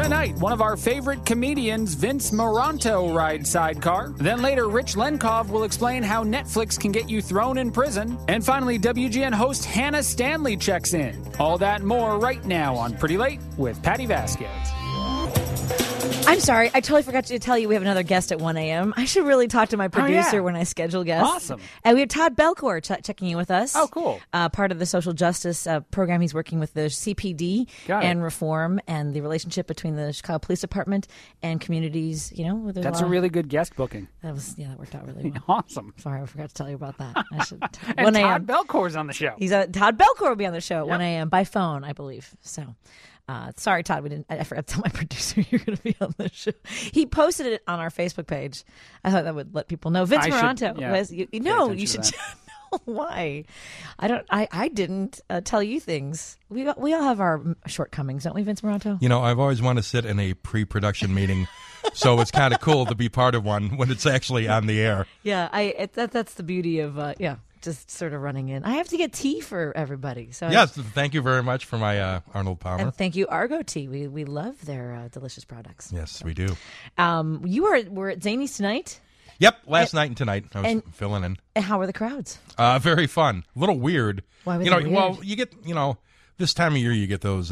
Tonight, one of our favorite comedians, Vince Moronto, rides sidecar. Then later, Rich Lenkov will explain how Netflix can get you thrown in prison. And finally, WGN host Hannah Stanley checks in. All that and more right now on Pretty Late with Patty Vasquez. I'm sorry, I totally forgot to tell you we have another guest at 1 a.m. I should really talk to my producer when I schedule guests. Awesome. And we have Todd Belcourt checking in with us. Oh, cool. Part of the social justice program. He's working with the CPD and reform and the relationship between the Chicago Police Department and communities. You know, that's a really good guest booking. That worked out really well. Awesome. Sorry, I forgot to tell you about that. I should. And 1 a.m. Todd Belcourt's on the show. Todd Belcourt will be on the show at 1 a.m. by phone, I believe. So. Sorry, Todd. I forgot to tell my producer you're going to be on the show. He posted it on our Facebook page. I thought that would let people know. Vince Moronto was. You should know why. I didn't tell you things. We all have our shortcomings, don't we, Vince Moronto? You know, I've always wanted to sit in a pre-production meeting, so it's kind of cool to be part of one when it's actually on the air. Yeah, that's the beauty of just sort of running in. I have to get tea for everybody. So yes, thank you very much for my Arnold Palmer. And thank you, Argo Tea. We love their delicious products. Yes, we do. You were at Zany's tonight? Yep, last night and tonight. I was filling in. And how were the crowds? Very fun. A little weird. Why was it weird? Well, you get, this time of year you get those,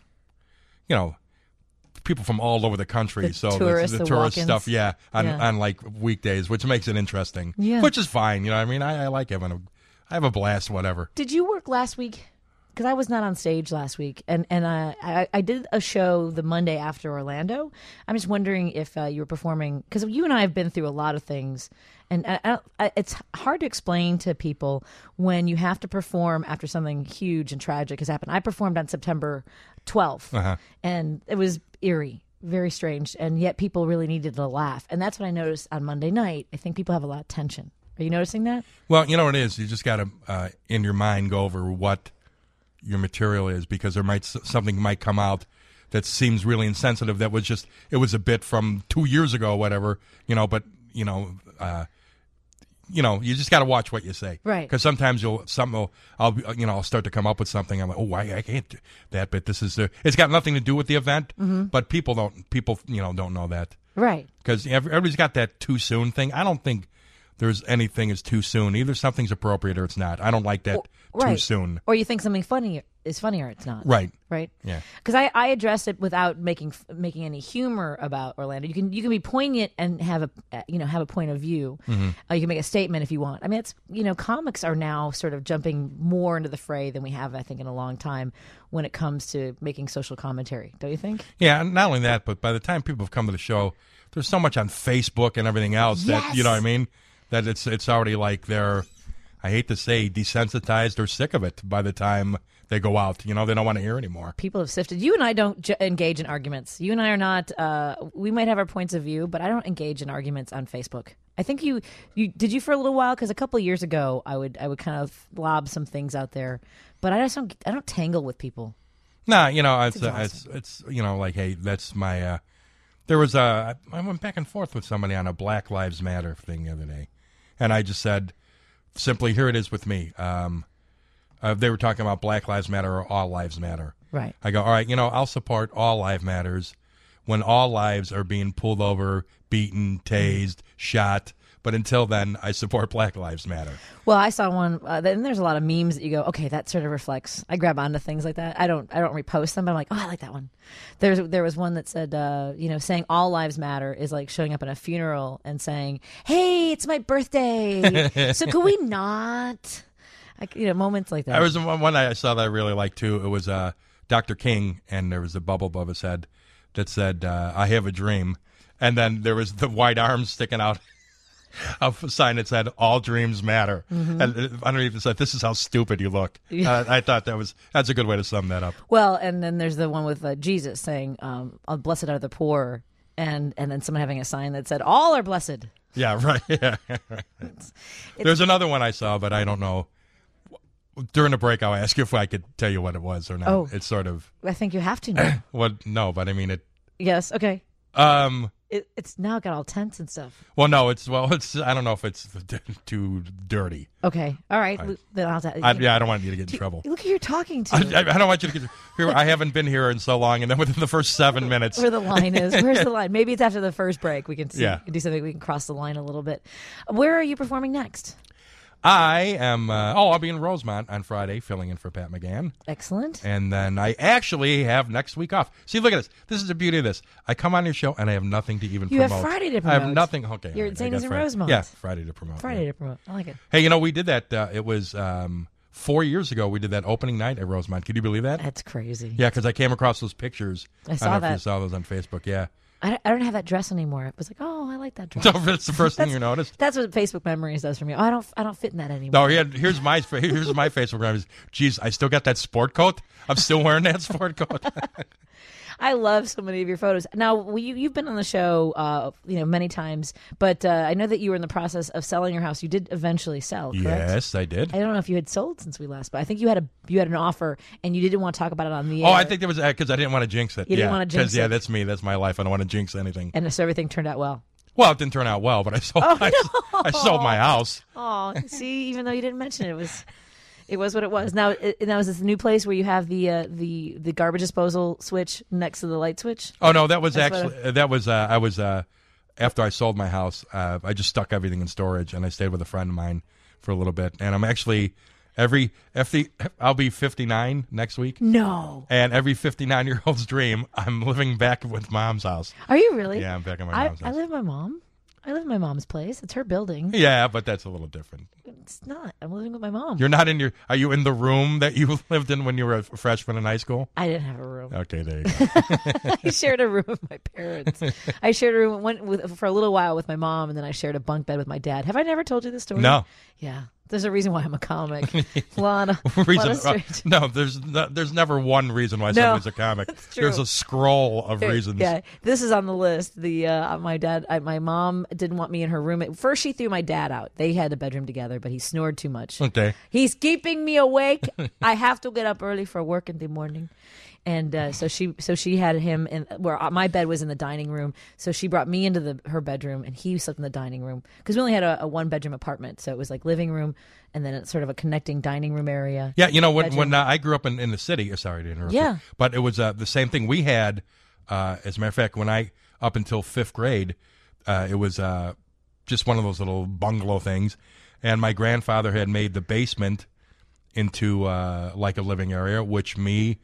people from all over the country. The tourist stuff, on like weekdays, which makes it interesting. Yeah. Which is fine. You know what I mean? I like I have a blast, whatever. Did you work last week? Because I was not on stage last week, and I did a show the Monday after Orlando. I'm just wondering if you were performing, because you and I have been through a lot of things, and it's hard to explain to people when you have to perform after something huge and tragic has happened. I performed on September 12th, and it was eerie, very strange, and yet people really needed to laugh, and that's what I noticed on Monday night. I think people have a lot of tension. Are you noticing that? Well, you know what it is. You just got to, in your mind, go over what your material is, because something might come out that seems really insensitive. That was it was a bit from 2 years ago, whatever. But you just got to watch what you say, right? Because sometimes I'll start to come up with something. I'm like, I can't do that bit. It's got nothing to do with the event, but people don't know that, right? Because everybody's got that too soon thing. I don't think there's anything is too soon. Either something's appropriate or it's not. I don't like that too soon. Or you think something funny is funny or it's not. Right. Yeah. Because I addressed it without making any humor about Orlando. You can be poignant and have a point of view. You can make a statement if you want. I mean, it's comics are now sort of jumping more into the fray than we have, I think, in a long time when it comes to making social commentary. Don't you think? Yeah. And not only that, but by the time people have come to the show, there's so much on Facebook and everything else that you know what I mean. That it's already like they're, I hate to say, desensitized or sick of it by the time they go out. They don't want to hear anymore. People have sifted. You and I don't engage in arguments. You and I are not, we might have our points of view, but I don't engage in arguments on Facebook. I think you did you for a little while, because a couple of years ago I would kind of lob some things out there, but I don't tangle with people. Nah, it's like, hey, that's my, I went back and forth with somebody on a Black Lives Matter thing the other day. And I just said, simply, here it is with me. They were talking about Black Lives Matter or All Lives Matter. Right. I go, all right, I'll support All Lives Matters when all lives are being pulled over, beaten, tased, shot. But until then, I support Black Lives Matter. Well, I saw one. Then there's a lot of memes that you go, okay, that sort of reflects. I grab onto things like that. I don't repost them, but I'm like, oh, I like that one. There was one that said, saying all lives matter is like showing up at a funeral and saying, hey, it's my birthday, so could we not? Moments like that. There was one I saw that I really liked too. It was Dr. King, and there was a bubble above his head that said, I have a dream, and then there was the white arms sticking out. A sign that said "All dreams matter," and underneath it said, "This is how stupid you look." I thought that's a good way to sum that up. Well, and then there's the one with Jesus saying, "Blessed are the poor," and then someone having a sign that said, "All are blessed." Yeah, right. Yeah. There's another one I saw, but I don't know. During the break, I'll ask you if I could tell you what it was or not. Oh, it's sort of. I think you have to know. Well, no, but I mean it. Yes. Okay. It's now got all tents and stuff. Well, no, it's I don't know if it's too dirty. Okay, all right. Then I'll tell you. I don't want you to get in trouble. Look who you're talking to. I don't want you to get here. I haven't been here in so long, and then within the first 7 minutes, where the line is. Where's the line? Maybe it's after the first break. We can see. Yeah. We can do something. We can cross the line a little bit. Where are you performing next? I am. I'll be in Rosemont on Friday, filling in for Pat McGann. Excellent. And then I actually have next week off. See, look at this. This is the beauty of this. I come on your show and I have nothing to even promote. You have Friday to promote. I have nothing. Okay. You're at Zanies in Rosemont. Yeah, Friday to promote. Friday to promote. I like it. Hey, we did that. It was 4 years ago. We did that opening night at Rosemont. Could you believe that? That's crazy. Yeah, because I came across those pictures. I saw don't know that. if you saw those on Facebook. Yeah. I don't have that dress anymore. It was like, oh, I like that dress. So that's the first thing you noticed. That's what Facebook Memories does for me. Oh, I don't fit in that anymore. No, here's my Facebook memories. Geez, I still got that sport coat. I'm still wearing that sport coat. I love so many of your photos. Now, you've been on the show, many times, but I know that you were in the process of selling your house. You did eventually sell, correct? Yes, I did. I don't know if you had sold since we last, but I think you had an offer, and you didn't want to talk about it on the air. Oh, I think there was because I didn't want to jinx it. You didn't want to jinx it. Yeah, that's me. That's my life. I don't want to jinx anything. And so everything turned out well. Well, it didn't turn out well, but I sold. I sold my house. Oh, see, even though you didn't mention it, it was what it was. Now is this a new place where you have the garbage disposal switch next to the light switch? Oh no, that was I was after I sold my house. I just stuck everything in storage, and I stayed with a friend of mine for a little bit. And I'm actually I'll be 59 next week. No. And every 59-year-old's dream, I'm living back with Mom's house. Are you really? Yeah, I'm back at my mom's house. I live with my mom. I live in my mom's place. It's her building. Yeah, but that's a little different. It's not. I'm living with my mom. You're not are you in the room that you lived in when you were a freshman in high school? I didn't have a room. Okay, there you go. I shared a room with my parents. I shared a room for a little while with my mom, and then I shared a bunk bed with my dad. Have I never told you this story? No. Yeah. There's a reason why I'm a comic. No, there's never one reason why someone's a comic. There's a scroll of reasons. Yeah, this is on the list. My mom didn't want me in her room. First, she threw my dad out. They had a bedroom together, but he snored too much. Okay, he's keeping me awake. I have to get up early for work in the morning. And so she had him in where my bed was in the dining room. So she brought me into her bedroom, and he slept in the dining room because we only had a 1-bedroom apartment. So it was like living room and then it's sort of a connecting dining room area. Yeah, when I grew up in the city. Sorry to interrupt. Yeah, you, but it was the same thing. We had, as a matter of fact, when I up until 5th grade, it was just one of those little bungalow things, and my grandfather had made the basement into like a living area, which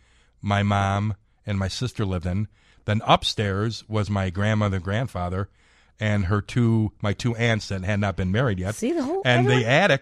my mom and my sister lived in. Then upstairs was my grandmother and grandfather and my two aunts that had not been married yet. See, the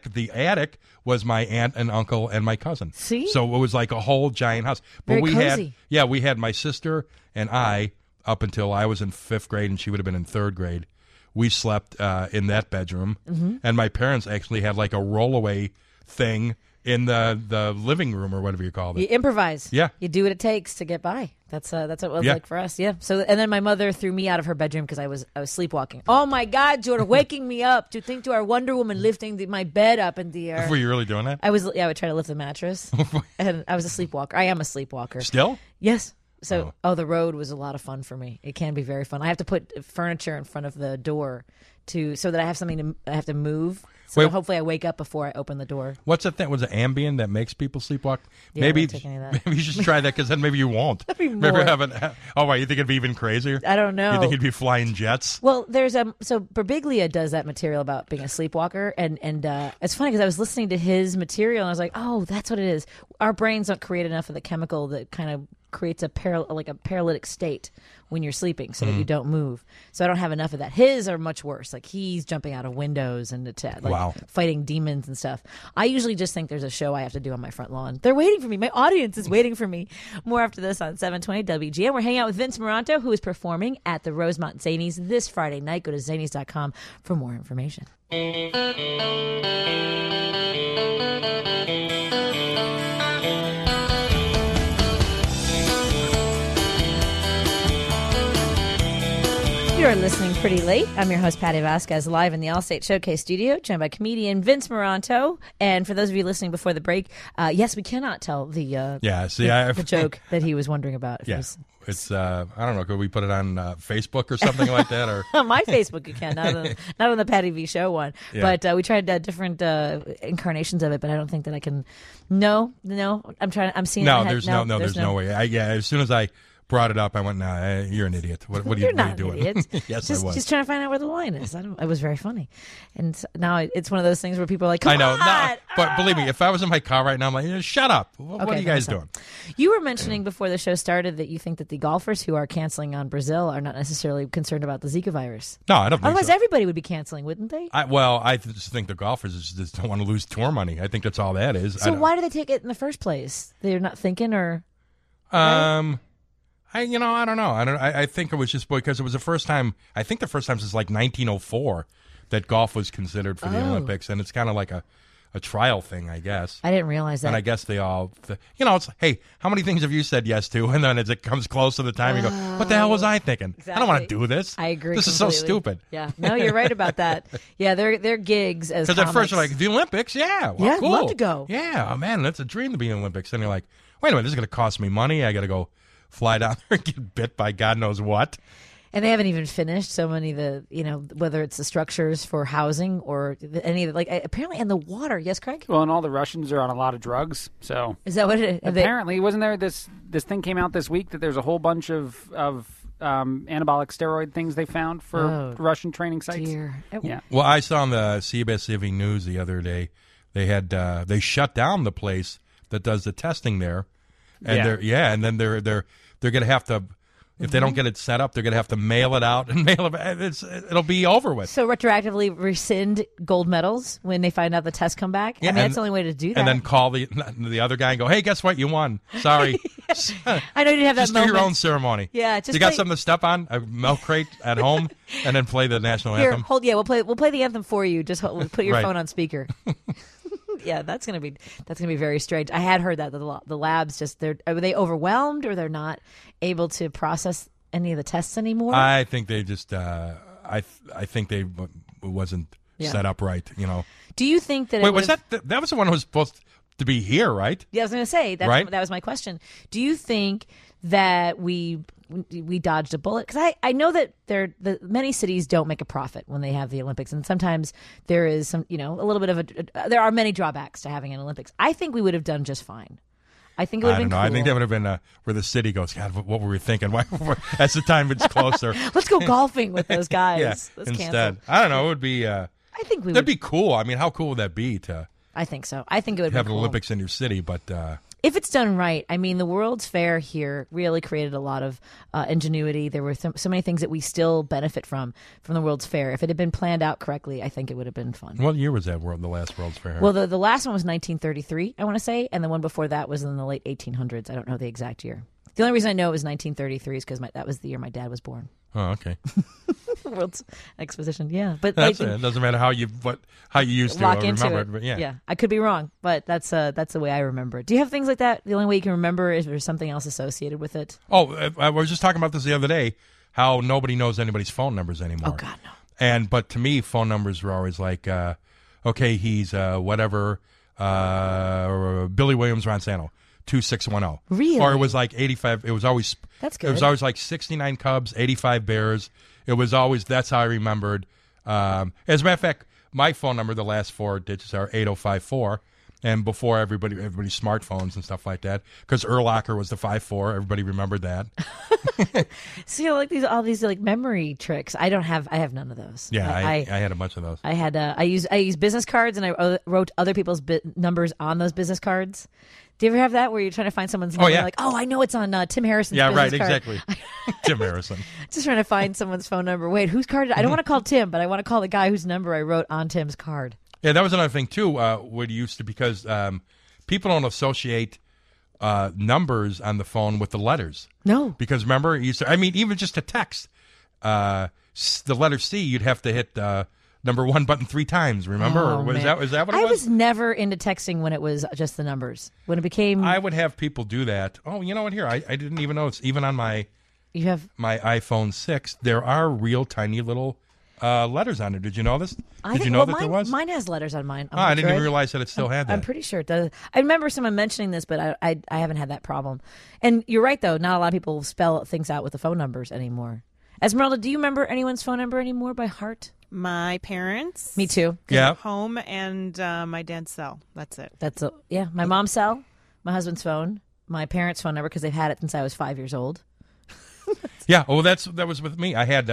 attic was my aunt and uncle and my cousin. See? So it was like a whole giant house. But Very cozy. we had my sister and I up until I was in 5th grade and she would have been in 3rd grade. We slept in that bedroom. Mm-hmm. And my parents actually had like a rollaway thing in the living room or whatever you call it. You improvise. Yeah. You do what it takes to get by. That's what it was like for us. Yeah. So and then my mother threw me out of her bedroom because I was sleepwalking. Oh my God, you're waking me up to think you are Wonder Woman lifting my bed up in the air. Were you really doing that? I was. Yeah, I would try to lift the mattress, and I was a sleepwalker. I am a sleepwalker. Still? Yes. So the road was a lot of fun for me. It can be very fun. I have to put furniture in front of the door so that I have something I have to move. So hopefully I wake up before I open the door. What's that thing? Was it Ambien that makes people sleepwalk? Yeah, maybe you should try that because then maybe you won't. That'd be maybe more. Oh, you think it'd be even crazier? I don't know. You think you'd be flying jets? Well, there's so Birbiglia does that material about being a sleepwalker, and it's funny because I was listening to his material and I was like, oh, that's what it is. Our brains don't create enough of the chemical that kind of creates a paralytic state when you're sleeping so that you don't move. So I don't have enough of that. His are much worse. Like he's jumping out of windows and fighting demons and stuff. I usually just think there's a show I have to do on my front lawn. They're waiting for me. My audience is waiting for me. More after this on 720 WGN. We're hanging out with Vince Moronto, who is performing at the Rosemont Zanies this Friday night. Go to zanies.com for more information. You are listening Pretty Late. I'm your host, Patty Vasquez, live in the Allstate Showcase studio, joined by comedian Vince Moronto. And for those of you listening before the break, yes, we cannot tell the the joke that he was wondering about. It's I don't know. Could we put it on Facebook or something like that? Or my Facebook account, not on the Patty V Show one. Yeah. But we tried different incarnations of it. But I don't think that I can. No. I'm seeing. No, there's no way. As soon as I brought it up, I went, "Nah, you're an idiot. What are you doing?" Idiot. Yes, I was. Just trying to find out where the line is. It was very funny, and now it's one of those things where people are like, "Come on!" No, but believe me, if I was in my car right now, I'm like, "Shut up! What are you guys doing?" You were mentioning before the show started that you think that the golfers who are canceling on Brazil are not necessarily concerned about the Zika virus. No, I don't think Otherwise, so. everybody would be canceling, wouldn't they? I just think the golfers just don't want to lose tour money. I think that's all that is. So why do they take it in the first place? They're not thinking, or right? I don't know. I think it was just because it was the first time. I think the first time since like 1904 that golf was considered for the Olympics, and it's kind of like a trial thing, I guess. I didn't realize that. And I guess they all, it's hey, how many things have you said yes to? And then as it comes close to the time, you go, what the hell was I thinking? Exactly. I don't want to do this. I agree. This completely. is so stupid. Yeah, no, you're right about that. Yeah, they're gigs as because at first you're like, the Olympics, yeah, well, yeah, cool. I'd love to go. Yeah, oh, man, that's a dream to be in the Olympics. And you're like, wait a minute, this is going to cost me money. I got to go fly down there and get bit by God knows what. And they haven't even finished so many whether it's the structures for housing or any of apparently in the water. Yes, Craig? Well, and all the Russians are on a lot of drugs. So is that what it is? Apparently, wasn't there this thing came out this week that there's a whole bunch of anabolic steroid things they found for Russian training sites? Dear. Yeah. Well, I saw on the CBS Evening News the other day they had they shut down the place that does the testing there, and and then they're going to have to. If they don't get it set up, they're going to have to mail it out and mail it. It'll be over with. So retroactively rescind gold medals when they find out the tests come back? Yeah, I mean, that's the only way to do that. And then call the other guy and go, hey, guess what? You won. Sorry. I know you didn't have that just moment. do your own ceremony. Yeah. Just you got something to step on? A milk crate at home? And then play the national anthem? We'll play the anthem for you. Just put your phone on speaker. Yeah, that's gonna be very strange. I had heard that the labs are they overwhelmed or they're not able to process any of the tests anymore? I think they just I think they wasn't set up right. Do you think that? Wait, was that was the one who was supposed to be here, right? Yeah, I was gonna say that was my question. Do you think that we dodged a bullet? Because I know that many cities don't make a profit when they have the Olympics, and sometimes there is some a little bit of there are many drawbacks to having an Olympics. I think we would have done just fine. I think it would have been cool. I think that would have been where the city goes, God, what were we thinking? Why, as the time gets closer. Let's go golfing with those guys. Let's instead. Cancel. I don't know. It would be. I think that'd be cool. I mean, how cool would that be to? I think so. I think it would have be an cool. Olympics in your city, but. If it's done right, I mean, the World's Fair here really created a lot of ingenuity. There were so many things that we still benefit from the World's Fair. If it had been planned out correctly, I think it would have been fun. What year was that? The last World's Fair? Well, the last one was 1933, I want to say, and the one before that was in the late 1800s. I don't know the exact year. The only reason I know it was 1933 is because that was the year my dad was born. Oh, okay. World's Exposition, yeah, but it doesn't matter how you used to remember it. But yeah, I could be wrong, but that's the way I remember it. Do you have things like that? The only way you can remember is there's something else associated with it. Oh, I was just talking about this the other day. How nobody knows anybody's phone numbers anymore. Oh God, no. But to me, phone numbers were always like, okay, he's whatever, Billy Williams Ronzano. 2610. Really? Or it was like 85. It was always. That's good. It was always like 69 Cubs, 85 Bears. It was always. That's how I remembered. As a matter of fact, my phone number, the last four digits are 8054. And before everybody's smartphones and stuff like that, because Erlacher was the 54. Everybody remembered that. See, all these memory tricks. I have none of those. Yeah, I had a bunch of those. I use business cards, and I wrote other people's numbers on those business cards. Do you ever have that where you're trying to find someone's number? Oh, yeah. Like, I know it's on Tim Harrison's business card. Exactly. Tim Harrison. Just trying to find someone's phone number. Wait, whose card? I don't want to call Tim, but I want to call the guy whose number I wrote on Tim's card. Yeah, that was another thing, too, what used to, because people don't associate numbers on the phone with the letters. No. Because remember, even just a text, the letter C, you'd have to hit number one button 3 times, remember? Oh, or is that what it was? I was never into texting when it was just the numbers. When it became... I would have people do that. Oh, you know what, here, I didn't even know it's even on my You have my iPhone 6, there are real tiny little letters on it. Did you know this? Did you know that there was? Mine has letters on mine. I didn't even realize that it still had that. I'm pretty sure it does. I remember someone mentioning this, but I haven't had that problem. And you're right, though. Not a lot of people spell things out with the phone numbers anymore. Esmeralda, do you remember anyone's phone number anymore by heart? My parents. Me too. Yeah. Home and my dad's cell. That's it. Yeah. My mom's cell, my husband's phone, my parents' phone number because they've had it since I was 5 years old. Yeah. Oh, that was with me. I had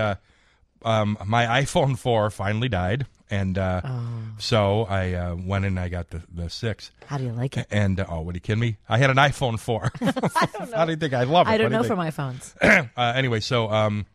my iPhone 4 finally died, and so I went and I got the 6. How do you like it? And what are you kidding me? I had an iPhone 4. I don't know. How do you think I love it? I don't know for my phones. Anyway, so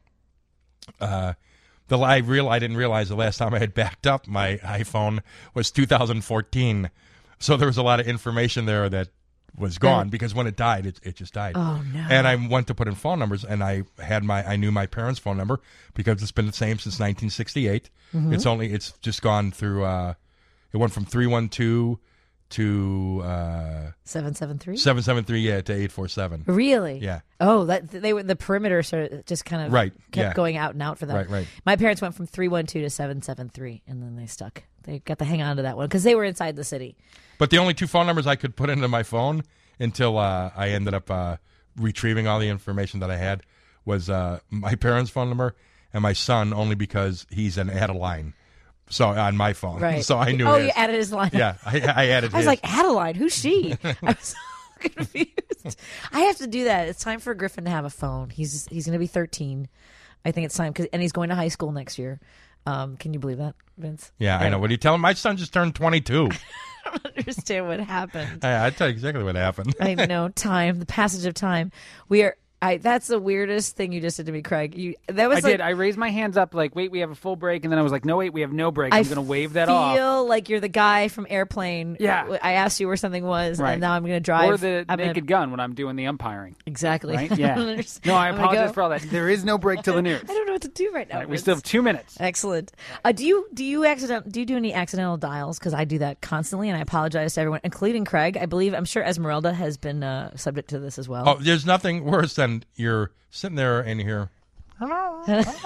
I didn't realize the last time I had backed up my iPhone was 2014. So there was a lot of information there that was gone because when it died, it just died. Oh no! And I went to put in phone numbers, and I knew my parents' phone number because it's been the same since 1968. Mm-hmm. It's just gone through. It went from 312 to 773. 773, yeah, to 847. Really? Yeah. Oh, that they were the perimeter sort of just kind of kept going out and out for them. Right. My parents went from 312 to 773, and then they stuck. They got to hang on to that one because they were inside the city. But the only 2 phone numbers I could put into my phone until I ended up retrieving all the information that I had was my parents' phone number and my son, only because he's an Adeline. So on my phone. Right. So I knew Oh, his. you added his line. Yeah, I added his. I was like, Adeline, who's she? I was so confused. I have to do that. It's time for Griffin to have a phone. He's going to be 13. I think it's time, and he's going to high school next year. Can you believe that, Vince? Yeah, I know. What are you telling? My son just turned 22. I don't understand what happened. I tell you exactly what happened. I know. Time, the passage of time. That's the weirdest thing you just did to me, Craig. I did. I raised my hands up like, wait, we have a full break. And then I was like, no, wait, we have no break. I'm going to wave that off. I feel like you're the guy from Airplane. Yeah. I asked you where something was, right. And now I'm going to drive. Or the Naked Gun when I'm doing the umpiring. Exactly. Right? Yeah. No, I apologize for all that. There is no break till the news. I don't know what to do right now. Right, we still have 2 minutes. Excellent. Do you do any accidental dials? Because I do that constantly, and I apologize to everyone, including Craig. I'm sure Esmeralda has been subject to this as well. Oh, there's nothing worse than you're sitting there and you hear, hello,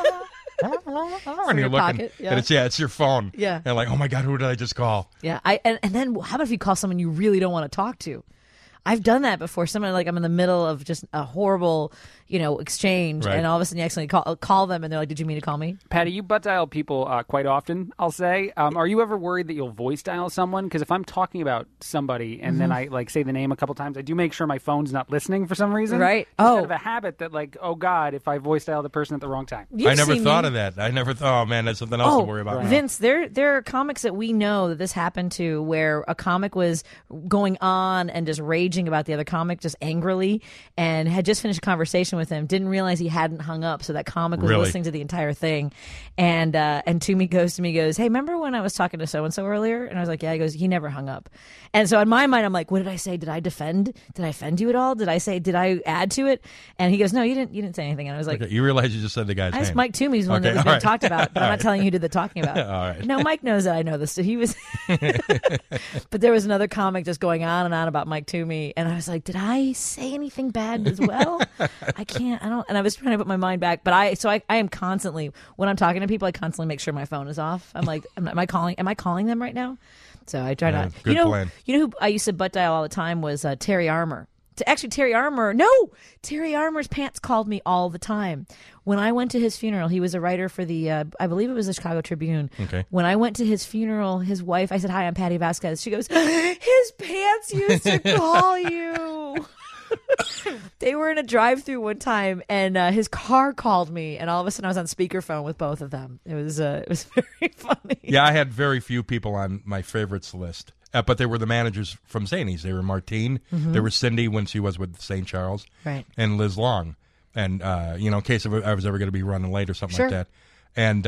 and you're looking, pocket, and it's your phone. Yeah. And like, oh my God, who did I just call? Yeah. And then how about if you call someone you really don't want to talk to? I've done that before. Someone, like, I'm in the middle of just a horrible, exchange, right. And all of a sudden you accidentally call them, and they're like, "Did you mean to call me?" Patty, you butt dial people quite often, I'll say. Are you ever worried that you'll voice dial someone? Because if I'm talking about somebody and then I say the name a couple times, I do make sure my phone's not listening for some reason. Right. It's kind of a habit that, oh God, if I voice dial the person at the wrong time. I never thought of that. I never thought, oh man, that's something else to worry about. Right. Vince, there are comics that we know that this happened to, where a comic was going on and just raging about the other comic just angrily, and had just finished a conversation with him, didn't realize he hadn't hung up, so that comic was listening to the entire thing, and Toomey goes to me, hey, remember when I was talking to so and so earlier? And I was like, yeah. He goes, he never hung up. And so in my mind, I'm like, what did I say? Did I offend you at all? Did I add to it? And he goes, no, you didn't say anything. And I was like, okay, you realize you just said the guy's name. Mike Toomey's one that was being talked about, but I'm not telling you who did the talking about. All right. No, Mike knows that I know this. He was, but there was another comic just going on and on about Mike Toomey, and I was like, did I say anything bad as well? And I was trying to put my mind back, but I am constantly, when I'm talking to people, I constantly make sure my phone is off. I'm like, am I calling them right now? So I try not. Good plan. You know who I used to butt dial all the time was Terry Armour. Terry Armour's pants called me all the time. When I went to his funeral, he was a writer for the, I believe it was the Chicago Tribune. Okay. When I went to his funeral, his wife, I said, hi, I'm Patty Vasquez. She goes, his pants used to call you. They were in a drive-through one time, and his car called me, and all of a sudden I was on speakerphone with both of them. It was very funny. Yeah, I had very few people on my favorites list. But they were the managers from Zanies. They were Martine. Mm-hmm. There was Cindy when she was with St. Charles. Right. And Liz Long. And, in case I was ever going to be running late or something like that. And,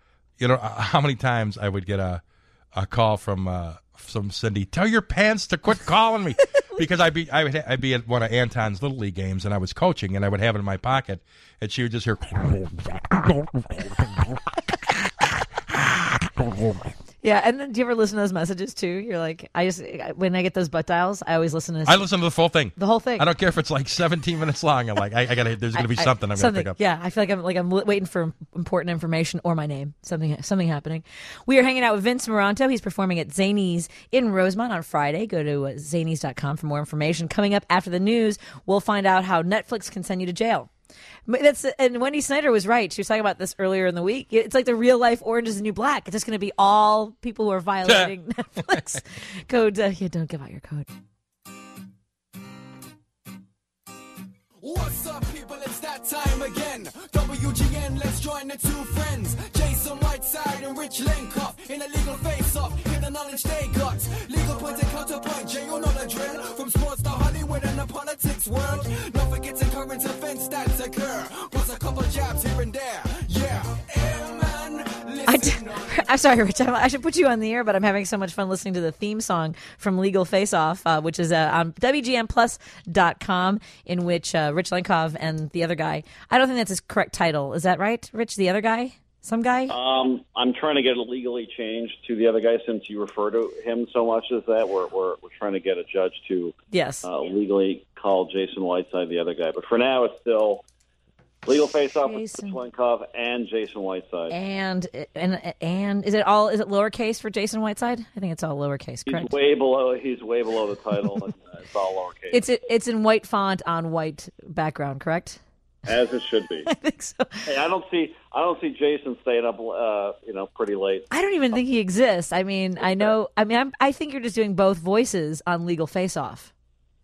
how many times I would get a call from Cindy, tell your pants to quit calling me. Because I'd be at one of Anton's Little League games, and I was coaching, and I would have it in my pocket, and she would just hear... Yeah, and then do you ever listen to those messages too? You're like, when I get those butt dials, I always listen to. I listen to the full thing. The whole thing. I don't care if it's like 17 minutes long. I'm like, I gotta. There's gonna be something I'm gonna pick up. Yeah, I feel like I'm waiting for important information or my name. Something happening. We are hanging out with Vince Moronto. He's performing at Zanies in Rosemont on Friday. Go to zanies.com for more information. Coming up after the news, we'll find out how Netflix can send you to jail. And Wendy Snyder was right. She was talking about this earlier in the week. It's like the real life Orange is the New Black. It's just going to be all people who are violating Netflix code. Don't give out your code. What's up, people? It's that time again. WGN, let's join the two friends. Jason Whiteside and Rich Lenkoff in a legal face-off. Hear the knowledge they got. Legal point and counterpoint. Jay, you know the drill. From sports to Hollywood and the politics world. Don't forget the current events that occur. Plus a couple jabs here and there. Yeah. I'm sorry, Rich. I should put you on the air, but I'm having so much fun listening to the theme song from Legal Face Off, which is on WGNplus.com, in which Rich Lenkov and the other guy, I don't think that's his correct title. Is that right, Rich? The other guy? Some guy? I'm trying to get it legally changed to the other guy since you refer to him so much as that. We're trying to get a judge to legally call Jason Whiteside the other guy. But for now, it's still Legal Face-Off with Lenkov and Jason Whiteside. And is it lowercase for Jason Whiteside? I think it's all lowercase, correct? He's way below the title. And, it's all lowercase. It's in white font on white background, correct? As it should be. I think so. Hey, I don't see Jason staying up pretty late. I don't even think he exists. I mean, I think you're just doing both voices on Legal Face-Off.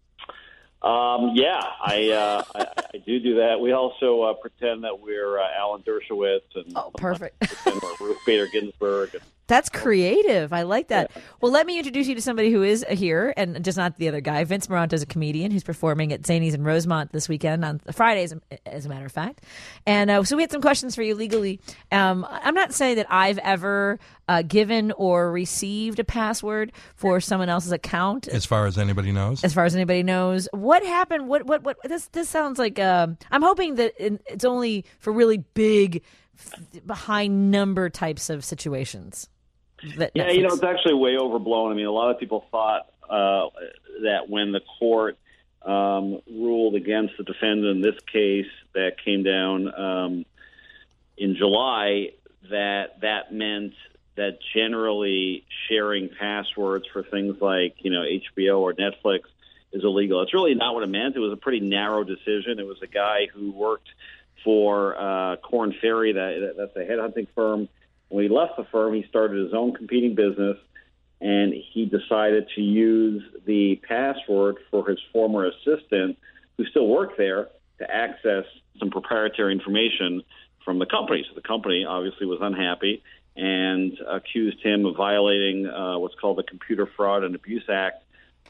I do that. We also pretend that we're Alan Dershowitz and perfect. Pretend we're Ruth Bader Ginsburg. That's creative. I like that. Yeah. Well, let me introduce you to somebody who is here and just not the other guy. Vince Moronto is a comedian who's performing at Zanies in Rosemont this weekend on Fridays, as a matter of fact. And so we had some questions for you legally. I'm not saying that I've ever given or received a password for someone else's account. As far as anybody knows. What happened? What? This sounds like. I'm hoping that it's only for really big, high number types of situations. It's actually way overblown. I mean, a lot of people thought that when the court ruled against the defendant in this case that came down in July, that meant that generally sharing passwords for things like, HBO or Netflix is illegal. It's really not what it meant. It was a pretty narrow decision. It was a guy who worked for Korn Ferry, that's a headhunting firm. When he left the firm, he started his own competing business, and he decided to use the password for his former assistant, who still worked there, to access some proprietary information from the company. So the company obviously was unhappy and accused him of violating what's called the Computer Fraud and Abuse Act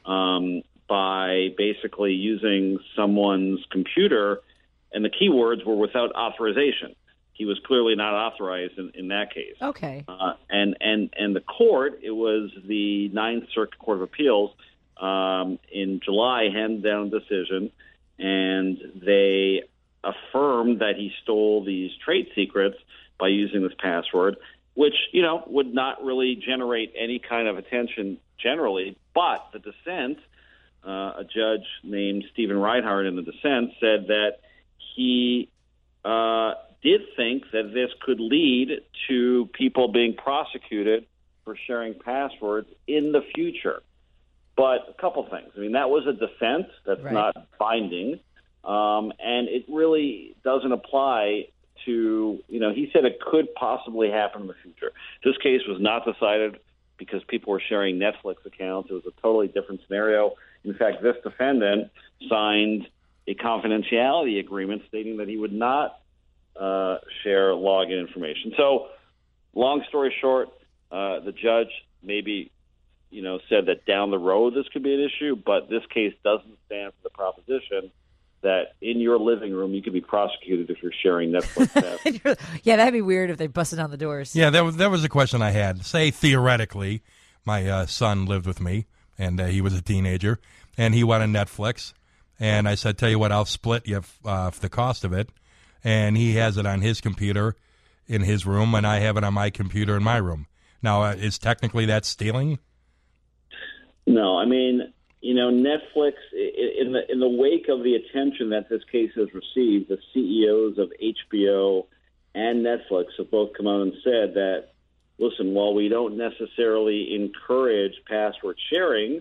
by basically using someone's computer, and the keywords were without authorization. He was clearly not authorized in that case. Okay. And the court, it was the Ninth Circuit Court of Appeals, in July handed down a decision, and they affirmed that he stole these trade secrets by using this password, which, would not really generate any kind of attention generally. But the dissent, a judge named Stephen Reinhardt in the dissent, said that he did think that this could lead to people being prosecuted for sharing passwords in the future. But a couple things. I mean, that was a dissent. That's right. Not binding. And it really doesn't apply to, he said it could possibly happen in the future. This case was not decided because people were sharing Netflix accounts. It was a totally different scenario. In fact, this defendant signed a confidentiality agreement stating that he would not share login information. So, long story short, the judge maybe, said that down the road this could be an issue, but this case doesn't stand for the proposition that in your living room you could be prosecuted if you're sharing Netflix. Yeah, that'd be weird if they busted down the doors. Yeah, that was a question I had. Say, theoretically, my son lived with me, and he was a teenager, and he wanted Netflix. And I said, tell you what, I'll split you the cost of it. And he has it on his computer in his room, and I have it on my computer in my room. Now, is technically that stealing? No, I mean, Netflix, in the wake of the attention that this case has received, the CEOs of HBO and Netflix have both come out and said that, listen, while we don't necessarily encourage password sharing,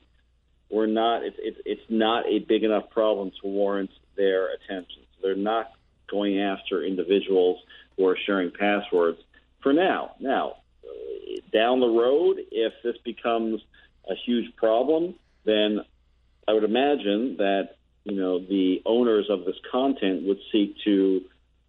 it's not a big enough problem to warrant their attention. So they're not going after individuals who are sharing passwords for now. Now, down the road, if this becomes a huge problem, then I would imagine that the owners of this content would seek to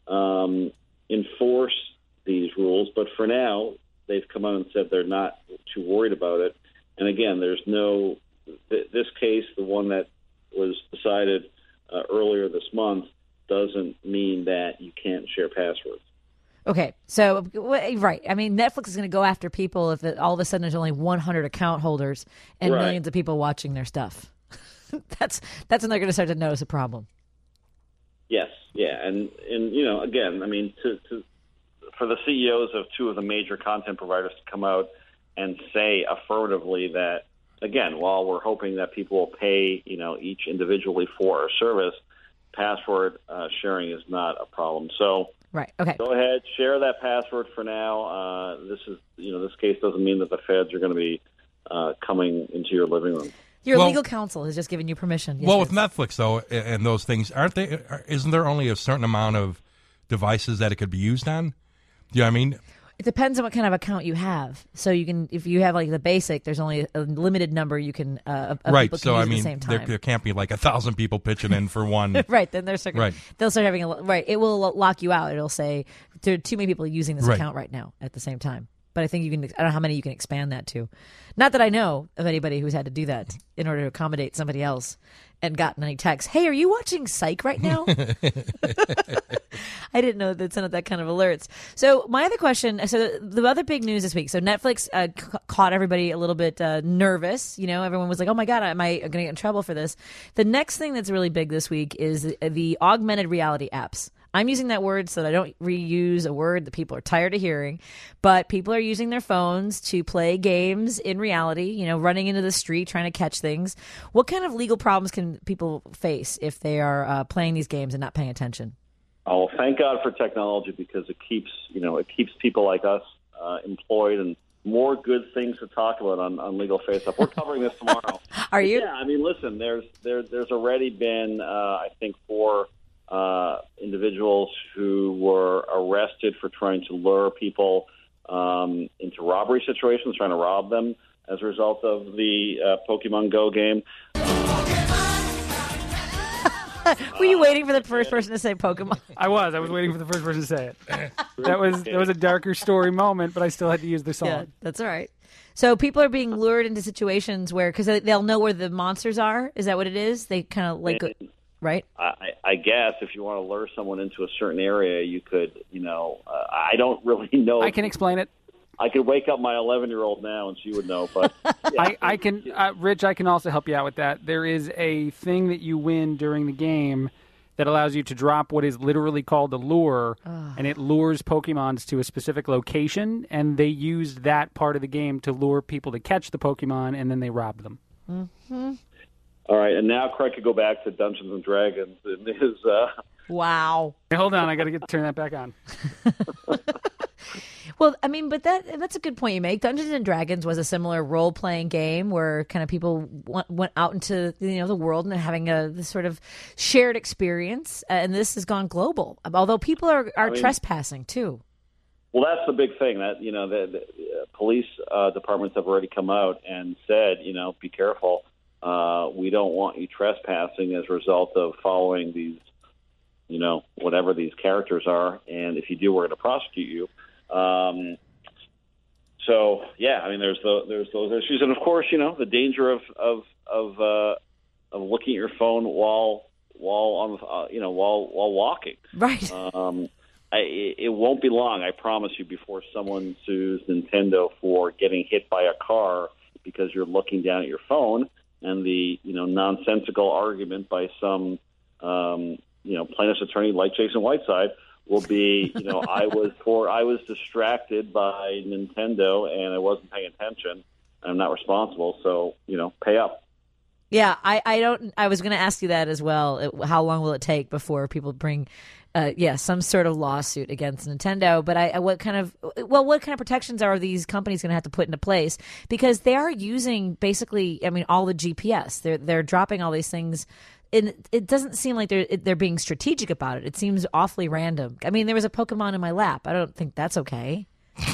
enforce these rules. But for now, they've come out and said they're not too worried about it. And again, there's no this case, the one that was decided earlier this month, doesn't mean that you can't share passwords. Okay, so, right. I mean, Netflix is going to go after people if all of a sudden there's only 100 account holders and Right. millions of people watching their stuff. That's when they're going to start to notice a problem. Yes, yeah, and again, I mean, for the CEOs of two of the major content providers to come out and say affirmatively that, again, while we're hoping that people will pay, each individually for our service, password sharing is not a problem. So. Right. Okay. Go ahead, share that password for now. This case doesn't mean that the feds are going to be coming into your living room. Your legal counsel has just given you permission. Yes, Well, with Netflix, though, and those things, isn't there only a certain amount of devices that it could be used on? Do you know what I mean? It depends on what kind of account you have. So you can, if you have like the basic, there's only a limited number you can of Right. people can So, use I at mean, the same time. there can't be like 1,000 people pitching in for one. Right. Then they'll Right. start having it will lock you out. It'll say there are too many people using this Right. account right now at the same time. But I think I don't know how many you can expand that to. Not that I know of anybody who's had to do that in order to accommodate somebody else and gotten any texts. Hey, are you watching Psych right now? I didn't know that sent that kind of alerts. So my other question, so the other big news this week, so Netflix caught everybody a little bit nervous. Everyone was like, oh my God, am I going to get in trouble for this? The next thing that's really big this week is the augmented reality apps. I'm using that word so that I don't reuse a word that people are tired of hearing, but people are using their phones to play games in reality, running into the street, trying to catch things. What kind of legal problems can people face if they are playing these games and not paying attention? Oh, thank God for technology, because it keeps people like us employed and more good things to talk about on Legal Face Off. We're covering this tomorrow. Are you? Yeah, I mean, listen, there's already been I think 4 individuals who were arrested for trying to lure people into robbery situations, trying to rob them as a result of the Pokemon Go game. Were you waiting for the first person to say Pokemon? I was waiting for the first person to say it. That was a darker story moment, but I still had to use the song. Yeah, that's all right. So people are being lured into situations where, because they'll know where the monsters are. Is that what it is? They kind of like, right? I guess if you want to lure someone into a certain area, you could, I don't really know. I can explain it. I could wake up my 11-year-old now and she would know, but yeah. I can, Rich, I can also help you out with that. There is a thing that you win during the game that allows you to drop what is literally called a lure, and it lures Pokemons to a specific location, and they use that part of the game to lure people to catch the Pokemon, and then they rob them. Mm-hmm. All right, and now Craig could go back to Dungeons and Dragons and his. Wow. Hey, hold on, I got to turn that back on. Well, I mean, but that's a good point you make. Dungeons and Dragons was a similar role-playing game where kind of people went out into the world and having this sort of shared experience, and this has gone global. Although people are trespassing too. Well, that's the big thing that the police departments have already come out and said, be careful. We don't want you trespassing as a result of following these, whatever these characters are, and if you do, we're going to prosecute you. So yeah, I mean, there's those issues, and of course, the danger of looking at your phone while walking. Right. It won't be long, I promise you, before someone sues Nintendo for getting hit by a car because you're looking down at your phone, and the nonsensical argument by some plaintiff's attorney like Jason Whiteside will be, I was distracted by Nintendo and I wasn't paying attention. I'm not responsible, so pay up. Yeah, I was going to ask you that as well. How long will it take before people bring, some sort of lawsuit against Nintendo? But what kind of protections are these companies going to have to put into place? Because they are using basically, all the GPS. They're dropping all these things. And it doesn't seem like they're being strategic about it. It seems awfully random. There was a Pokemon in my lap. I don't think that's okay.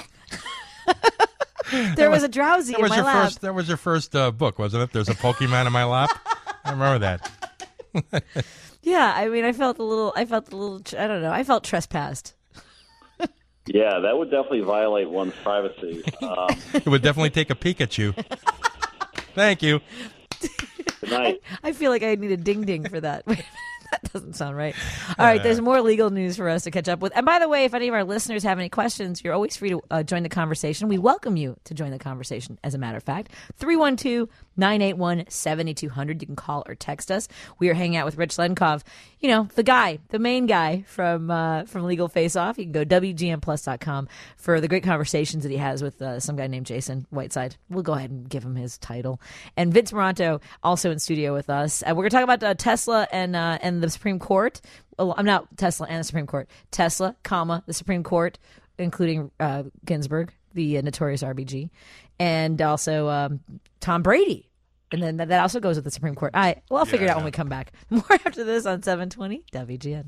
There was a Drowsy in my lap. That was your first book, wasn't it? There's a Pokemon in my lap. I remember that. Yeah, I felt a little. I don't know. I felt trespassed. Yeah, that would definitely violate one's privacy. It would definitely take a Pikachu. Thank you. Good night. I feel like I need a ding-ding for that. That doesn't sound right. All right, there's more legal news for us to catch up with. And by the way, if any of our listeners have any questions, you're always free to join the conversation. We welcome you to join the conversation, as a matter of fact. 312-981-7200. You can call or text us. We are hanging out with Rich Lenkov, the main guy from Legal Face Off. You can go WGNplus.com for the great conversations that he has with some guy named Jason Whiteside. We'll go ahead and give him his title. And Vince Moronto also in studio with us. We're going to talk about Tesla and the Supreme Court. Well, I'm not Tesla and the Supreme Court. Tesla, the Supreme Court, including Ginsburg, the notorious RBG, and also Tom Brady. And then that also goes with the Supreme Court. I'll figure it out when we come back. More after this on 720 WGN.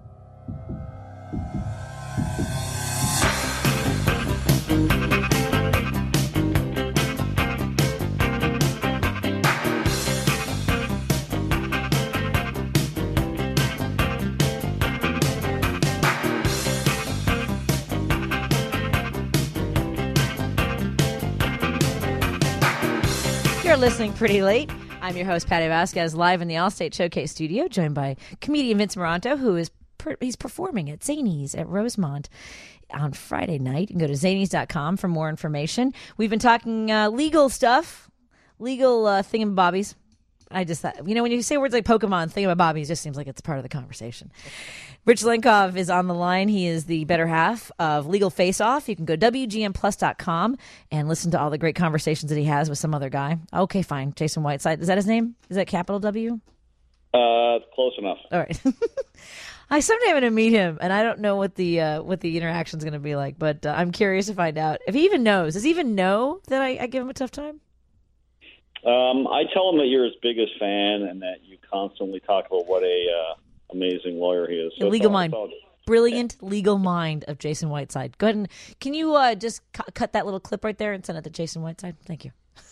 You're listening pretty late. I'm your host, Patty Vasquez, live in the Allstate Showcase studio, joined by comedian Vince Moronto, who is he's performing at Zanies at Rosemont on Friday night. You can go to zanies.com for more information. We've been talking legal stuff, legal thingamabobbies. I just thought, when you say words like Pokemon, thingamabobbies, it just seems like it's part of the conversation. Rich Lenkov is on the line. He is the better half of Legal Face Off. You can go WGNplus.com and listen to all the great conversations that he has with some other guy. Okay, fine. Jason Whiteside. Is that his name? Is that capital W? Close enough. All right. I someday I'm going to meet him, and I don't know what the interaction is going to be like, but I'm curious to find out if he even knows. Does he even know that I give him a tough time? I tell him that you're his biggest fan and that you constantly talk about what a amazing lawyer he is. So legal mind. Brilliant legal mind of Jason Whiteside. Go ahead and can you just cut that little clip right there and send it to Jason Whiteside? Thank you.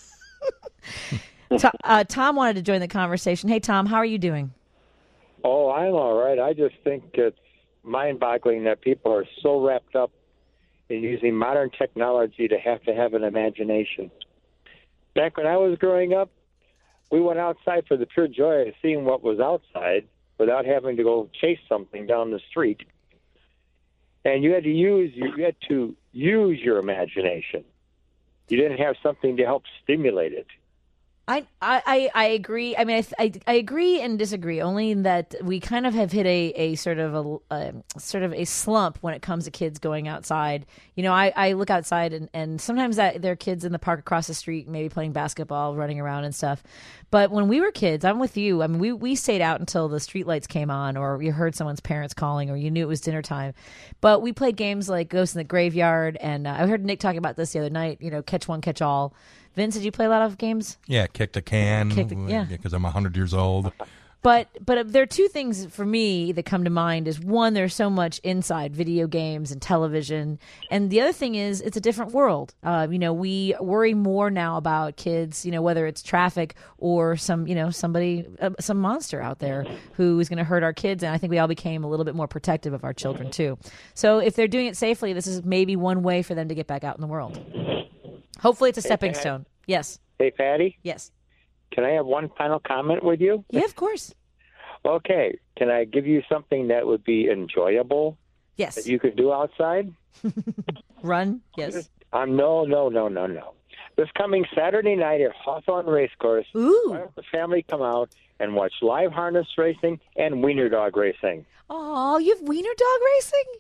Tom wanted to join the conversation. Hey, Tom, how are you doing? Oh, I'm all right. I just think it's mind-boggling that people are so wrapped up in using modern technology to have an imagination. Back when I was growing up, we went outside for the pure joy of seeing what was outside without having to go chase something down the street. And you had to use your imagination. You didn't have something to help stimulate it. I agree. I mean, I agree and disagree. Only in that we kind of have hit a sort of a slump when it comes to kids going outside. I look outside and sometimes there are kids in the park across the street, maybe playing basketball, running around and stuff. But when we were kids, I'm with you. I mean, we stayed out until the streetlights came on, or you heard someone's parents calling, or you knew it was dinner time. But we played games like Ghost in the Graveyard, and I heard Nick talking about this the other night. Catch One, Catch All. Vince, did you play a lot of games? Yeah, kicked a can. Yeah, because I'm 100 years old. But there are two things for me that come to mind. Is one, there's so much inside video games and television, and the other thing is it's a different world. We worry more now about kids. Whether it's traffic or some monster out there who is going to hurt our kids, and I think we all became a little bit more protective of our children too. So if they're doing it safely, this is maybe one way for them to get back out in the world. Hopefully it's a stepping stone. Yes. Hey, Patty? Yes. Can I have one final comment with you? Yeah, of course. Okay. Can I give you something that would be enjoyable? Yes. That you could do outside? Run? Yes. No. This coming Saturday night at Hawthorne Racecourse, why don't the family come out and watch live harness racing and wiener dog racing? Oh, you have wiener dog racing?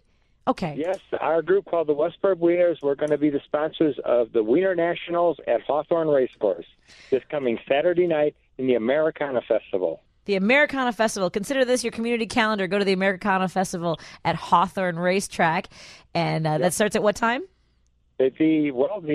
Okay. Yes, our group called the Westburg Wieners, we're going to be the sponsors of the Wiener Nationals at Hawthorne Racecourse this coming Saturday night in the Americana Festival. The Americana Festival. Consider this your community calendar. Go to the Americana Festival at Hawthorne Racetrack. And that starts at what time? The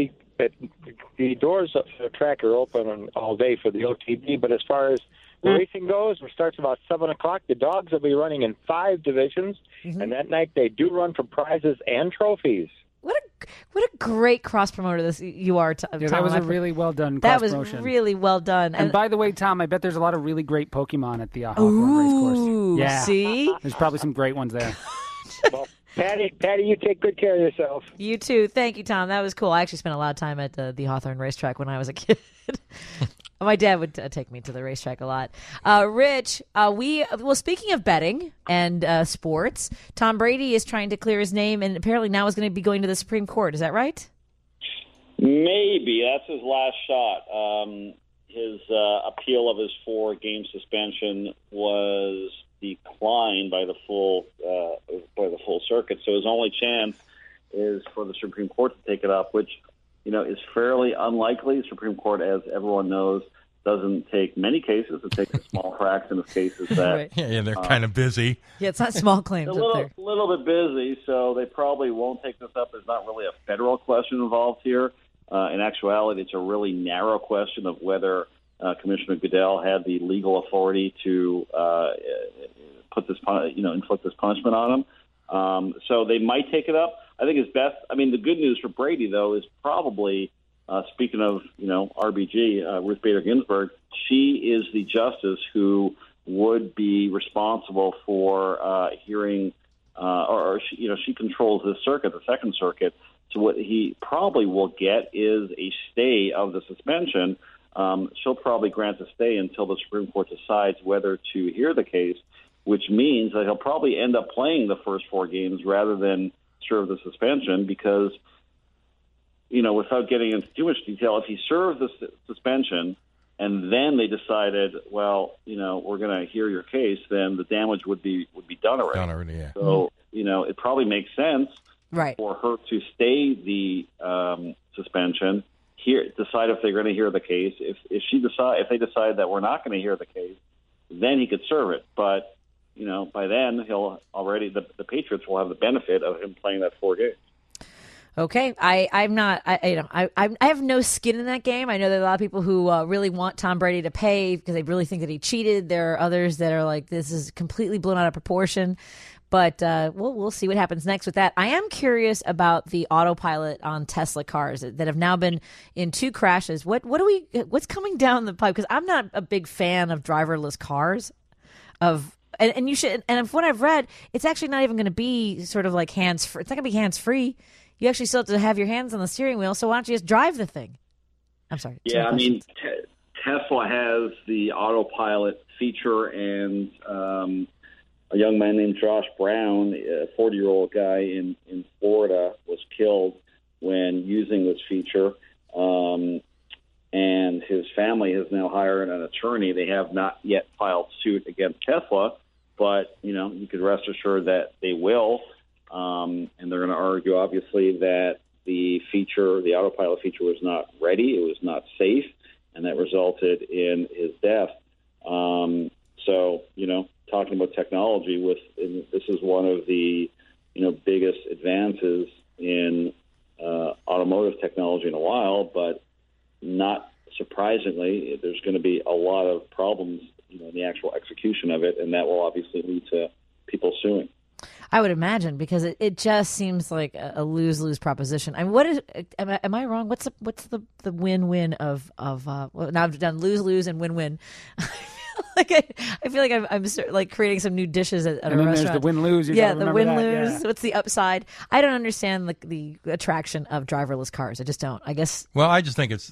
doors of the track are open all day for the OTB, but as far as the racing goes, it starts about 7 o'clock. The dogs will be running in 5 divisions, and that night they do run for prizes and trophies. What a great cross promoter you are, Tom. Yeah, that was a really well done That cross was promotion. really well done. And by the way, Tom, I bet there's a lot of really great Pokemon at the Hawthorne Racecourse. Yeah. See? There's probably some great ones there. Well, Patty, you take good care of yourself. You too. Thank you, Tom. That was cool. I actually spent a lot of time at the Hawthorne Racetrack when I was a kid. My dad would take me to the racetrack a lot. Rich, speaking of betting and sports, Tom Brady is trying to clear his name, and apparently now is going to be going to the Supreme Court. Is that right? Maybe. That's his last shot. His appeal of his 4-game suspension was declined by the full circuit. So his only chance is for the Supreme Court to take it up, which is fairly unlikely. The Supreme Court, as everyone knows, doesn't take many cases. It takes a small fraction of cases that. Right. Yeah, they're kind of busy. Yeah, it's not small claims a up there. little bit busy, so they probably won't take this up. There's not really a federal question involved here. In actuality, it's a really narrow question of whether Commissioner Goodell had the legal authority to inflict this punishment on him. So they might take it up. I think it's best. I mean, the good news for Brady, though, is probably, speaking of, RBG, Ruth Bader Ginsburg, she is the justice who would be responsible for hearing, she controls this circuit, the Second Circuit. So what he probably will get is a stay of the suspension. She'll probably grant a stay until the Supreme Court decides whether to hear the case, which means that he'll probably end up playing the first 4 games rather than serve the suspension because, without getting into too much detail, if he served the suspension and then they decided, well, we're going to hear your case, then the damage would be done already. Yeah. So, it probably makes sense for her to stay the suspension, decide if they're going to hear the case. If they decide that we're not going to hear the case, then he could serve it. But by then he'll already the Patriots will have the benefit of him playing that 4 games. Okay, I have no skin in that game. I know there are a lot of people who really want Tom Brady to pay because they really think that he cheated. There are others that are like, this is completely blown out of proportion. But we'll see what happens next with that. I am curious about the autopilot on Tesla cars that have now been in 2 crashes. What's coming down the pipe? Because I'm not a big fan of driverless cars. And you should. And from what I've read, it's actually not even going to be sort of like hands-free. It's not going to be hands-free. You actually still have to have your hands on the steering wheel. So why don't you just drive the thing? I'm sorry. Yeah, I mean, Tesla has the autopilot feature, and a young man named Josh Brown, a 40-year-old guy in Florida, was killed when using this feature. And his family has now hired an attorney. They have not yet filed suit against Tesla, but, you could rest assured that they will. And they're going to argue, obviously, that the autopilot feature was not ready, it was not safe, and that resulted in his death. So, talking about technology, this is one of the, biggest advances in automotive technology in a while, but not surprisingly, there's going to be a lot of problems, in the actual execution of it, and that will obviously lead to people suing. I would imagine, because it just seems like a lose-lose proposition. I mean, am I wrong? What's the win-win of now I've done lose-lose and win-win. I feel like I'm like creating some new dishes at a restaurant. There's the win-lose. Yeah, the win-lose. Yeah. What's the upside? I don't understand the attraction of driverless cars. I just don't. I guess. Well, I just think it's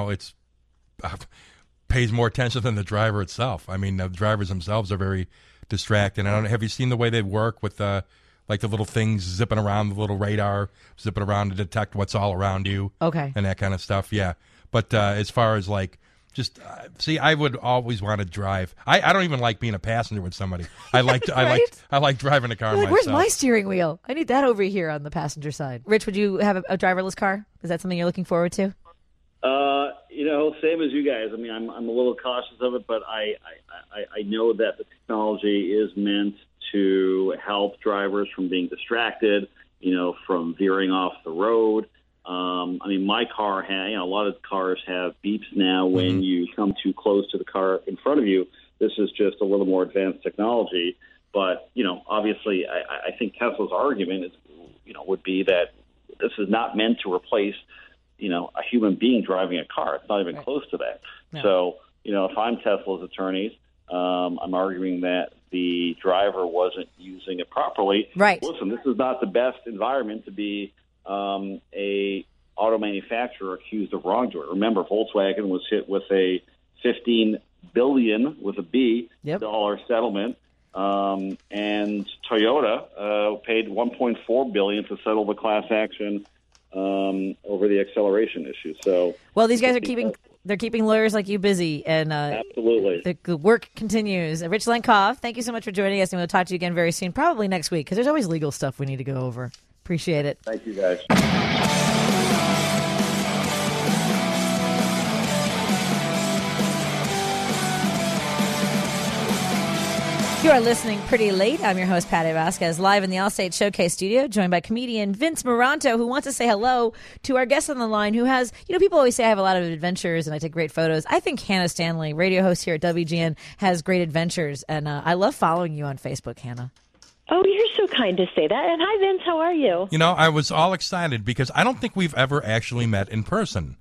pays more attention than the driver itself. I mean, the drivers themselves are very distracted. Have you seen the way they work with the little things zipping around, the little radar zipping around to detect what's all around you? Okay. And that kind of stuff. Yeah. But as far as Just see, I would always want to drive. I don't even like being a passenger with somebody. I like driving a car You're like, myself. where's my steering wheel? I need that over here on the passenger side. Rich, would you have a driverless car? Is that something you're looking forward to? Same as you guys. I mean, I'm a little cautious of it, but I know that the technology is meant to help drivers from being distracted, from veering off the road. My car a lot of cars have beeps now when you come too close to the car in front of you. This is just a little more advanced technology. But, obviously, I think Tesla's argument is, would be that this is not meant to replace, a human being driving a car. It's not even close to that. No. So, if I'm Tesla's attorneys, I'm arguing that the driver wasn't using it properly. Right. Listen, this is not the best environment to be a auto manufacturer accused of wrongdoing. Remember, Volkswagen was hit with a $15 billion with a B dollar settlement, and Toyota paid $1.4 billion to settle the class action over the acceleration issue. So, well, these guys are keeping lawyers like you busy, and absolutely the work continues. Rich Lenkov, thank you so much for joining us, and we'll talk to you again very soon, probably next week, because there's always legal stuff we need to go over. Appreciate it. Thank you, guys. You are listening Pretty Late. I'm your host, Patty Vasquez, live in the Allstate Showcase studio, joined by comedian Vince Moranto, who wants to say hello to our guest on the line, who has, people always say I have a lot of adventures and I take great photos. I think Hannah Stanley, radio host here at WGN, has great adventures, and I love following you on Facebook, Hannah. Oh, you're so kind to say that. And hi, Vince. How are you? I was all excited because I don't think we've ever actually met in person.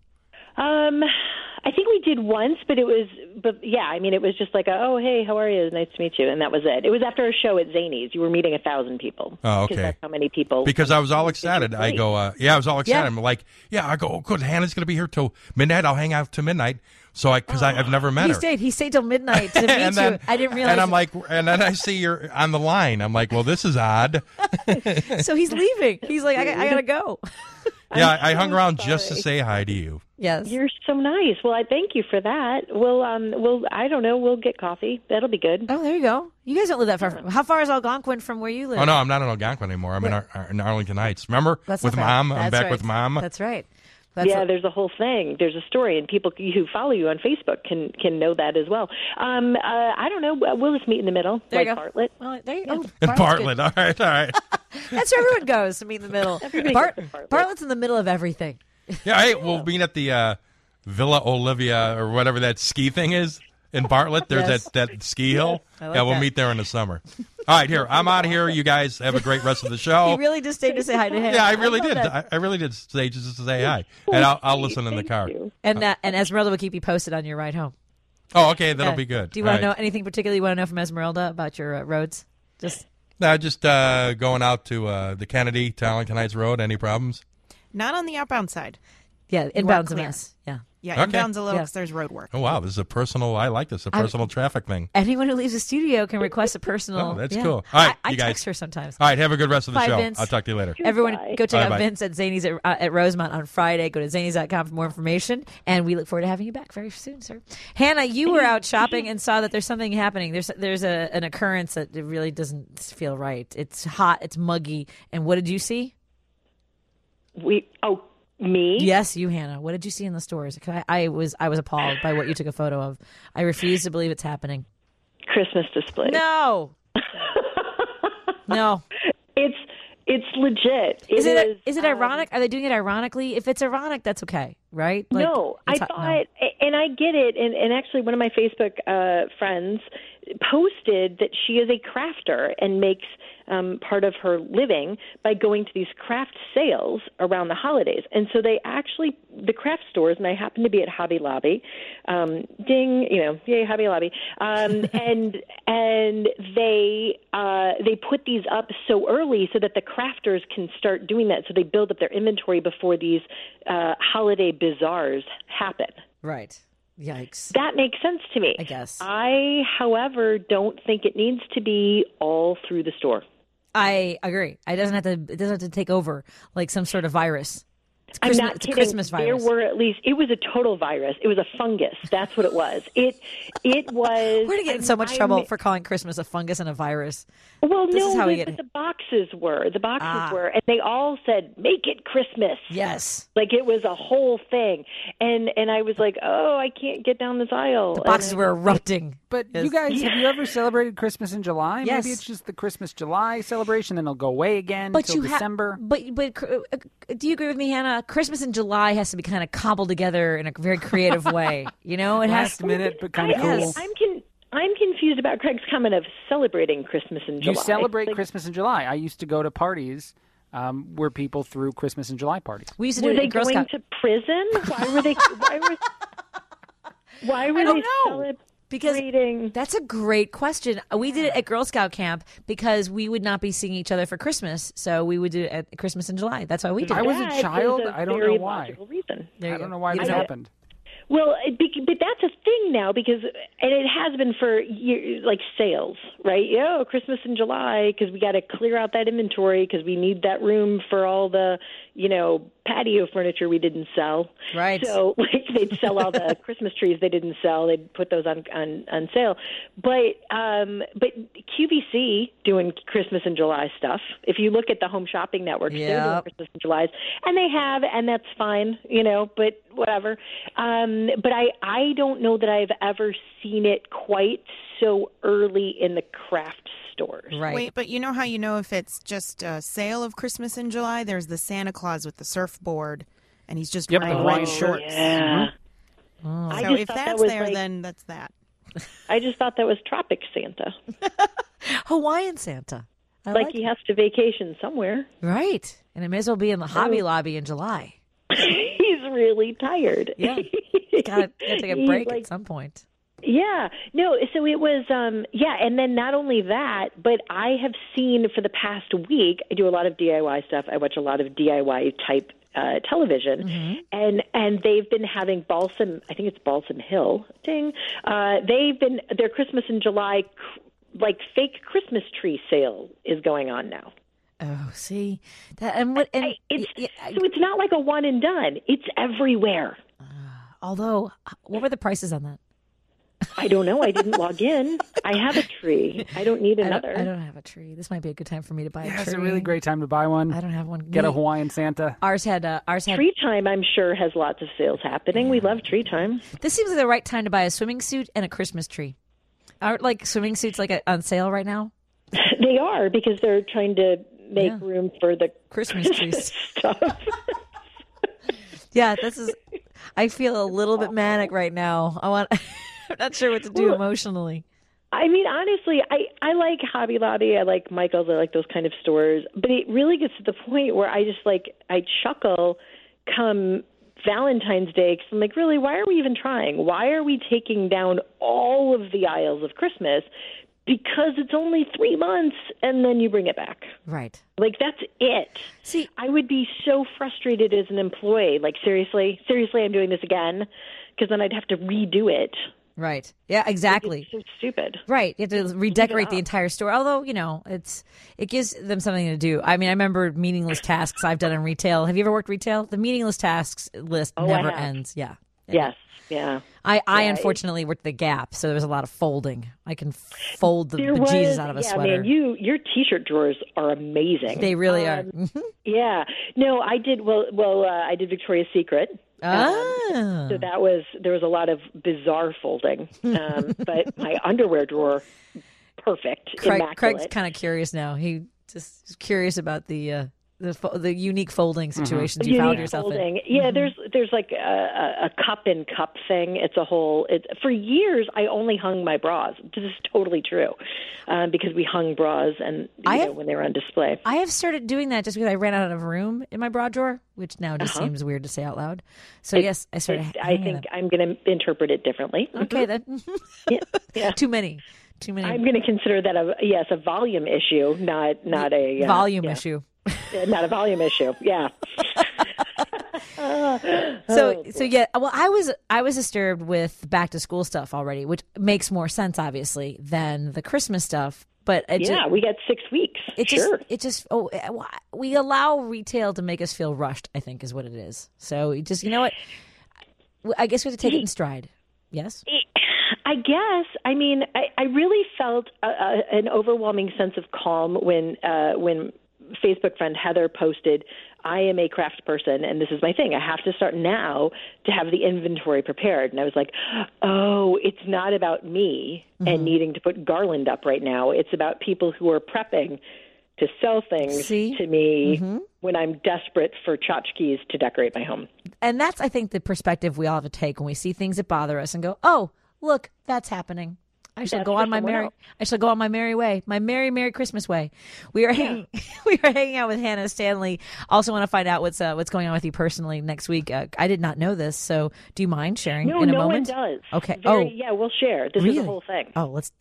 I think we did once, but it was just like, oh, hey, how are you? Nice to meet you. And that was it. It was after a show at Zanies. You were meeting 1,000 people. Oh, okay. Because that's how many people. Because I was all excited. I go, I was all excited. I'm like, I go, oh, good. Hannah's going to be here till midnight. I'll hang out till midnight. So I've never met her. He stayed till midnight to meet you. I didn't realize. And I'm like, and then I see you're on the line. I'm like, well, this is odd. So he's leaving. He's like, I got to go. Yeah, I hung around just to say hi to you. Yes. You're so nice. Well, I thank you for that. I don't know, we'll get coffee. That'll be good. Oh, there you go. You guys don't live that far. How far is Algonquin from where you live? Oh, no, I'm not in Algonquin anymore. I'm in Arlington Heights. Remember? With Mom? I'm back with Mom. That's right. There's a whole thing. There's a story, and people who follow you on Facebook can know that as well. I don't know. We'll just meet in the middle, there like Bartlett. Well, there you go. Bartlett. All right. That's where everyone goes to meet in the middle. Bartlett's in the middle of everything. Yeah, hey, we'll meet at the Villa Olivia or whatever that ski thing is in Bartlett. There's that ski hill. We'll meet there in the summer. All right, here. I'm out of here. You guys have a great rest of the show. You really just stayed to say hi to him. Yeah, I really did. I really did stay just to say hi. And I'll listen in the car. And Esmeralda will keep you posted on your ride home. Oh, okay. That'll be good. Do you want to know anything particular you want to know from Esmeralda about your roads? Just going out to the Kennedy to Arlington Heights Road. Any problems? Not on the outbound side. Yeah, inbound's a mess. Yeah. Yeah, inbound's a little because there's road work. Oh, wow. This is a personal, I like this, personal traffic thing. Anyone who leaves the studio can request a personal. Oh, that's cool. All right, I you guys. text her sometimes. All right, have a good rest of the Bye, show. Vince. I'll talk to you later. Everyone, go check out Bye. Vince at Zanies at Rosemont on Friday. Go to zanies.com for more information, and we look forward to having you back very soon, sir. Hannah, you were out shopping and saw that there's something happening. There's an occurrence that it really doesn't feel right. It's hot, it's muggy, and what did you see? Me? Yes, you, Hannah. What did you see in the stores? I was appalled by what you took a photo of. I refuse to believe it's happening. Christmas display. No. No. It's legit. Is it ironic? Are they doing it ironically? If it's ironic, that's okay, right? No, I thought, and I get it. And actually, one of my Facebook friends posted that she is a crafter and makes part of her living by going to these craft sales around the holidays. And so the craft stores, and I happen to be at Hobby Lobby, ding, yay, Hobby Lobby, and they put these up so early so that the crafters can start doing that. So they build up their inventory before these holiday bazaars happen. Right. Yikes. That makes sense to me. I guess. I, however, don't think it needs to be all through the store. I agree. It doesn't have to take over like some sort of virus. I'm not it's a kidding. Christmas virus. There were at least, it was a total virus. It was a fungus. That's what it was. It was. We're going to get in so much trouble for calling Christmas a fungus and a virus. Well, This is how we but get the boxes were. The boxes were. And they all said, make it Christmas. Yes. Like it was a whole thing. And I was like, oh, I can't get down this aisle. The boxes were erupting. But you guys, have you ever celebrated Christmas in July? Yes. Maybe it's just the Christmas July celebration, then it'll go away again But until you December. But do you agree with me, Hannah? Christmas in July has to be kind of cobbled together in a very creative way. You know, it has Last minute, but kind of cool. I'm confused about Craig's comment of celebrating Christmas in July. You celebrate Christmas in July. I used to go to parties where people threw Christmas in July parties. We used to do Were it they at Girl going Scout. to prison? Why were they celebrating? Because that's a great question. We did it at Girl Scout camp because we would not be seeing each other for Christmas, so we would do it at Christmas in July. That's why we did it. I was a child. I don't know why. Logical reason. I don't know why this happened. Well, but that's a thing now because, and it has been for years, like sales, right? Christmas in July because we got to clear out that inventory because we need that room for all the, patio furniture we didn't sell. Right. So like they'd sell all the Christmas trees they didn't sell. They'd put those on sale. But QVC doing Christmas in July stuff. If you look at the Home Shopping Network, they're doing Christmas in July, and they have, and that's fine, but whatever. But I don't know that I've ever seen it quite so early in the craft stores. Right. Wait, but you know how you know if it's just a sale of Christmas in July? There's the Santa Claus with the surfboard, and he's just wearing the white Hawaiian shorts. Yeah. So if that's there, then that's that. I just thought that was Tropic Santa. Hawaiian Santa. I Like he has to vacation somewhere. Right. And it may as well be in the Hobby Lobby in July. He's really tired. Yeah. Gotta take a break at some point. Yeah. No, so it was, and then not only that, but I have seen for the past week, I do a lot of DIY stuff. I watch a lot of DIY type television, and they've been having Balsam, I think it's Balsam Hill, their Christmas in July, like fake Christmas tree sale is going on now. Oh, see that, and what? And so it's not like a one and done. It's everywhere. Although, what were the prices on that? I don't know. I didn't log in. I have a tree. I don't need another. I don't have a tree. This might be a good time for me to buy a tree. It's a really great time to buy one. I don't have one. Get a Hawaiian Santa. Ours had Tree Time. I'm sure has lots of sales happening. We love Tree Time. This seems like the right time to buy a swimming suit and a Christmas tree. Aren't like swimming suits on sale right now? They are because they're trying to make room for the Christmas trees stuff. Yeah, I feel a little bit manic right now. I'm not sure what to do emotionally. I mean, honestly, I like Hobby Lobby. I like Michael's. I like those kind of stores. But it really gets to the point where I chuckle come Valentine's Day because I'm like, really, why are we even trying? Why are we taking down all of the aisles of Christmas? Because it's only 3 months and then you bring it back. Right. Like, that's it. See, I would be so frustrated as an employee. Like, seriously, I'm doing this again? Because then I'd have to redo it. Right. Yeah, exactly. It's so stupid. Right. You have to redecorate the entire store. Although, it gives them something to do. I mean, I remember meaningless tasks I've done in retail. Have you ever worked retail? The meaningless tasks list never ends. Yeah. Yes. Yeah. I unfortunately worked the Gap, so there was a lot of folding. I can fold the Jesus out of a sweater. Man, your T-shirt drawers are amazing. They really are. Yeah. No, I did. I did Victoria's Secret. So there was a lot of bizarre folding. But my underwear drawer, perfect, immaculate. Craig's kind of curious now. He just is curious about the unique folding situations you found yourself in. Yeah, there's like a cup in cup thing. It's a whole. For years, I only hung my bras. This is totally true, because we hung bras and when they were on display. I have started doing that just because I ran out of room in my bra drawer, which now just seems weird to say out loud. So yes, I started. I think I'm going to interpret it differently. Okay, then. Yeah. Too many. I'm going to consider that a volume issue, not a volume issue. Not a volume issue. Yeah. So yeah. Well, I was disturbed with back to school stuff already, which makes more sense obviously than the Christmas stuff. But we got 6 weeks. We allow retail to make us feel rushed, I think, is what it is. So we just, you know what? I guess we have to take it in stride. Yes? I guess. I mean, I really felt an overwhelming sense of calm when Facebook friend Heather posted, I am a craft person, and this is my thing. I have to start now to have the inventory prepared. And I was like, oh, it's not about me and needing to put garland up right now. It's about people who are prepping to sell things to me when I'm desperate for tchotchkes to decorate my home. And that's, I think, the perspective we all have to take when we see things that bother us and go, oh, look, that's happening. I shall go on my merry way, my merry Christmas way. We are hanging out with Hannah Stanley. Also, want to find out what's going on with you personally next week. I did not know this, so do you mind sharing in a moment? No one does. Okay. Yeah, we'll share. This is the whole thing. Oh, let's.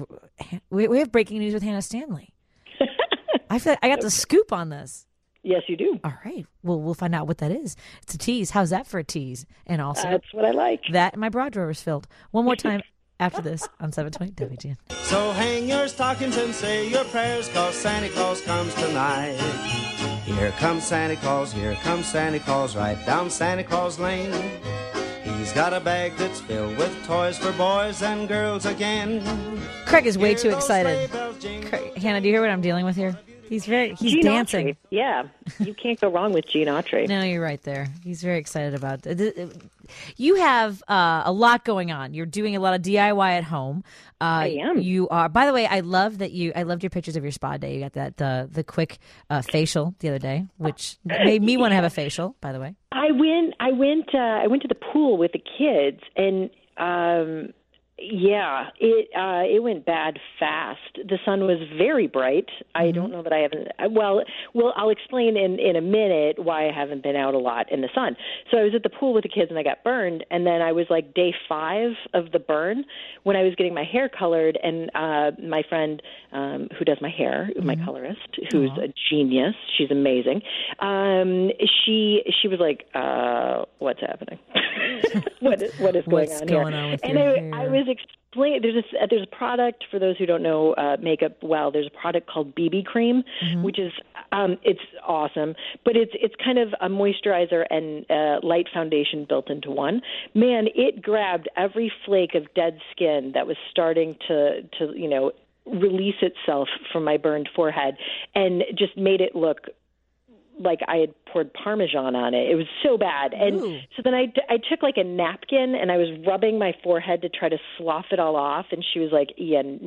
We have breaking news with Hannah Stanley. I feel like I got the scoop on this. Yes, you do. All right. Well, we'll find out what that is. It's a tease. How's that for a tease? And also, that's what I like. That and my bra drawer is filled. One more time. After this on 720 WGN. So hang your stockings and say your prayers, 'cause Santa Claus comes tonight. Here comes Santa Claus, right down Santa Claus Lane. He's got a bag that's filled with toys for boys and girls again. Craig is way too excited. Hannah, do you hear what I'm dealing with here? He's dancing. Autry. Yeah, you can't go wrong with Gene Autry. No, you're right there. He's very excited about it. You have a lot going on. You're doing a lot of DIY at home. I am. You are. By the way, I loved your pictures of your spa day. You got that the quick facial the other day, which made me want to have a facial. By the way, I went to the pool with the kids and. Yeah, it went bad fast. The sun was very bright. I don't know that I haven't. Well, I'll explain in a minute why I haven't been out a lot in the sun. So I was at the pool with the kids and I got burned, and then I was like day 5 of the burn when I was getting my hair colored, and my friend who does my hair, my colorist, who's a genius. She's amazing. She was like, "What's happening? what is going What's on going here?" On with and your hair? I was explaining. There's a product for those who don't know makeup well. There's a product called BB cream, which is it's awesome, but it's kind of a moisturizer and light foundation built into one. Man, it grabbed every flake of dead skin that was starting to release itself from my burned forehead, and just made it look like I had poured Parmesan on it. It was so bad. And so then I took like a napkin and I was rubbing my forehead to try to slough it all off. And she was like,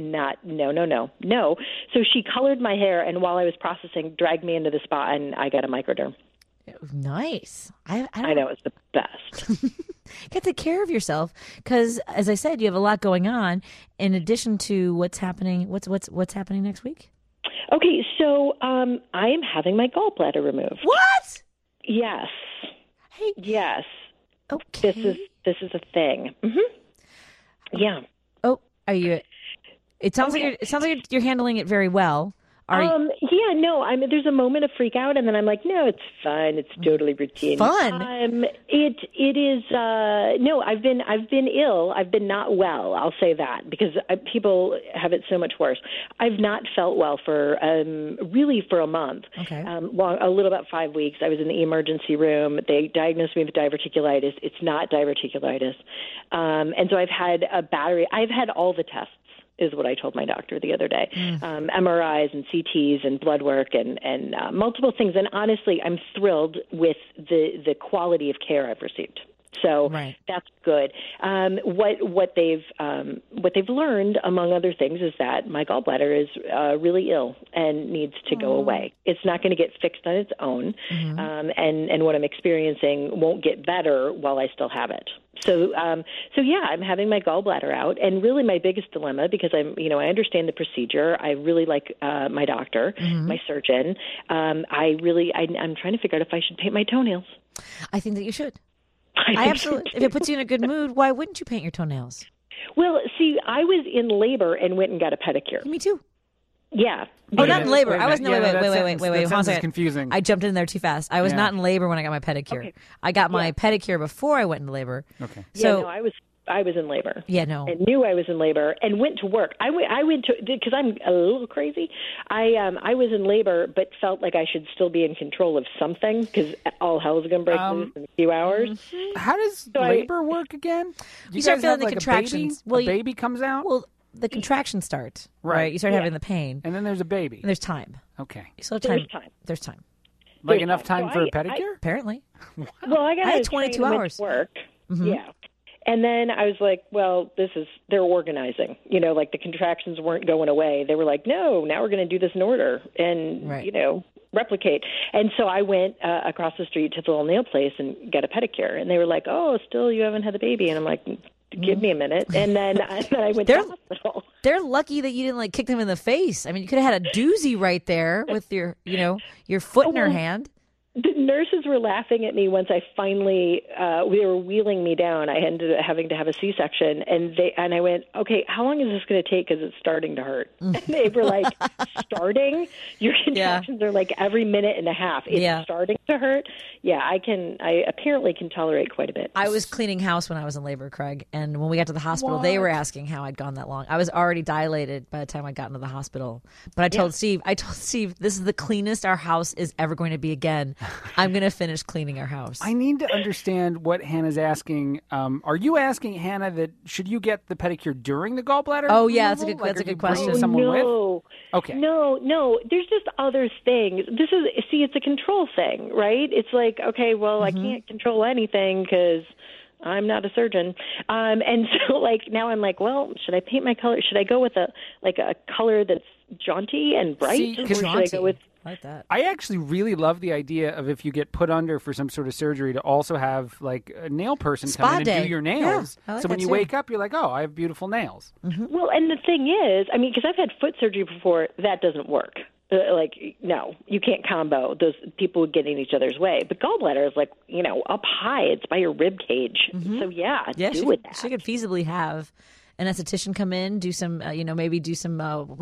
no. So she colored my hair, and while I was processing, dragged me into the spa, and I got a microderm. Nice. I know, it's the best. You got to take care of yourself because, as I said, you have a lot going on in addition to what's happening. What's happening next week? Okay, so I am having my gallbladder removed. What? Yes. Hey. Yes. Okay. This is a thing. Mm-hmm. Yeah. Oh, are you? It sounds like you're handling it very well. Yeah, no. There's a moment of freak out, and then I'm like, no, it's fine. It's totally routine. Fun. It is. No, I've been ill. I've been not well. I'll say that because people have it so much worse. I've not felt well for really for a month. Okay. A little about 5 weeks. I was in the emergency room. They diagnosed me with diverticulitis. It's not diverticulitis, and so I've had a battery. I've had all the tests, is what I told my doctor the other day. MRIs and CTs and blood work and multiple things. And honestly, I'm thrilled with the quality of care I've received. So that's good. What they've learned, among other things, is that my gallbladder is really ill and needs to go away. It's not going to get fixed on its own, and what I'm experiencing won't get better while I still have it. So yeah, I'm having my gallbladder out, and really my biggest dilemma, because I understand the procedure. I really like my doctor, my surgeon. I'm trying to figure out if I should paint my toenails. I think that you should. I absolutely. If it puts you in a good mood, why wouldn't you paint your toenails? Well, see, I was in labor and went and got a pedicure. Me too. Yeah. Oh, not in labor. I was wait. Hold on a second. Confusing. I jumped in there too fast. I was not in labor when I got my pedicure. Okay. I got my pedicure before I went into labor. Okay. So I was I was in labor. Yeah, no. And knew I was in labor and went to work. I went to, because I'm a little crazy. I was in labor, but felt like I should still be in control of something because all hell is going to break loose in a few hours. How does labor work again? You start guys feeling have, the like, contractions. A baby? A baby comes out? Well, the contractions start, right? You start having the pain. And then there's a baby. And there's time. Okay. You still have time. There's time. There's time. Like There's enough time So for a I- pedicure? Apparently. Well, I got I had 22 hours. Work. Mhm. Yeah. And then I was like, well, they're organizing. Like the contractions weren't going away. They were like, no, now we're going to do this in order and, replicate. And so I went across the street to the little nail place and got a pedicure. And they were like, oh, still you haven't had the baby. And I'm like, give me a minute. And then I went to the hospital. They're lucky that you didn't kick them in the face. I mean, you could have had a doozy right there with your foot in her hand. The nurses were laughing at me once I finally they were wheeling me down. I ended up having to have a C-section, and I went, okay, how long is this going to take? Because it's starting to hurt. And they were like, starting? Your contractions are like every minute and a half. It's starting to hurt. Yeah, I apparently can tolerate quite a bit. I was cleaning house when I was in labor, Craig, and when we got to the hospital, they were asking how I'd gone that long. I was already dilated by the time I got into the hospital. But I told Steve, this is the cleanest our house is ever going to be again. I'm going to finish cleaning our house. I need to understand what Hannah's asking. Are you asking Hannah that should you get the pedicure during the gallbladder? Oh, yeah, that's a removal? good Are you question. bringing someone No. with? Okay. No. There's just other things. It's a control thing, right? It's like, okay, well, I can't control anything because I'm not a surgeon. And so, now I'm like, well, should I paint my color? Should I go with a color that's jaunty and bright? See, or should I go with... I like that. I actually really love the idea of if you get put under for some sort of surgery to also have a nail person Spa come in day. and do your nails. Yeah, I like so when that you too. wake up, you're like, oh, I have beautiful nails. Well, and the thing is, I mean, because I've had foot surgery before, that doesn't work. No, you can't combo. Those people would get in each other's way. But gallbladder is up high. It's by your rib cage. So do with that. She could feasibly have an esthetician come in, do some, maybe do some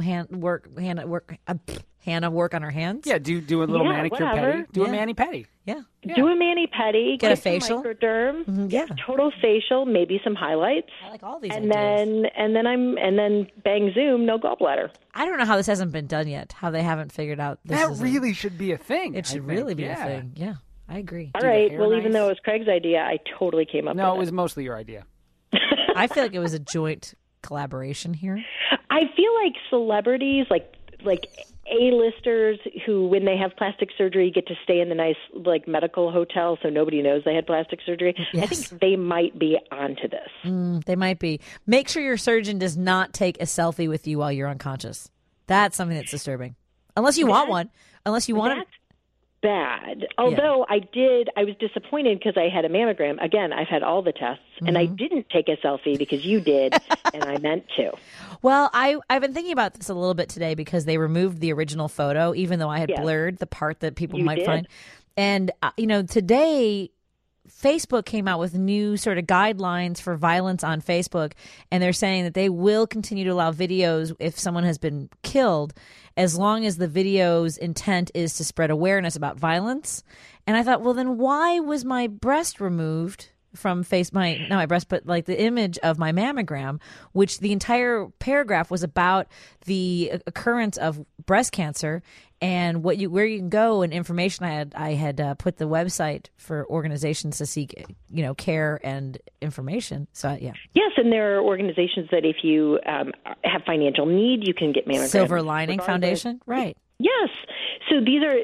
Hannah work on her hands. Yeah, do a little manicure whatever. pedi. Do a mani-pedi. Yeah. Do a mani-pedi. Get a some facial. Microderm. Yeah. Total facial. Maybe some highlights. I like all these And ideas. then bang zoom. No gallbladder. I don't know how this hasn't been done yet. How they haven't figured out this That is really should be a thing. It should I really think. be Yeah. a thing. Yeah, I agree. All Do the right. hair Well, nice. even though it was Craig's idea, I totally came up No, with it was mostly your idea. I feel like it was a joint collaboration here. I feel like celebrities, like A-listers who, when they have plastic surgery, get to stay in the nice medical hotel so nobody knows they had plastic surgery. Yes. I think they might be onto this. They might be. Make sure your surgeon does not take a selfie with you while you're unconscious. That's something that's disturbing. Unless you want one. Unless you want it. That's bad. Although I was disappointed because I had a mammogram. Again, I've had all the tests, and I didn't take a selfie because you did, and I meant to. Well, I've been thinking about this a little bit today because they removed the original photo, even though I had blurred the part that people might find. And, today Facebook came out with new sort of guidelines for violence on Facebook, and they're saying that they will continue to allow videos if someone has been killed, as long as the video's intent is to spread awareness about violence. And I thought, well, then why was my breast removed from not my breast, but the image of my mammogram, which the entire paragraph was about the occurrence of breast cancer and where you can go and information. I had put the website for organizations to seek, care and information. So yeah. Yes, and there are organizations that if you have financial need, you can get mammograms. Silver Lining Foundation, right? Yes. So these are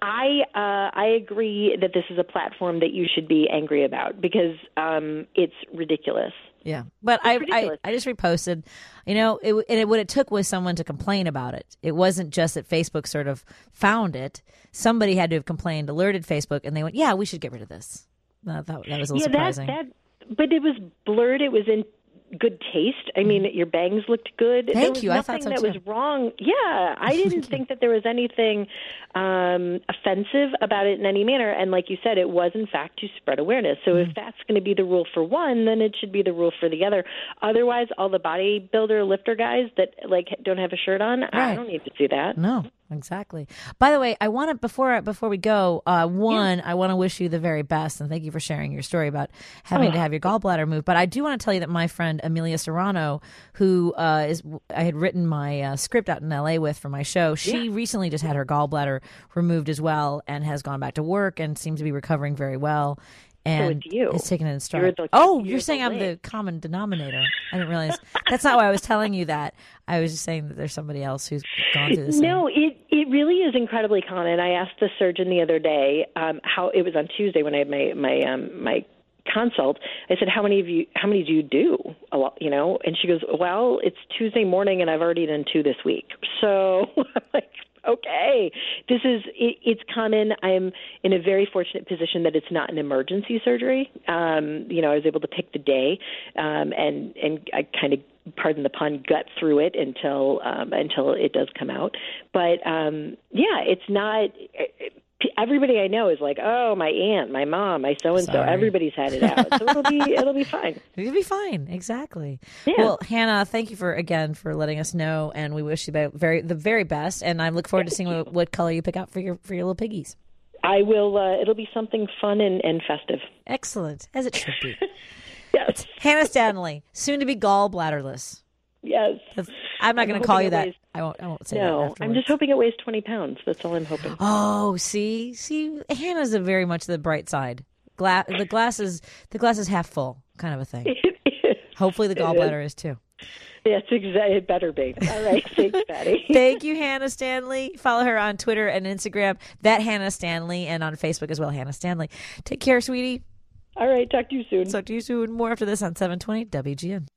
I agree that this is a platform that you should be angry about because it's ridiculous. Yeah, but I just reposted, what it took was someone to complain about it. It wasn't just that Facebook sort of found it. Somebody had to have complained, alerted Facebook, and they went, yeah, we should get rid of this. That was a little surprising. But it was blurred. It was in good taste. I mean, your bangs looked good. Thank you. There I was thought so, nothing that too. was wrong. Yeah, I didn't think that there was anything offensive about it in any manner. And like you said, it was in fact to spread awareness. So if that's going to be the rule for one, then it should be the rule for the other. Otherwise, all the bodybuilder lifter guys that don't have a shirt on, I don't need to see that. No, Exactly. By the way, I want to before we go, I want to wish you the very best, and thank you for sharing your story about having to have your gallbladder moved. But I do want to tell you that my friend Amelia Serrano, who I had written my script out in LA with for my show, she recently just had her gallbladder removed as well, and has gone back to work and seems to be recovering very well. And so it's you. It's taken it in stride. You're saying I'm the common denominator. I didn't realize. That's not why I was telling you that. I was just saying that there's somebody else who's gone through this. No, it really is incredibly common. I asked the surgeon the other day how it was on Tuesday when I had my consult. I said, how many do you do? A lot, and she goes, well, it's Tuesday morning and I've already done 2 this week. So I'm like, okay, it's common. I'm in a very fortunate position that it's not an emergency surgery. I was able to pick the day, and I kind of, pardon the pun, gut through it until it does come out. But it's not. Everybody I know is like, oh, my aunt, my mom, my so-and-so. Everybody's had it out. So it'll be fine. It'll be fine. Exactly. Yeah. Well, Hannah, thank you for letting us know, and we wish you the very best. And I look forward to seeing what color you pick out for your little piggies. I will. It'll be something fun and festive. Excellent, as it should be. Yes. Hannah Stanley, soon to be gallbladderless. Yes. I'm not going to call you that. I won't say that. No, I'm just hoping it weighs 20 pounds. That's all I'm hoping. Oh, see, Hannah's very much the bright side. The glass is half full, kind of a thing. Hopefully, the gallbladder is too. Yes, exactly. It better be. All right, thanks, Patty. Thank you, Hannah Stanley. Follow her on Twitter and Instagram, that Hannah Stanley, and on Facebook as well, Hannah Stanley. Take care, sweetie. All right, talk to you soon. Talk to you soon. More after this on 720 WGN.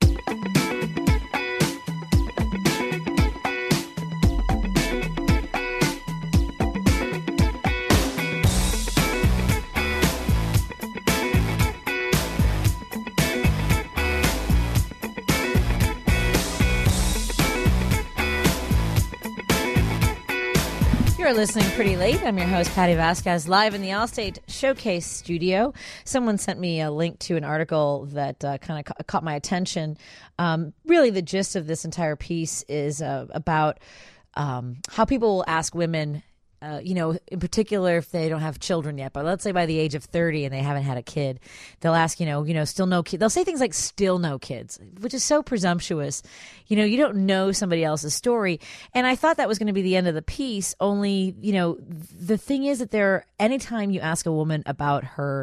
You're listening Pretty Late. I'm your host, Patty Vasquez, live in the Allstate Showcase studio. Someone sent me a link to an article that kind of caught my attention. Really, the gist of this entire piece is about how people will ask women, in particular if they don't have children yet, but let's say by the age of 30 and they haven't had a kid, they'll ask, still no kid. They'll say things like still no kids, which is so presumptuous. You don't know somebody else's story. And I thought that was going to be the end of the piece. Only, the thing is that anytime you ask a woman about her,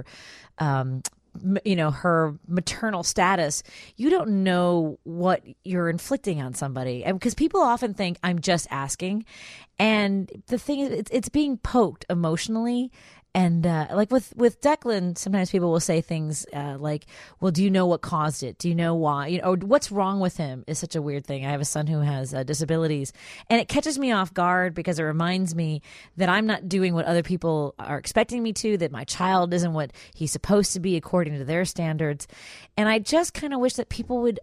her maternal status, you don't know what you're inflicting on somebody. And because people often think I'm just asking. And the thing is, it's being poked emotionally. And like with Declan, sometimes people will say things like, well, do you know what caused it? Do you know why? Or what's wrong with him is such a weird thing. I have a son who has disabilities, and it catches me off guard because it reminds me that I'm not doing what other people are expecting me to, that my child isn't what he's supposed to be according to their standards. And I just kind of wish that people would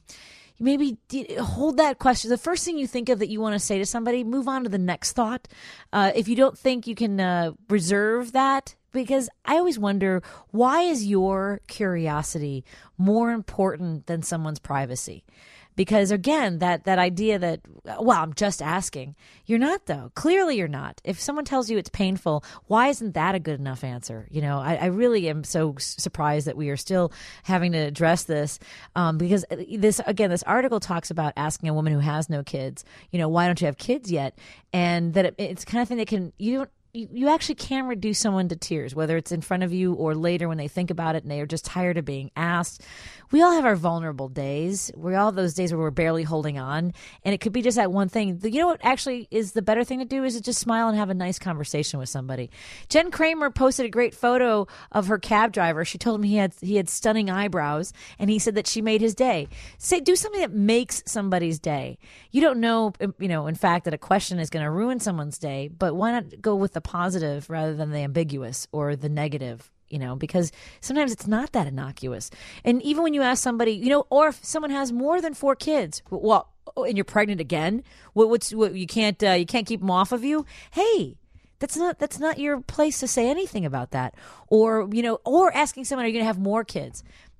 maybe hold that question. The first thing you think of that you want to say to somebody, move on to the next thought. If you don't think you can reserve that, because I always wonder, why is your curiosity more important than someone's privacy? Because again, that idea that, well, I'm just asking. You're not, though. Clearly you're not. If someone tells you it's painful, why isn't that a good enough answer? I really am so surprised that we are still having to address this, because this article talks about asking a woman who has no kids, why don't you have kids yet? And that it's the kind of thing that you actually can reduce someone to tears, whether it's in front of you or later when they think about it and they are just tired of being asked. We all have our vulnerable days. We all have those days where we're barely holding on. And it could be just that one thing. You know what actually is the better thing to do is to just smile and have a nice conversation with somebody. Jen Kramer posted a great photo of her cab driver. She told him he had stunning eyebrows, and he said that she made his day. Do something that makes somebody's day. You don't know, in fact, that a question is going to ruin someone's day, but why not go with the positive rather than the ambiguous or the negative? Because sometimes it's not that innocuous. And even when you ask somebody, or if someone has more than 4 kids, well, and you're pregnant again, what you can't keep them off of you. Hey, that's not your place to say anything about that. Or asking someone, are you going to have more kids?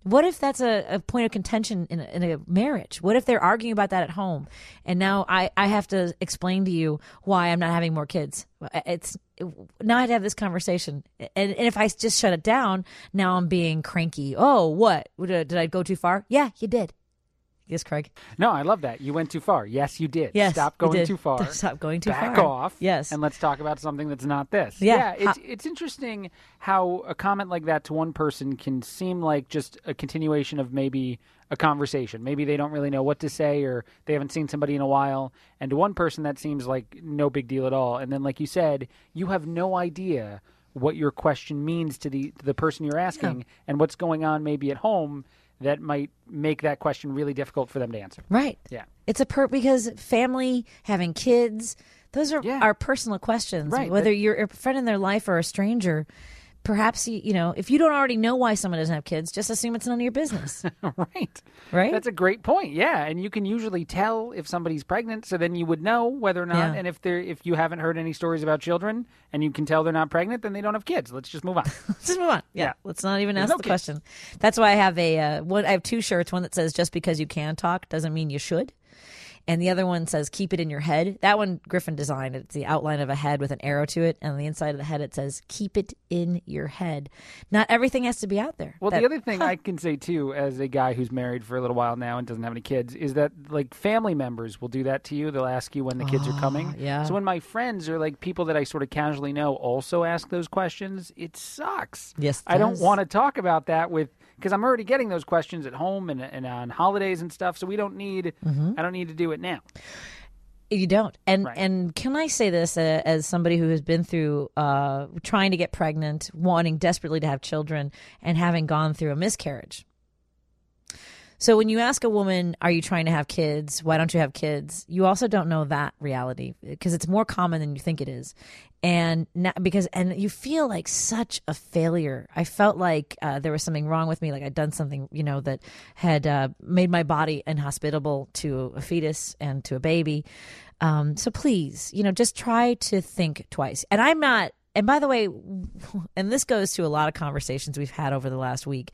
What if that's a point of contention in a marriage? What if they're arguing about that at home, and now I have to explain to you why I'm not having more kids? Now I had to have this conversation, and if I just shut it down, now I'm being cranky. Oh, what? Did I go too far? Yeah, you did. Yes, Craig. No, I love that. You went too far. Yes, you did. Yes, Stop going too far. Stop going too far. Back off. Yes. And let's talk about something that's not this. Yeah. It's interesting how a comment like that to one person can seem like just a continuation of maybe a conversation. Maybe they don't really know what to say, or they haven't seen somebody in a while. And to one person, that seems like no big deal at all. And then, like you said, you have no idea what your question means to the person you're asking and what's going on maybe at home that might make that question really difficult for them to answer. Right. Yeah. It's because family, having kids, those are our personal questions. Right. Whether you're a friend in their life or a stranger, perhaps, if you don't already know why someone doesn't have kids, just assume it's none of your business. Right. Right? That's a great point. Yeah. And you can usually tell if somebody's pregnant, so then you would know whether or not. Yeah. And if you haven't heard any stories about children and you can tell they're not pregnant, then they don't have kids. Let's just move on. Let's just move on. Yeah. Let's not even ask no the kids. question. That's why I have I have two shirts. One that says, just because you can talk doesn't mean you should. And the other one says, keep it in your head. That one Griffin designed. It's the outline of a head with an arrow to it. And on the inside of the head, it says, keep it in your head. Not everything has to be out there. Well, the other thing I can say, too, as a guy who's married for a little while now and doesn't have any kids, is that, like, family members will do that to you. They'll ask you when the kids are coming. Yeah. So when my friends or, like, people that I sort of casually know also ask those questions, it sucks. Yes, it I don't does. want to talk about that because I'm already getting those questions at home and on holidays and stuff, so I don't need to do it now. You don't. And Right. and can I say this as somebody who has been through trying to get pregnant, wanting desperately to have children, and having gone through a miscarriage. So when you ask a woman, are you trying to have kids? Why don't you have kids? You also don't know that reality because it's more common than you think it is. And you feel like such a failure. I felt like there was something wrong with me, like I'd done something, that had made my body inhospitable to a fetus and to a baby. So please, just try to think twice. And I'm not, and by the way, and this goes to a lot of conversations we've had over the last week.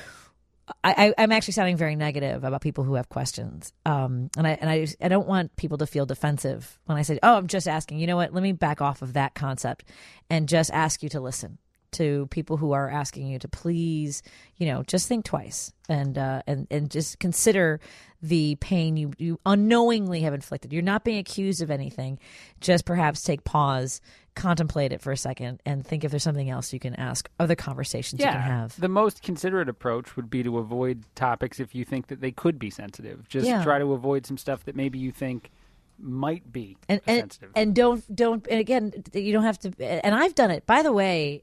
I'm actually sounding very negative about people who have questions, and I don't want people to feel defensive when I say, "Oh, I'm just asking." You know what? Let me back off of that concept and just ask you to listen to people who are asking you to please, just think twice and just consider the pain you unknowingly have inflicted. You're not being accused of anything. Just perhaps take pause, contemplate it for a second, and think if there's something else you can ask, other conversations you can have. The most considerate approach would be to avoid topics if you think that they could be sensitive. Just try to avoid some stuff that maybe you think might be sensitive. And don't and again, you don't have to, and I've done it. By the way,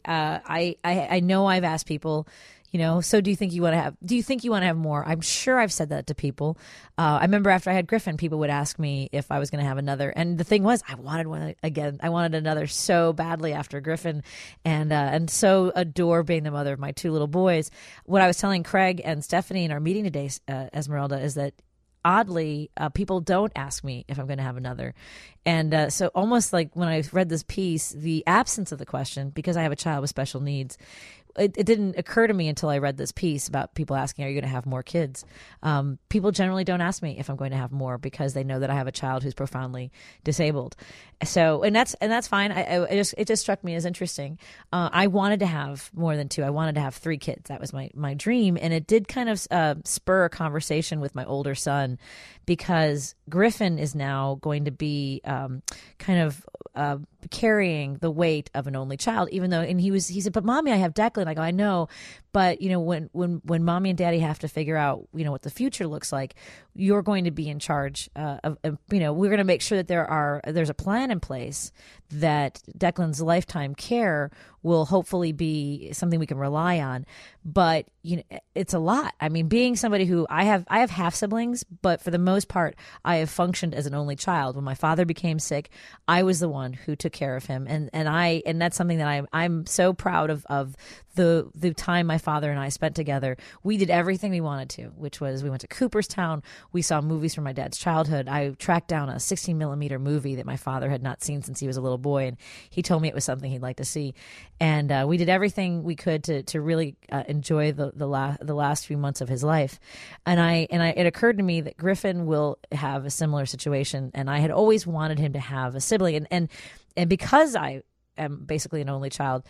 I know I've asked people, so do you think you want to have more? I'm sure I've said that to people. I remember after I had Griffin, people would ask me if I was going to have another. And the thing was, I wanted one again. I wanted another so badly after Griffin and so adore being the mother of my two little boys. What I was telling Craig and Stephanie in our meeting today, Esmeralda, is that oddly, people don't ask me if I'm going to have another. And so almost like when I read this piece, the absence of the question, because I have a child with special needs, it didn't occur to me until I read this piece about people asking, are you going to have more kids? People generally don't ask me if I'm going to have more because they know that I have a child who's profoundly disabled. So, and that's fine. It just struck me as interesting. I wanted to have more than two. I wanted to have 3 kids. That was my dream. And it did kind of spur a conversation with my older son because Griffin is now going to be kind of carrying the weight of an only child, even though, and he said, but mommy, I have Declan. I go, I know, but when mommy and daddy have to figure out, what the future looks like, you're going to be in charge of we're going to make sure that there's a plan in place that Declan's lifetime care will hopefully be something we can rely on. But it's a lot. I mean, being somebody who I have half siblings, but for the most part, I have functioned as an only child. When my father became sick, I was the one who took took care of him, and that's something that I'm so proud of the time my father and I spent together. We did everything we wanted to, which was we went to Cooperstown. We saw movies from my dad's childhood. I tracked down a 16 millimeter movie that my father had not seen since he was a little boy, and he told me it was something he'd like to see. And we did everything we could to really enjoy the last few months of his life. And it occurred to me that Griffin will have a similar situation, and I had always wanted him to have a sibling, and because I am basically an only child,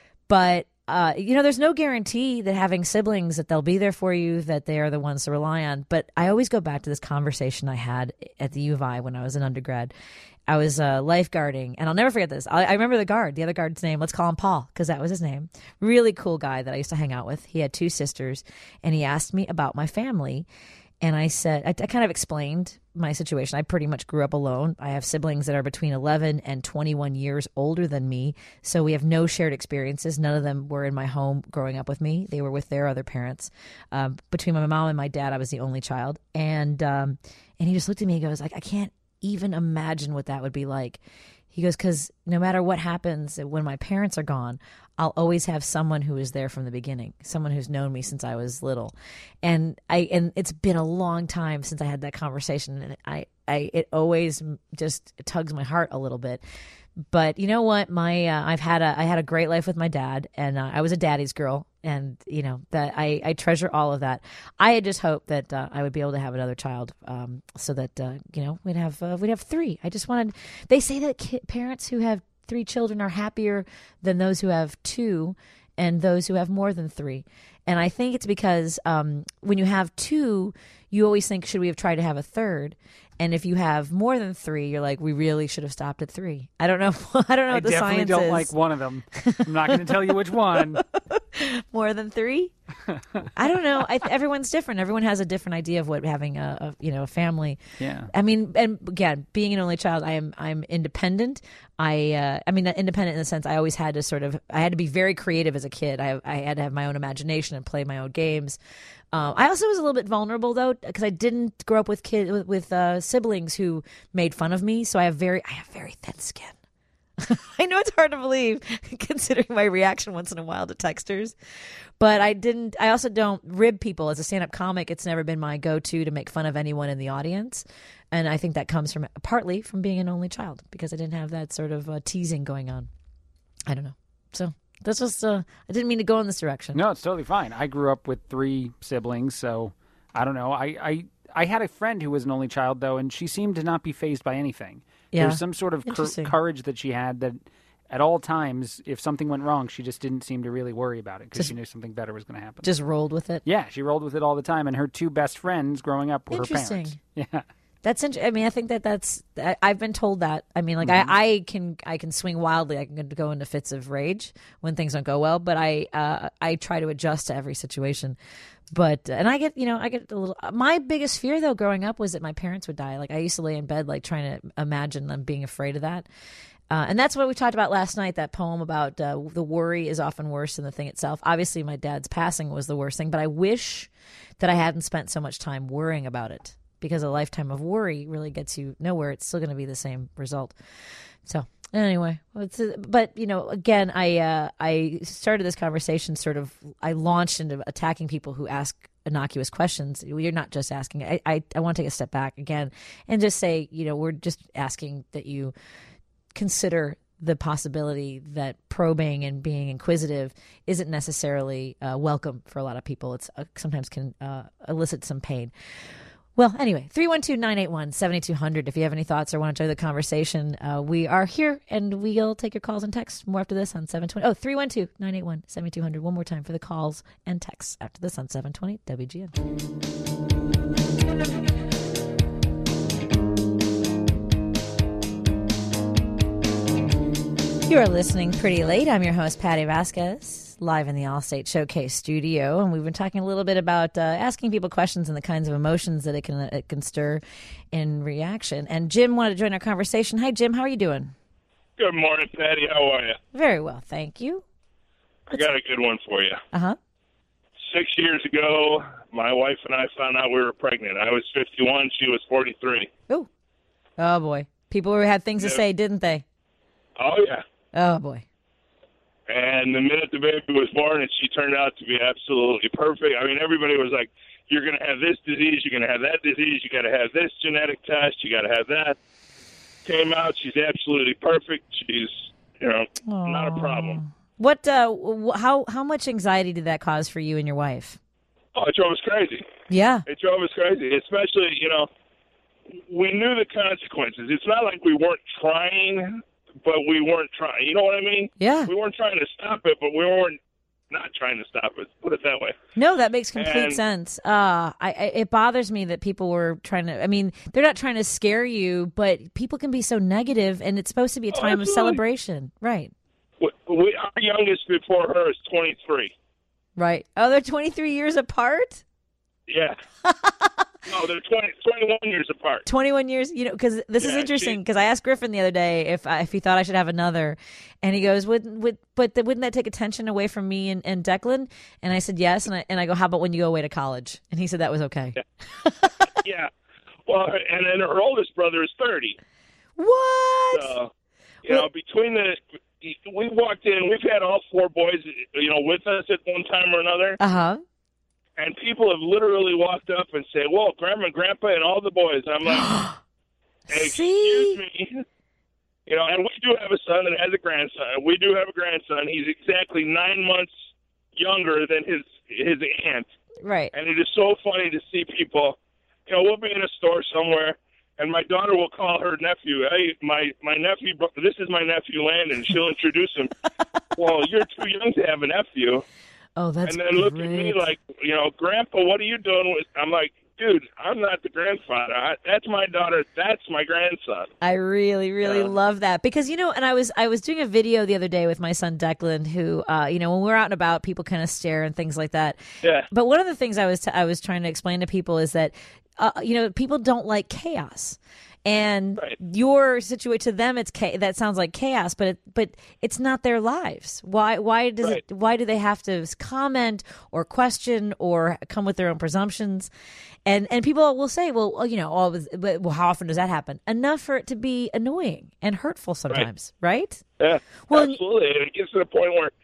but there's no guarantee that having siblings that they'll be there for you, that they are the ones to rely on. But I always go back to this conversation I had at the U of I when I was an undergrad. I was lifeguarding, and I'll never forget this. I remember the other guard's name. Let's call him Paul, because that was his name. Really cool guy that I used to hang out with. He had 2 sisters, and he asked me about my family. And I said, I kind of explained my situation. I pretty much grew up alone. I have siblings that are between 11 and 21 years older than me. So we have no shared experiences. None of them were in my home growing up with me. They were with their other parents. Between my mom and my dad, I was the only child. And he just looked at me and goes, I can't even imagine what that would be like. He goes, because no matter what happens, when my parents are gone, I'll always have someone who is there from the beginning, someone who's known me since I was little. And it's been a long time since I had that conversation, and it always just tugs my heart a little bit. But you know what? I had a great life with my dad, and I was a daddy's girl, and that I treasure all of that. I had just hoped that I would be able to have another child, so that we'd have 3. I just wanted. They say that parents who have 3 children are happier than those who have 2, and those who have more than 3. And I think it's because when you have 2, you always think, should we have tried to have a third? And if you have more than 3, you're like, we really should have stopped at 3. I don't know. I don't know what the science is. I definitely don't like one of them. I'm not going to tell you which one. More than 3? I don't know. Everyone's different. Everyone has a different idea of what having a family. Yeah. I mean, and again, being an only child, I'm independent. I mean, independent in the sense I always had to I had to be very creative as a kid. I had to have my own imagination and play my own games. I also was a little bit vulnerable though, because I didn't grow up with siblings who made fun of me. So I have very thin skin. I know it's hard to believe considering my reaction once in a while to texters, but I also don't rib people. As a stand-up comic, it's never been my go-to to make fun of anyone in the audience. And I think that comes partly from being an only child, because I didn't have that sort of teasing going on. I don't know. So that's just, I didn't mean to go in this direction. No, it's totally fine. I grew up with 3 siblings, so I don't know. I had a friend who was an only child, though, and she seemed to not be fazed by anything. Yeah. There's some sort of courage that she had that at all times, if something went wrong, she just didn't seem to really worry about it because she knew something better was going to happen. Just rolled with it? Yeah, she rolled with it all the time, and her 2 best friends growing up were her parents. Yeah. That's interesting. I mean, I think that's. I've been told that. I mean, like I can swing wildly. I can go into fits of rage when things don't go well. But I try to adjust to every situation. But and I get a little. My biggest fear though, growing up, was that my parents would die. Like I used to lay in bed, like trying to imagine them being afraid of that. And that's what we talked about last night. That poem about the worry is often worse than the thing itself. Obviously, my dad's passing was the worst thing, but I wish that I hadn't spent so much time worrying about it. Because a lifetime of worry really gets you nowhere. It's still going to be the same result. So anyway, but again, I started this conversation I launched into attacking people who ask innocuous questions. You're not just asking. I want to take a step back again and just say, we're just asking that you consider the possibility that probing and being inquisitive isn't necessarily welcome for a lot of people. It's sometimes can elicit some pain. Well, anyway, 312-981-7200. If you have any thoughts or want to join the conversation, we are here, and we'll take your calls and texts. More after this on 720. Oh, 312-981-7200. One more time for the calls and texts after this on 720 WGN. You are listening Pretty Late. I'm your host, Patty Vasquez, live in the Allstate Showcase studio, and we've been talking a little bit about asking people questions and the kinds of emotions that it can stir in reaction. And Jim wanted to join our conversation. Hi, Jim. How are you doing? Good morning, Patty. How are you? Very well, thank you. I got a good one for you. 6 years ago, my wife and I found out we were pregnant. I was 51. She was 43. Oh boy. People had things to say, didn't they? Oh, yeah. Oh, boy. And the minute the baby was born, and she turned out to be absolutely perfect. I mean, everybody was like, you're going to have this disease, you're going to have that disease, you got to have this genetic test, you got to have that. Came out, she's absolutely perfect. She's, not a problem. What? How much anxiety did that cause for you and your wife? Oh, it drove us crazy. Yeah. It drove us crazy, especially, we knew the consequences. It's not like we weren't trying, but we weren't trying. You know what I mean? Yeah. We weren't trying to stop it, but we weren't not trying to stop it. Put it that way. No, that makes complete sense. It bothers me that people were trying to. I mean, they're not trying to scare you, but people can be so negative, and it's supposed to be a time of celebration, right? Our youngest before her is 23. Right. Oh, they're 23 years apart? Yeah. No, they're 21 years apart. 21 years, because this is interesting, because I asked Griffin the other day if he thought I should have another, and he goes, wouldn't that take attention away from me and Declan? And I said yes, and I go, how about when you go away to college? And he said that was okay. Yeah. Yeah. Well, and then her oldest brother is 30. What? So, between we walked in, we've had all four boys, with us at one time or another. Uh-huh. And people have literally walked up and said, "Well, Grandma and Grandpa and all the boys." I'm like, "Excuse me." And we do have a son that has a grandson. We do have a grandson. He's exactly 9 months younger than his aunt. Right. And it is so funny to see people. We'll be in a store somewhere, and my daughter will call her nephew. "Hey, my nephew. This is my nephew Landon." She'll introduce him. "Well, you're too young to have a nephew." Oh, that's great. And then look at me like, "Grandpa, what are you doing with?" I'm like, "Dude, I'm not the grandfather. That's my daughter. That's my grandson." I really, really love that because and I was doing a video the other day with my son Declan, who when we're out and about, people kind of stare and things like that. Yeah. But one of the things I was trying to explain to people is that people don't like chaos. And your situation to them, that sounds like chaos, but it's not their lives. Why do they have to comment or question or come with their own presumptions? And people will say, well, how often does that happen? Enough for it to be annoying and hurtful sometimes, right? Yeah, well, absolutely. And it gets to the point where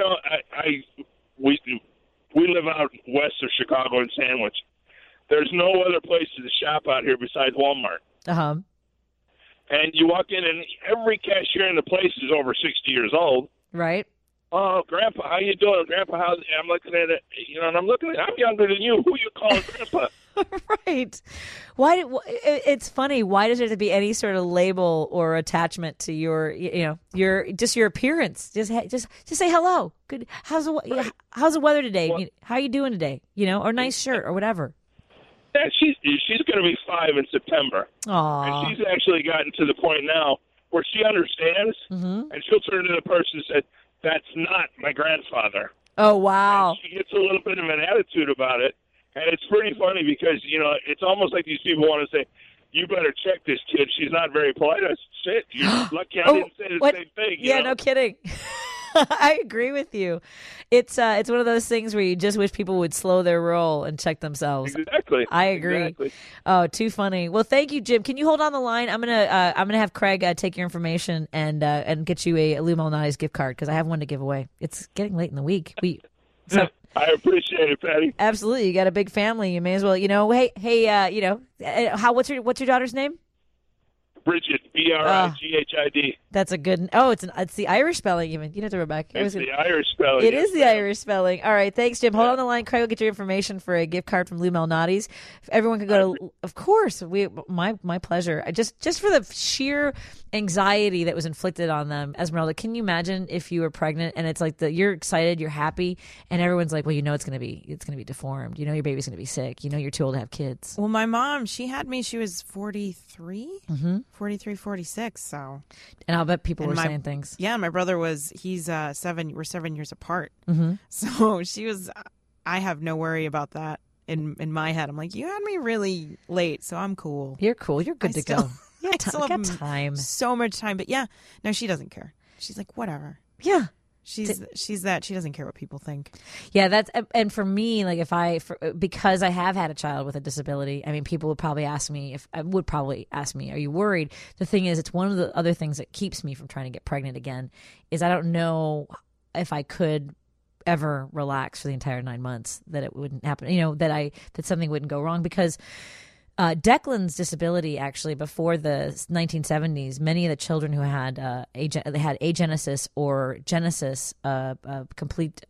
we live out west of Chicago in Sandwich. There's no other place to shop out here besides Walmart. Uh-huh. And you walk in, and every cashier in the place is over 60 years old. Right. "Oh, Grandpa, how you doing? Grandpa, I'm looking at it, and I'm younger than you. Who you calling Grandpa?" Right. It's funny. Why does there have to be any sort of label or attachment to your appearance? Just say hello. Good. How's the weather today? Well, how are you doing today? Or nice shirt or whatever. Yeah, she's going to be 5 in September. Aww. And she's actually gotten to the point now where she understands, and she'll turn to the person and say, "That's not my grandfather." Oh, wow. And she gets a little bit of an attitude about it, and it's pretty funny because, it's almost like these people want to say, "You better check this kid. She's not very polite." I said, "You're lucky I didn't say the same thing." Yeah, no kidding. I agree with you. It's one of those things where you just wish people would slow their roll and check themselves. Exactly. I agree. Exactly. Oh, too funny. Well, thank you, Jim. Can you hold on the line? I'm gonna have Craig take your information and get you a Lou Malnati's gift card because I have one to give away. It's getting late in the week. I appreciate it, Patty. Absolutely. You got a big family. You may as well. What's your daughter's name? Bridget, Brighid. That's a good. Oh, it's the Irish spelling even. You know, to Rebecca. It's the Irish spelling. It is the Irish spelling. All right, thanks, Jim. Hold on the line. Craig will get your information for a gift card from Lou Malnati's. If everyone can go to, of course, my pleasure. Just for the sheer anxiety that was inflicted on them, Esmeralda. Can you imagine if you were pregnant and it's like you're excited, you're happy, and everyone's like, well, it's gonna be deformed. Your baby's gonna be sick. You're too old to have kids. Well, my mom, she had me. She was 43. 43, 46, so. And I'll bet people were saying things. Yeah, my brother he's 7, we're 7 years apart. Mm-hmm. So I have no worry about that in my head. I'm like, you had me really late, so I'm cool. You're cool. You're good to go. Yeah, I still have time. So much time. But yeah, no, she doesn't care. She's like, whatever. Yeah. She's that she doesn't care what people think. Yeah, and for me, like because I have had a child with a disability, I mean, people would probably ask me are you worried? The thing is, it's one of the other things that keeps me from trying to get pregnant again is I don't know if I could ever relax for the entire 9 months, that it wouldn't happen, that something wouldn't go wrong, because Declan's disability, actually, before the 1970s, many of the children who had agenesis or genesis, complete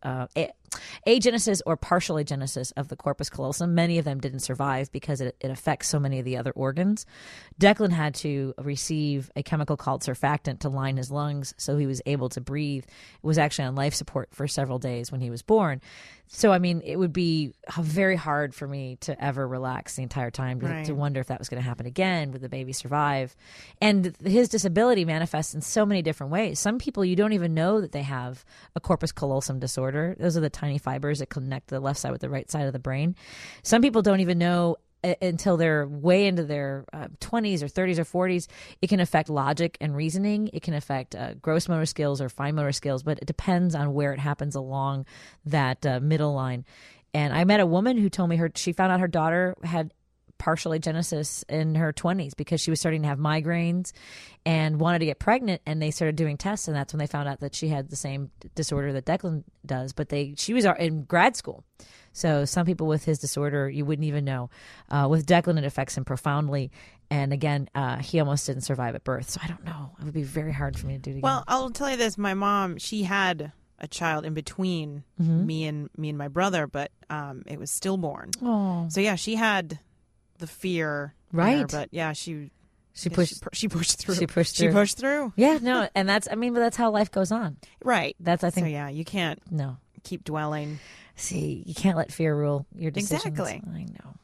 agenesis or partial agenesis of the corpus callosum, many of them didn't survive because it affects so many of the other organs. Declan had to receive a chemical called surfactant to line his lungs so he was able to breathe. It was actually on life support for several days when he was born. So, I mean, it would be very hard for me to ever relax the entire time, to wonder if that was going to happen again. Would the baby survive? And his disability manifests in so many different ways. Some people, you don't even know that they have a corpus callosum disorder. Those are the tiny fibers that connect the left side with the right side of the brain. Some people don't even know until they're way into their 20s or 30s or 40s. It can affect logic and reasoning. It can affect gross motor skills or fine motor skills, but it depends on where it happens along that middle line. And I met a woman who told me she found out her daughter had partial agenesis in her 20s because she was starting to have migraines and wanted to get pregnant, and they started doing tests, and that's when they found out that she had the same disorder that Declan does, but she was in grad school. So some people with his disorder, you wouldn't even know. With Declan, it affects him profoundly. And again, he almost didn't survive at birth. So I don't know. It would be very hard for me to do it again. Well, I'll tell you this. My mom, she had a child in between me and my brother, but it was stillborn. Oh. So yeah, she had the fear. Right. But yeah, she pushed through. She pushed through. Yeah, no, and but that's how life goes on. Right. That's, I think. So yeah, you can't keep dwelling. See, you can't let fear rule your decisions. Exactly. I know.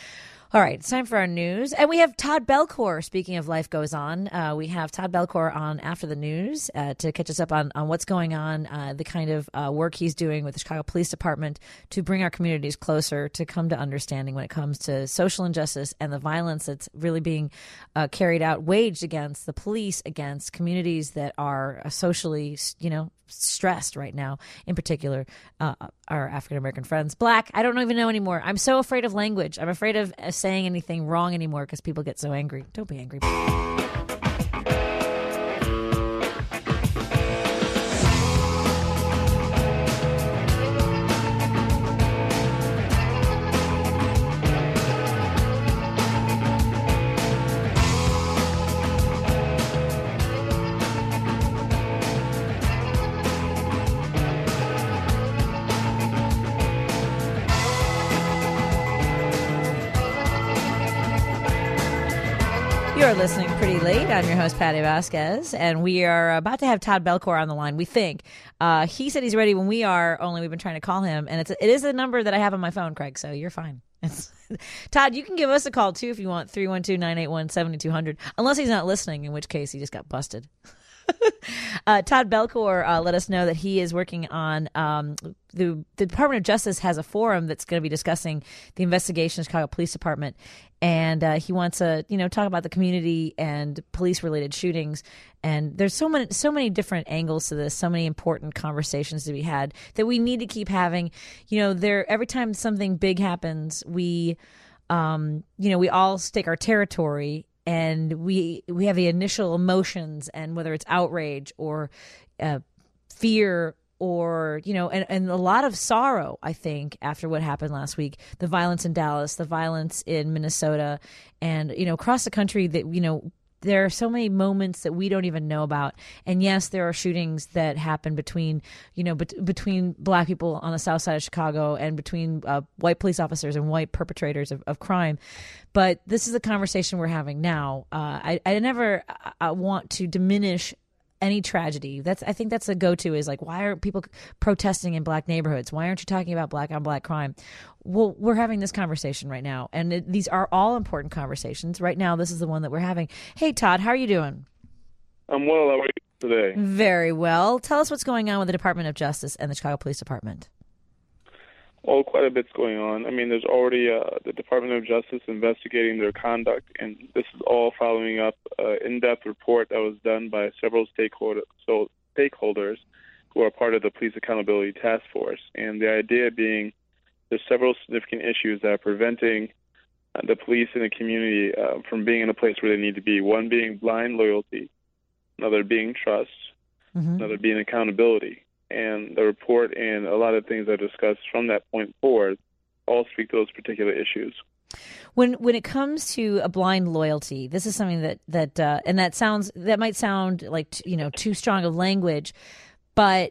All right, it's time for our news. And we have Todd Belcour, speaking of Life Goes On. We have Todd Belcour on after the news to catch us up on what's going on, the kind of work he's doing with the Chicago Police Department to bring our communities closer, to come to understanding when it comes to social injustice and the violence that's really being carried out, waged against the police, against communities that are socially, stressed right now, in particular our African-American friends. Black, I don't even know anymore. I'm so afraid of language. I'm afraid of saying anything wrong anymore because people get so angry. Don't be angry. You're listening Pretty Late. I'm your host, Patty Vasquez, and we are about to have Todd Belcour on the line, we think. He said he's ready when we are, only we've been trying to call him, and it is a number that I have on my phone, Craig, so you're fine. Todd, you can give us a call, too, if you want, 312-981-7200, unless he's not listening, in which case he just got busted. Todd Belcour let us know that he is working on the Department of Justice has a forum that's going to be discussing the investigation of the Chicago Police Department, and he wants to talk about the community and police related shootings. And there's so many different angles to this, so many important conversations to be had that we need to keep having. Every time something big happens, we all stake our territory. And we have the initial emotions, and whether it's outrage or fear or, and a lot of sorrow, I think, after what happened last week, the violence in Dallas, the violence in Minnesota, and, across the country that, there are so many moments that we don't even know about. And yes, there are shootings that happen between black people on the south side of Chicago and between white police officers and white perpetrators of crime. But this is a conversation we're having now. I never want to diminish any tragedy. I think that's the go-to is like, why aren't people protesting in black neighborhoods? Why aren't you talking about black on black crime? Well, we're having this conversation right now, and these are all important conversations. Right now, this is the one that we're having. Hey, Todd, how are you doing? I'm well. How are you today? Very well. Tell us what's going on with the Department of Justice and the Chicago Police Department. Well, quite a bit's going on. I mean, there's already the Department of Justice investigating their conduct, and this is all following up an in-depth report that was done by several stakeholders who are part of the Police Accountability Task Force. And the idea being there's several significant issues that are preventing the police and the community from being in a place where they need to be. One being blind loyalty, another being trust, another being accountability. And the report and a lot of things that are discussed from that point forward all speak to those particular issues. When it comes to a blind loyalty, this is something that and that might sound like too strong of language, but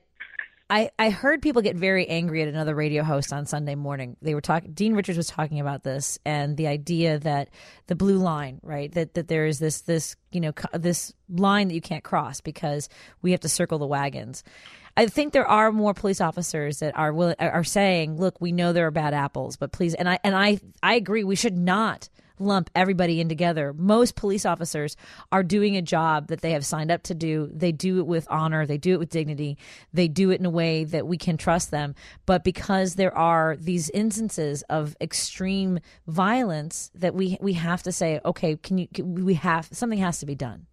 I heard people get very angry at another radio host on Sunday morning. They were talking. Dean Richards was talking about this and the idea that the blue line, right? That there is this line that you can't cross because we have to circle the wagons. I think there are more police officers that are saying, "Look, we know there are bad apples, but please." And I agree. We should not lump everybody in together. Most police officers are doing a job that they have signed up to do. They do it with honor. They do it with dignity. They do it in a way that we can trust them. But because there are these instances of extreme violence, that we have to say, okay, something has to be done,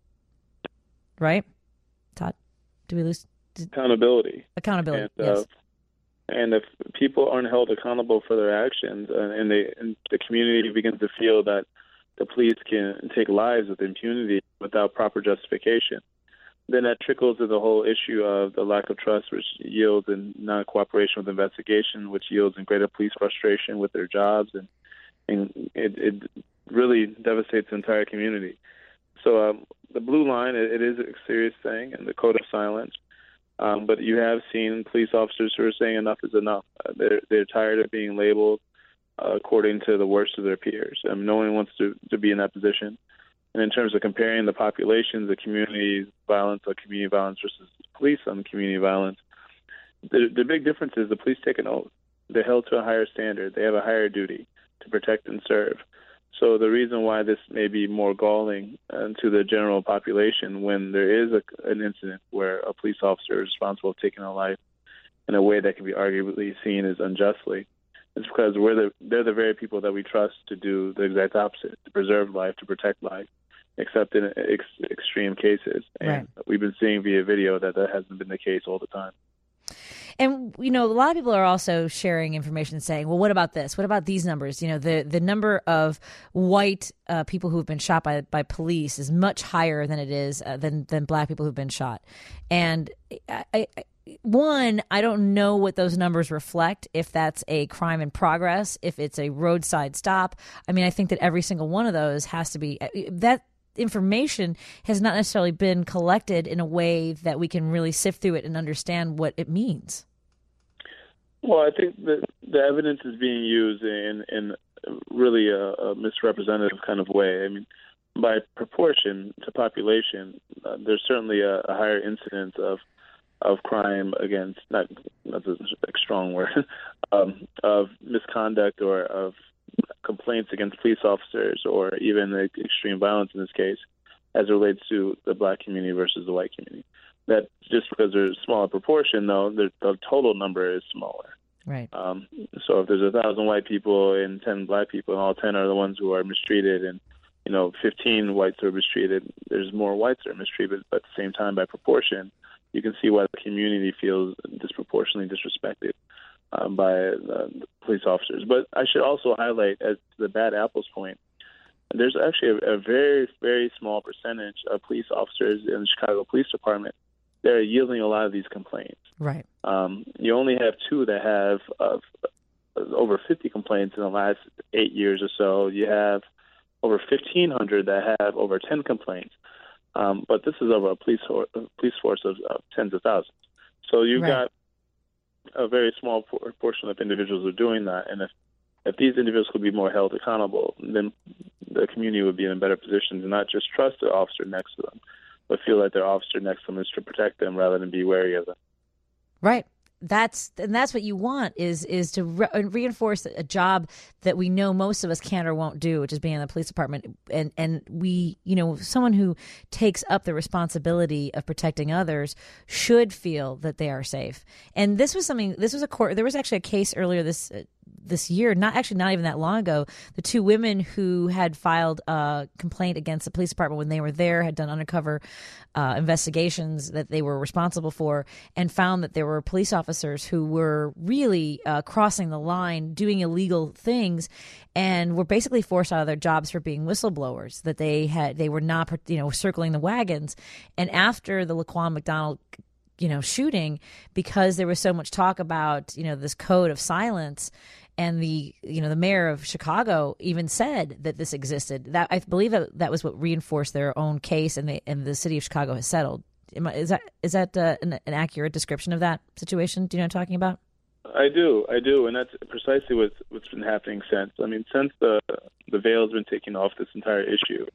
right? Todd, do we lose accountability? Accountability. And, yes. And if people aren't held accountable for their actions, and the community begins to feel that the police can take lives with impunity without proper justification, then that trickles to the whole issue of the lack of trust, which yields in non-cooperation with investigation, which yields in greater police frustration with their jobs, and it really devastates the entire community. So the blue line, it is a serious thing, and the code of silence. But you have seen police officers who are saying enough is enough. They're tired of being labeled according to the worst of their peers. No one wants to be in that position. And in terms of comparing the populations, the community violence versus police on community violence, the big difference is the police take an oath. They're held to a higher standard. They have a higher duty to protect and serve. So the reason why this may be more galling to the general population when there is an incident where a police officer is responsible for taking a life in a way that can be arguably seen as unjustly is because they're the very people that we trust to do the exact opposite, to preserve life, to protect life, except in extreme cases. And we've been seeing via video that hasn't been the case all the time. And, a lot of people are also sharing information saying, well, what about this? What about these numbers? The number of white people who have been shot by police is much higher than it is than black people who've been shot. And I don't know what those numbers reflect, if that's a crime in progress, if it's a roadside stop. I mean, I think that every single one of those has to be that. Information has not necessarily been collected in a way that we can really sift through it and understand what it means. Well, I think that the evidence is being used in really a misrepresentative kind of way. I mean, by proportion to population, there's certainly a higher incidence of crime against, not that's a strong word, of misconduct or of complaints against police officers, or even extreme violence in this case, as it relates to the black community versus the white community. That just because there's a smaller proportion, though, the total number is smaller. Right. So if there's 1,000 white people and 10 black people, and all 10 are the ones who are mistreated, and 15 whites are mistreated, there's more whites that are mistreated. But at the same time, by proportion, you can see why the community feels disproportionately disrespected by the police officers. But I should also highlight, as to the bad apples point, there's actually a very, very small percentage of police officers in the Chicago Police Department that are yielding a lot of these complaints. Right. You only have 2 that have over 50 complaints in the last 8 years or so. You have over 1,500 that have over 10 complaints. But this is over a police force of tens of thousands. So you've got a very small portion of individuals who are doing that. And if these individuals could be more held accountable, then the community would be in a better position to not just trust the officer next to them, but feel like their officer next to them is to protect them rather than be wary of them. Right. That's what you want is to reinforce a job that we know most of us can't or won't do, which is being in the police department. And we, someone who takes up the responsibility of protecting others should feel that they are safe. And there was actually a case earlier this this year, not even that long ago, the two women who had filed a complaint against the police department when they were there had done undercover investigations that they were responsible for, and found that there were police officers who were really crossing the line, doing illegal things, and were basically forced out of their jobs for being whistleblowers. That they were not, circling the wagons. And after the Laquan McDonald shooting, because there was so much talk about this code of silence, and the mayor of Chicago even said that this existed. That I believe that was what reinforced their own case, and the city of Chicago has settled. Is that an accurate description of that situation? Do you know what I'm talking about? I do, and that's precisely what's been happening since. I mean, since the veil has been taken off this entire issue.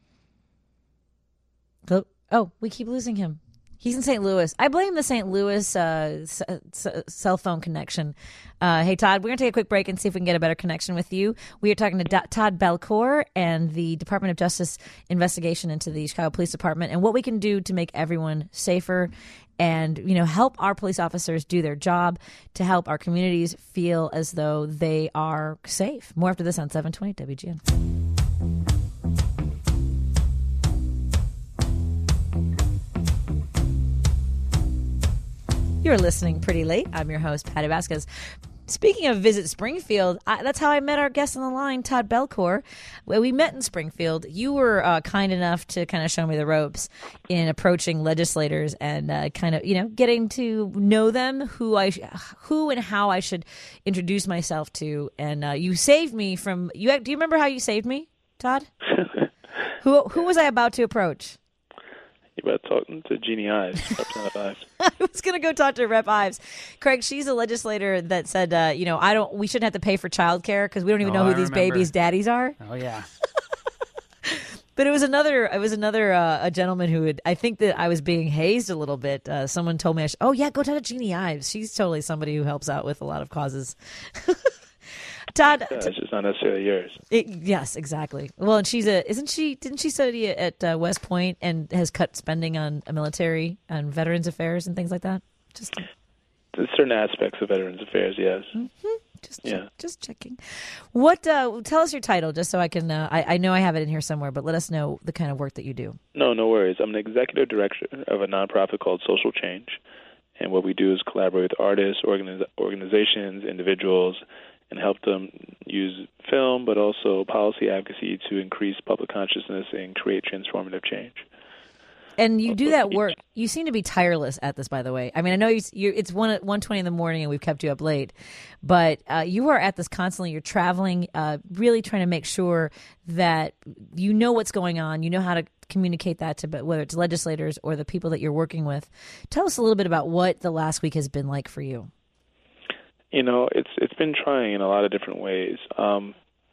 Oh, we keep losing him. He's in St. Louis. I blame the St. Louis cell phone connection. Hey, Todd, we're going to take a quick break and see if we can get a better connection with you. We are talking to Todd Belcour and the Department of Justice investigation into the Chicago Police Department and what we can do to make everyone safer and, help our police officers do their job, to help our communities feel as though they are safe. More after this on 720 WGN. You're listening Pretty Late. I'm your host, Patty Vasquez. Speaking of Visit Springfield, that's how I met our guest on the line, Todd Belcour. We met in Springfield. You were kind enough to kind of show me the ropes in approaching legislators and getting to know them, who and how I should introduce myself to. And you saved me from. Do you remember how you saved me, Todd? Who was I about to approach? You about talking to Jeannie Ives, Representative Ives. I was going to go talk to Rep. Ives. Craig, she's a legislator that said, we shouldn't have to pay for childcare because we don't even know who these babies' daddies are. Oh yeah. But it was another a gentleman who I think that I was being hazed a little bit. Someone told me, go talk to Jeannie Ives. She's totally somebody who helps out with a lot of causes. Todd, it's just not necessarily yours. Yes, exactly. Well, and didn't she study at West Point and has cut spending on military and veterans affairs and things like that? Certain aspects of veterans affairs, yes. Mm-hmm. Just checking. What? Tell us your title, just so I can. I know I have it in here somewhere, but let us know the kind of work that you do. No worries. I'm an executive director of a nonprofit called Social Change, and what we do is collaborate with artists, organizations, individuals, and help them use film, but also policy advocacy to increase public consciousness and create transformative change. And you do that work. You seem to be tireless at this, by the way. I mean, I know it's 1:20 in the morning and we've kept you up late, but you are at this constantly. You're traveling, really trying to make sure that you know what's going on. You know how to communicate that to whether it's legislators or the people that you're working with. Tell us a little bit about what the last week has been like for you. It's been trying in a lot of different ways. Someone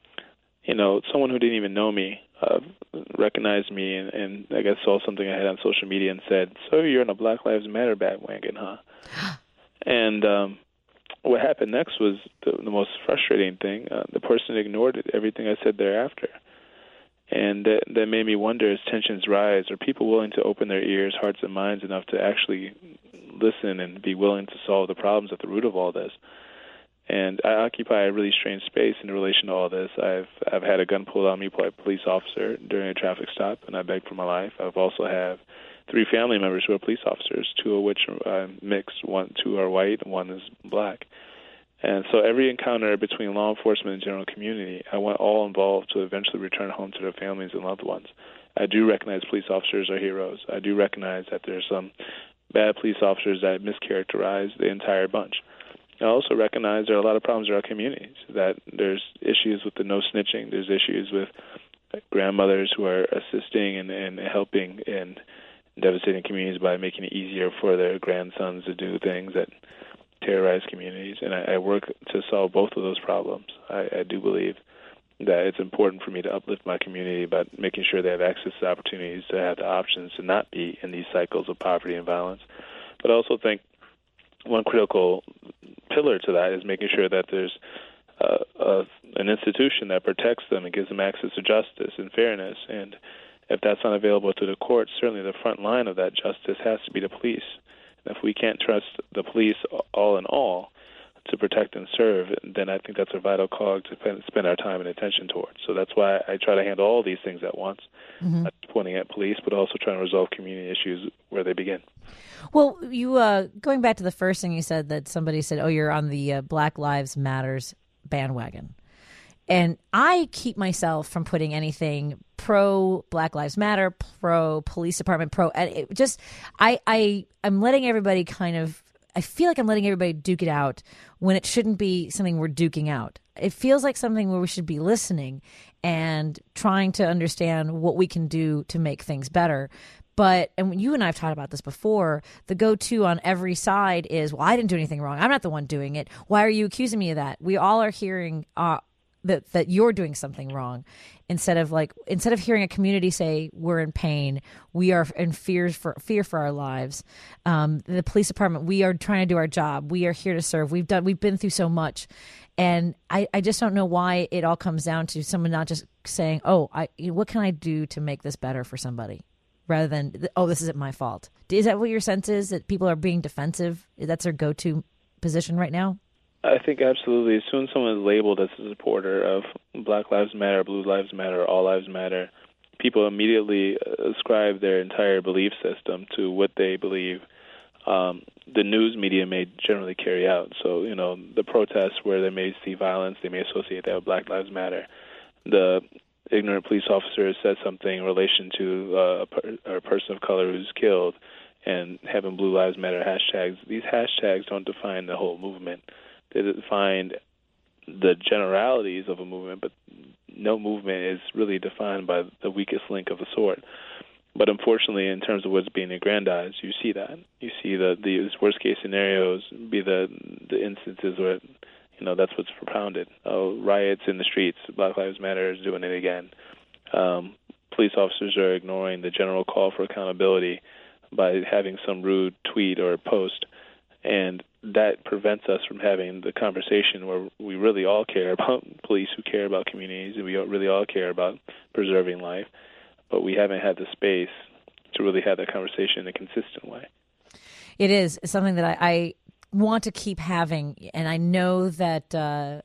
who didn't even know me recognized me and I guess saw something I had on social media and said, "So you're in a Black Lives Matter bandwagon, huh?" And what happened next was the most frustrating thing. The person ignored everything I said thereafter. And that made me wonder, as tensions rise, are people willing to open their ears, hearts, and minds enough to actually listen and be willing to solve the problems at the root of all this? And I occupy a really strange space in relation to all this. I've had a gun pulled on me by a police officer during a traffic stop, and I begged for my life. I've also have 3 family members who are police officers, 2 of which are mixed. 2 are white, and 1 is black. And so every encounter between law enforcement and general community, I want all involved to eventually return home to their families and loved ones. I do recognize police officers are heroes. I do recognize that there's some bad police officers that mischaracterize the entire bunch. I also recognize there are a lot of problems in our communities, that there's issues with the no snitching, there's issues with grandmothers who are assisting and helping in devastating communities by making it easier for their grandsons to do things that terrorize communities. And I work to solve both of those problems. I do believe that it's important for me to uplift my community by making sure they have access to opportunities, to have the options to not be in these cycles of poverty and violence. But I also think one critical pillar to that is making sure that there's an institution that protects them and gives them access to justice and fairness. And if that's not available to the courts, certainly the front line of that justice has to be the police. And if we can't trust the police all in all, to protect and serve, then I think that's a vital cog to spend our time and attention towards. So that's why I try to handle all these things at once, not just pointing at police, but also trying to resolve community issues where they begin. Well, you going back to the first thing you said, that somebody said, "Oh, you're on the Black Lives Matters bandwagon," and I keep myself from putting anything pro Black Lives Matter, pro police department, pro. I'm letting everybody kind of. I feel like I'm letting everybody duke it out when it shouldn't be something we're duking out. It feels like something where we should be listening and trying to understand what we can do to make things better. But, and you and I have talked about this before, the go-to on every side is, well, I didn't do anything wrong. I'm not the one doing it. Why are you accusing me of that? We all are hearing that you're doing something wrong. Instead of hearing a community say we're in pain, we are in fear for our lives. The police department, we are trying to do our job. We are here to serve. We've been through so much, and I just don't know why it all comes down to someone not just saying, "Oh, what can I do to make this better for somebody," rather than, "Oh, this isn't my fault." Is that what your sense is, that people are being defensive? That's their go-to position right now? I think absolutely. As soon as someone is labeled as a supporter of Black Lives Matter, Blue Lives Matter, All Lives Matter, people immediately ascribe their entire belief system to what they believe the news media may generally carry out. So, the protests where they may see violence, they may associate that with Black Lives Matter. The ignorant police officer has said something in relation to a person of color who's killed, and having Blue Lives Matter hashtags. These hashtags don't define the whole movement. They define the generalities of a movement, but no movement is really defined by the weakest link of the sort. But unfortunately, in terms of what's being aggrandized, you see that. You see these worst-case scenarios be the instances where, that's what's propounded. Oh, riots in the streets, Black Lives Matter is doing it again. Police officers are ignoring the general call for accountability by having some rude tweet or post, and that prevents us from having the conversation where we really all care about police, who care about communities, and we really all care about preserving life, but we haven't had the space to really have that conversation in a consistent way. It is something that I want to keep having, and I know that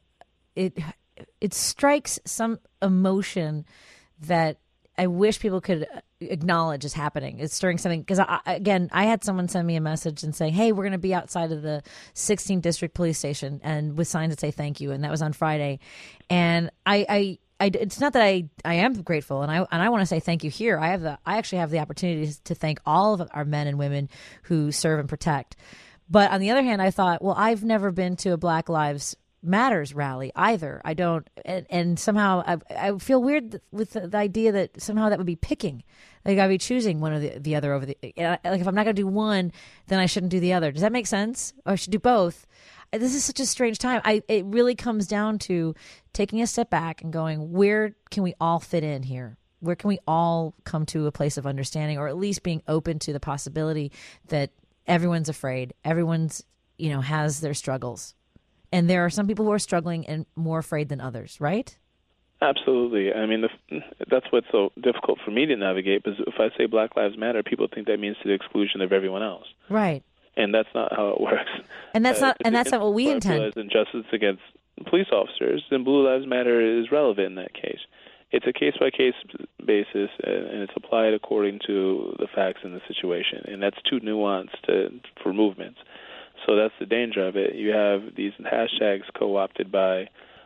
it strikes some emotion that I wish people could acknowledge is happening. It's stirring something, because I had someone send me a message and say, "Hey, we're going to be outside of the 16th District Police Station," and with signs that say "thank you," and that was on Friday. And it's not that I am grateful, and I want to say thank you here. I actually have the opportunity to thank all of our men and women who serve and protect. But on the other hand, I thought, well, I've never been to a Black Lives Matters rally either. I don't, and somehow I feel weird with the idea that somehow that would be picking. Like I'd be choosing one or the other over the. Like if I'm not going to do one, then I shouldn't do the other. Does that make sense? Or I should do both. This is such a strange time. It really comes down to taking a step back and going, where can we all fit in here? Where can we all come to a place of understanding, or at least being open to the possibility that everyone's afraid, everyone's has their struggles. And there are some people who are struggling and more afraid than others, right? Absolutely. I mean, that's what's so difficult for me to navigate, because if I say Black Lives Matter, people think that means to the exclusion of everyone else. Right. And that's not how it works. And that's not what we intend. Injustice against police officers, then Blue Lives Matter is relevant in that case. It's a case-by-case basis, and it's applied according to the facts in the situation. And that's too nuanced for movements. So that's the danger of it. You have these hashtags co-opted by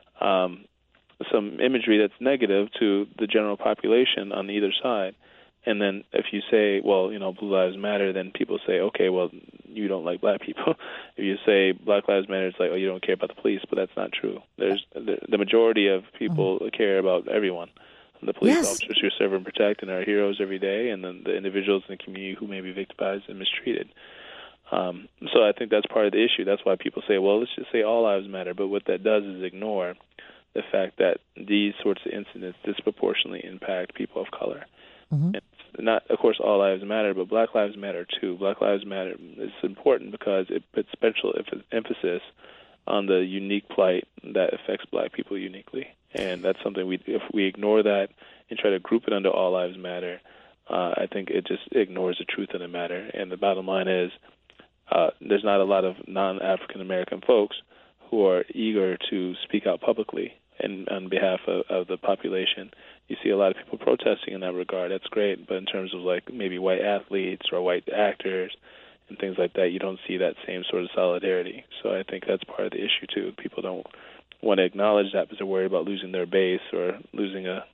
some imagery that's negative to the general population on either side. And then if you say, well, Blue Lives Matter, then people say, okay, well, you don't like black people. If you say Black Lives Matter, it's like, oh, you don't care about the police, but that's not true. There's the majority of people care about everyone. The police officers who serve and protect and are heroes every day, and then the individuals in the community who may be victimized and mistreated. So I think that's part of the issue. That's why people say, well, let's just say all lives matter. But what that does is ignore the fact that these sorts of incidents disproportionately impact people of color. Mm-hmm. It's not, of course, all lives matter, but Black Lives Matter too. Black Lives Matter is important because it puts special emphasis on the unique plight that affects black people uniquely. And that's something if we ignore that and try to group it under all lives matter, I think it just ignores the truth of the matter. And the bottom line is, there's not a lot of non-African American folks who are eager to speak out publicly and on behalf of the population. You see a lot of people protesting in that regard. That's great. But in terms of like maybe white athletes or white actors and things like that, you don't see that same sort of solidarity. So I think that's part of the issue too. People don't want to acknowledge that because they're worried about losing their base or losing a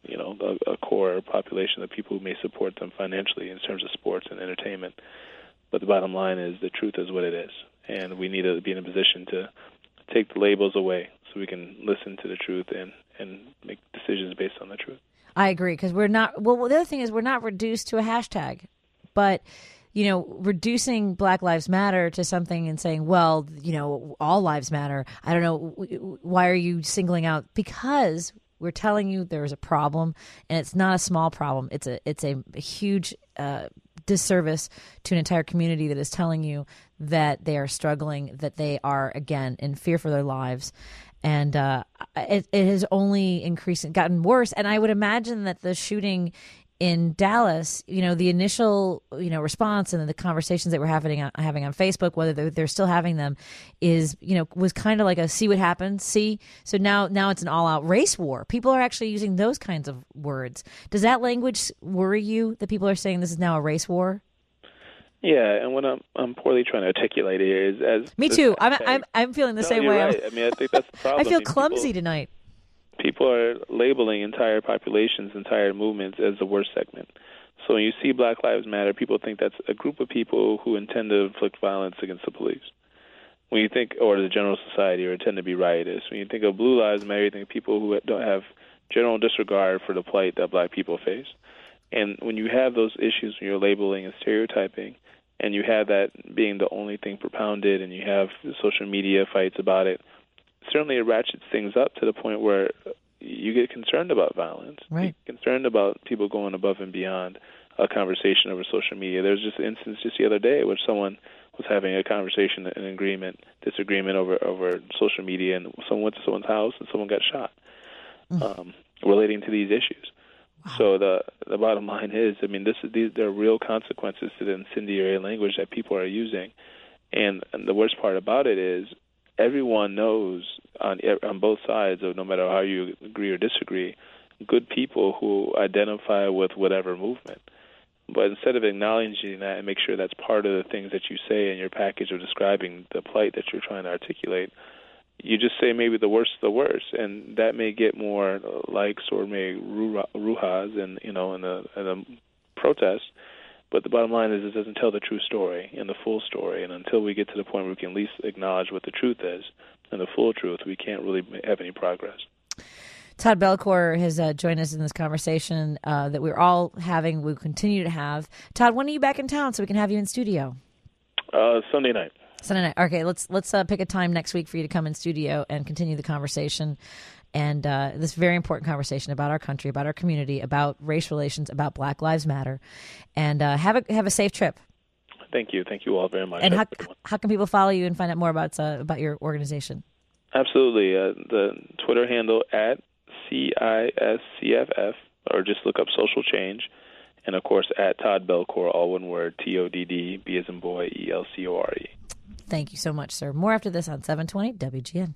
core population of people who may support them financially in terms of sports and entertainment. But the bottom line is the truth is what it is, and we need to be in a position to take the labels away so we can listen to the truth and make decisions based on the truth. I agree, because we're not. Well, the other thing is we're not reduced to a hashtag, but reducing Black Lives Matter to something and saying, well, all lives matter. I don't know. Why are you singling out? Because we're telling you there's a problem, and it's not a small problem. It's a huge disservice to an entire community that is telling you that they are struggling, that they are, again, in fear for their lives. And it has only increased, gotten worse. And I would imagine that the shooting in Dallas, the initial, response and the conversations that we're having on Facebook, whether they're still having them, is, was kind of like a see what happens, see. So now it's an all-out race war. People are actually using those kinds of words. Does that language worry you, that people are saying this is now a race war? Yeah, and what I'm poorly trying to articulate here is as me too. I'm feeling the same way. Right. I mean, I think that's the problem. I feel clumsy tonight. People are labeling entire populations, entire movements as the worst segment. So when you see Black Lives Matter, people think that's a group of people who intend to inflict violence against the police. When you think, or the general society, or intend to be riotous. When you think of Blue Lives Matter, you think of people who don't have general disregard for the plight that Black people face. And when you have those issues, when you're labeling and stereotyping, and you have that being the only thing propounded, and you have social media fights about it, certainly it ratchets things up to the point where you get concerned about violence. Right. You get concerned about people going above and beyond a conversation over social media. There's just an instance just the other day where someone was having a conversation, an disagreement over social media, and someone went to someone's house and someone got shot relating to these issues. Wow. So the bottom line is, I mean, there are real consequences to the incendiary language that people are using, and the worst part about it is everyone knows on both sides of no matter how you agree or disagree, good people who identify with whatever movement. But instead of acknowledging that and make sure that's part of the things that you say in your package of describing the plight that you're trying to articulate, you just say maybe the worst of the worst, and that may get more likes or may ruhas in the protest. But the bottom line is it doesn't tell the true story and the full story. And until we get to the point where we can at least acknowledge what the truth is and the full truth, we can't really have any progress. Todd Belcourt has joined us in this conversation that we're all having. We'll continue to have. Todd, when are you back in town so we can have you in studio? Sunday night. Sunday night. Okay, let's pick a time next week for you to come in studio and continue the conversation. And this very important conversation about our country, about our community, about race relations, about Black Lives Matter. And have a safe trip. Thank you. Thank you all very much. And how can people follow you and find out more about your organization? Absolutely. The Twitter handle at CISCFF, or just look up Social Change. And, of course, at Todd Belcourt, all one word, TODD, B as in boy, ELCORE. Thank you so much, sir. More after this on 720 WGN.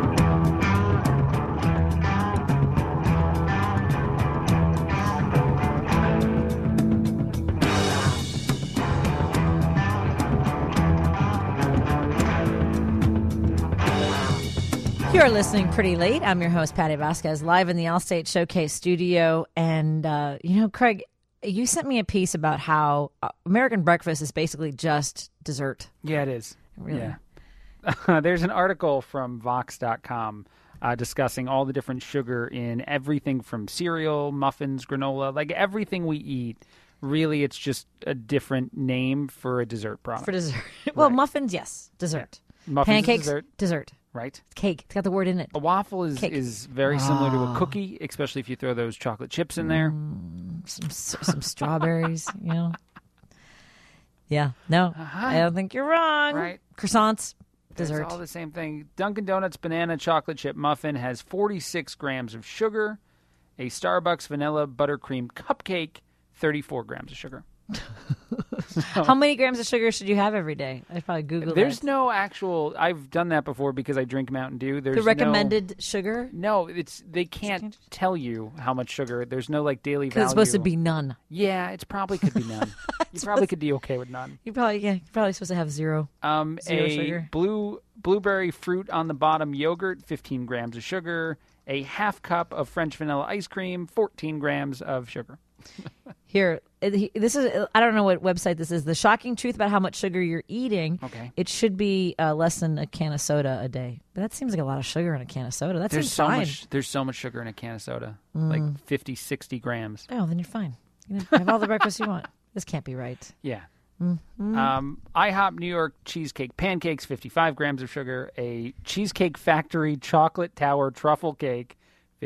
You're listening Pretty Late. I'm your host, Patty Vasquez, live in the Allstate Showcase studio. And, Craig, you sent me a piece about how American breakfast is basically just dessert. Yeah, it is. Really? Yeah. There's an article from Vox.com discussing all the different sugar in everything from cereal, muffins, granola, like everything we eat. Really, it's just a different name for a dessert product. For dessert. Well, right. Muffins, yes. Dessert. Yeah. Muffins Pancakes, is dessert. Right. It's cake. It's got the word in it. A waffle is very similar to a cookie, especially if you throw those chocolate chips in there. Some strawberries, Yeah. No, I don't think you're wrong. Right. Croissants, dessert. It's all the same thing. Dunkin' Donuts banana chocolate chip muffin has 46 grams of sugar. A Starbucks vanilla buttercream cupcake, 34 grams of sugar. How many grams of sugar should you have every day? I'd probably Google There's that. no actual. I've done that before because I drink Mountain Dew. There's The recommended sugar? No, they can't tell you how much sugar. There's no like daily value. Because it's supposed to be none. Yeah, it's probably could be none. You probably could be okay with none. You're probably supposed to have zero. Zero sugar. Blueberry fruit on the bottom yogurt, 15 grams of sugar. A half cup of French vanilla ice cream, 14 grams of sugar. Here, this is, I don't know what website this is. The shocking truth about how much sugar you're eating. Okay. It should be less than a can of soda a day. But that seems like a lot of sugar in a can of soda. That seems fine. There's so much sugar in a can of soda, like 50, 60 grams. Oh, then you're fine. You know, have all the breakfast you want. This can't be right. Yeah. IHOP New York cheesecake pancakes, 55 grams of sugar. A Cheesecake Factory chocolate tower truffle cake,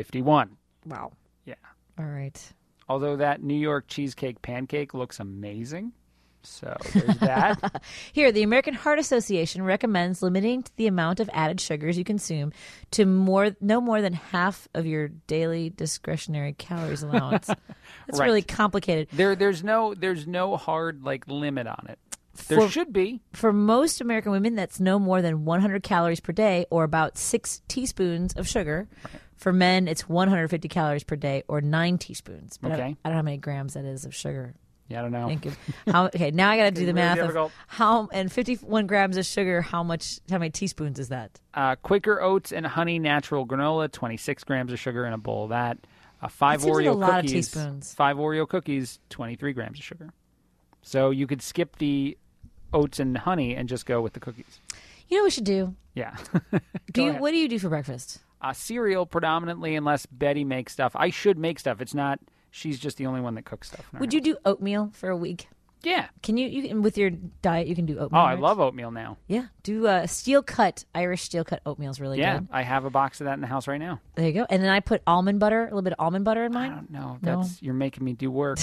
51. Wow. Yeah. All right. Although that New York cheesecake pancake looks amazing. So there's that. Here, the American Heart Association recommends limiting the amount of added sugars you consume to no more than half of your daily discretionary calories allowance. That's really complicated. There's no hard limit on it. There should be. For most American women, that's no more than 100 calories per day or about 6 teaspoons of sugar. Right. For men, it's 150 calories per day or 9 teaspoons. But okay. I don't know how many grams that is of sugar. Yeah, I don't know. Thank you. Okay, now I got to do the math difficult. of and 51 grams of sugar. How many teaspoons is that? Quaker Oats and Honey Natural Granola, 26 grams of sugar in a bowl of that. 5 Oreo Oreo like a lot cookies. Of teaspoons. 5 Oreo cookies, 23 grams of sugar. So you could skip the oats and honey and just go with the cookies. You know what we should do? Yeah. What do you do for breakfast? Cereal predominantly, unless Betty makes stuff. I should make stuff. It's not. She's just the only one that cooks stuff. Would you do oatmeal for a week? Yeah. Can you with your diet you can do oatmeal? Oh, I love oatmeal now. Yeah. Do Irish steel cut oatmeal is really good. Yeah, I have a box of that in the house right now. There you go. And then I put a little bit of almond butter in mine. I don't know. You're making me do work.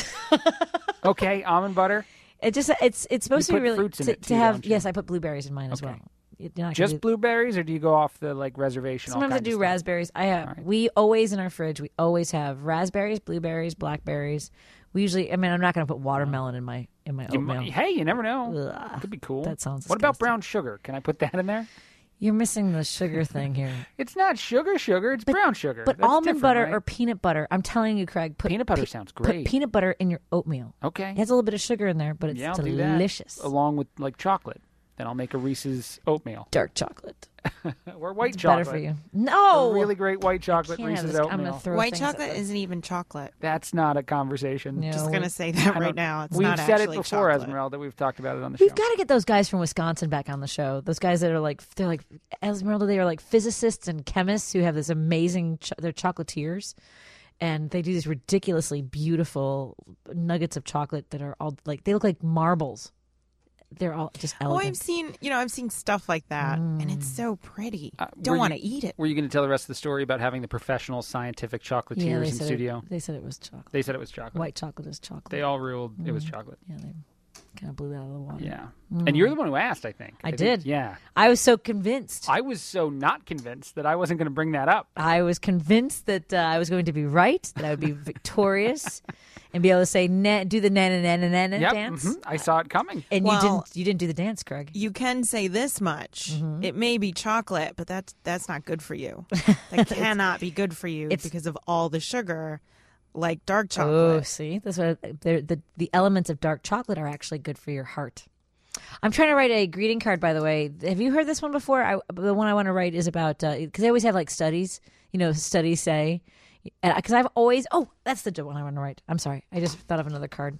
Okay, almond butter. It's supposed to be really fruits in it to too, have. don't you? Yes, I put blueberries in mine as well. Just blueberries, or do you go off the reservation? Sometimes I do raspberries. I have. Right. We always in our fridge. We always have raspberries, blueberries, blackberries. We usually. I mean, I'm not going to put watermelon in my oatmeal. Hey, you never know. Ugh, could be cool. That sounds. What about brown sugar? Can I put that in there? You're missing the sugar thing here. It's not sugar. It's brown sugar. But That's almond butter right? or peanut butter. I'm telling you, Craig. Peanut butter sounds great. Put peanut butter in your oatmeal. Okay. It has a little bit of sugar in there, but it's I'll delicious. Do that, along with chocolate. Then I'll make a Reese's oatmeal. Dark chocolate. Or white it's chocolate. Better for you. No. A really great white chocolate Reese's oatmeal. White chocolate isn't even chocolate. That's not a conversation. No. Just going to say that right now. It's we've not said it actually before, chocolate. Esmeralda. We've talked about it on the show. We've got to get those guys from Wisconsin back on the show. Those guys that are Esmeralda, they are physicists and chemists who have this amazing, they're chocolatiers. And they do these ridiculously beautiful nuggets of chocolate that are all they look like marbles. They're all just elegant. I've seen stuff like that, and it's so pretty. Don't want to eat it. Were you going to tell the rest of the story about having the professional scientific chocolatiers in studio? They said it was chocolate. They said it was chocolate. White chocolate is chocolate. They all ruled it was chocolate. Yeah, they kind of blew that out of the water. Yeah. And you're the one who asked, I think. I did. Yeah. I was so convinced. I was so not convinced that I wasn't going to bring that up. I was convinced that I was going to be right, that I would be victorious. And be able to say do the na-na-na-na-na dance. Mm-hmm. I saw it coming. And you didn't do the dance, Craig. You can say this much. Mm-hmm. It may be chocolate, but that's not good for you. That cannot be good for you because of all the sugar, like dark chocolate. Oh, see? That's what the elements of dark chocolate are actually good for your heart. I'm trying to write a greeting card, by the way. Have you heard this one before? The one I want to write is about, because they always have studies, studies say, because I've always, that's the one I want to write. I'm sorry. I just thought of another card.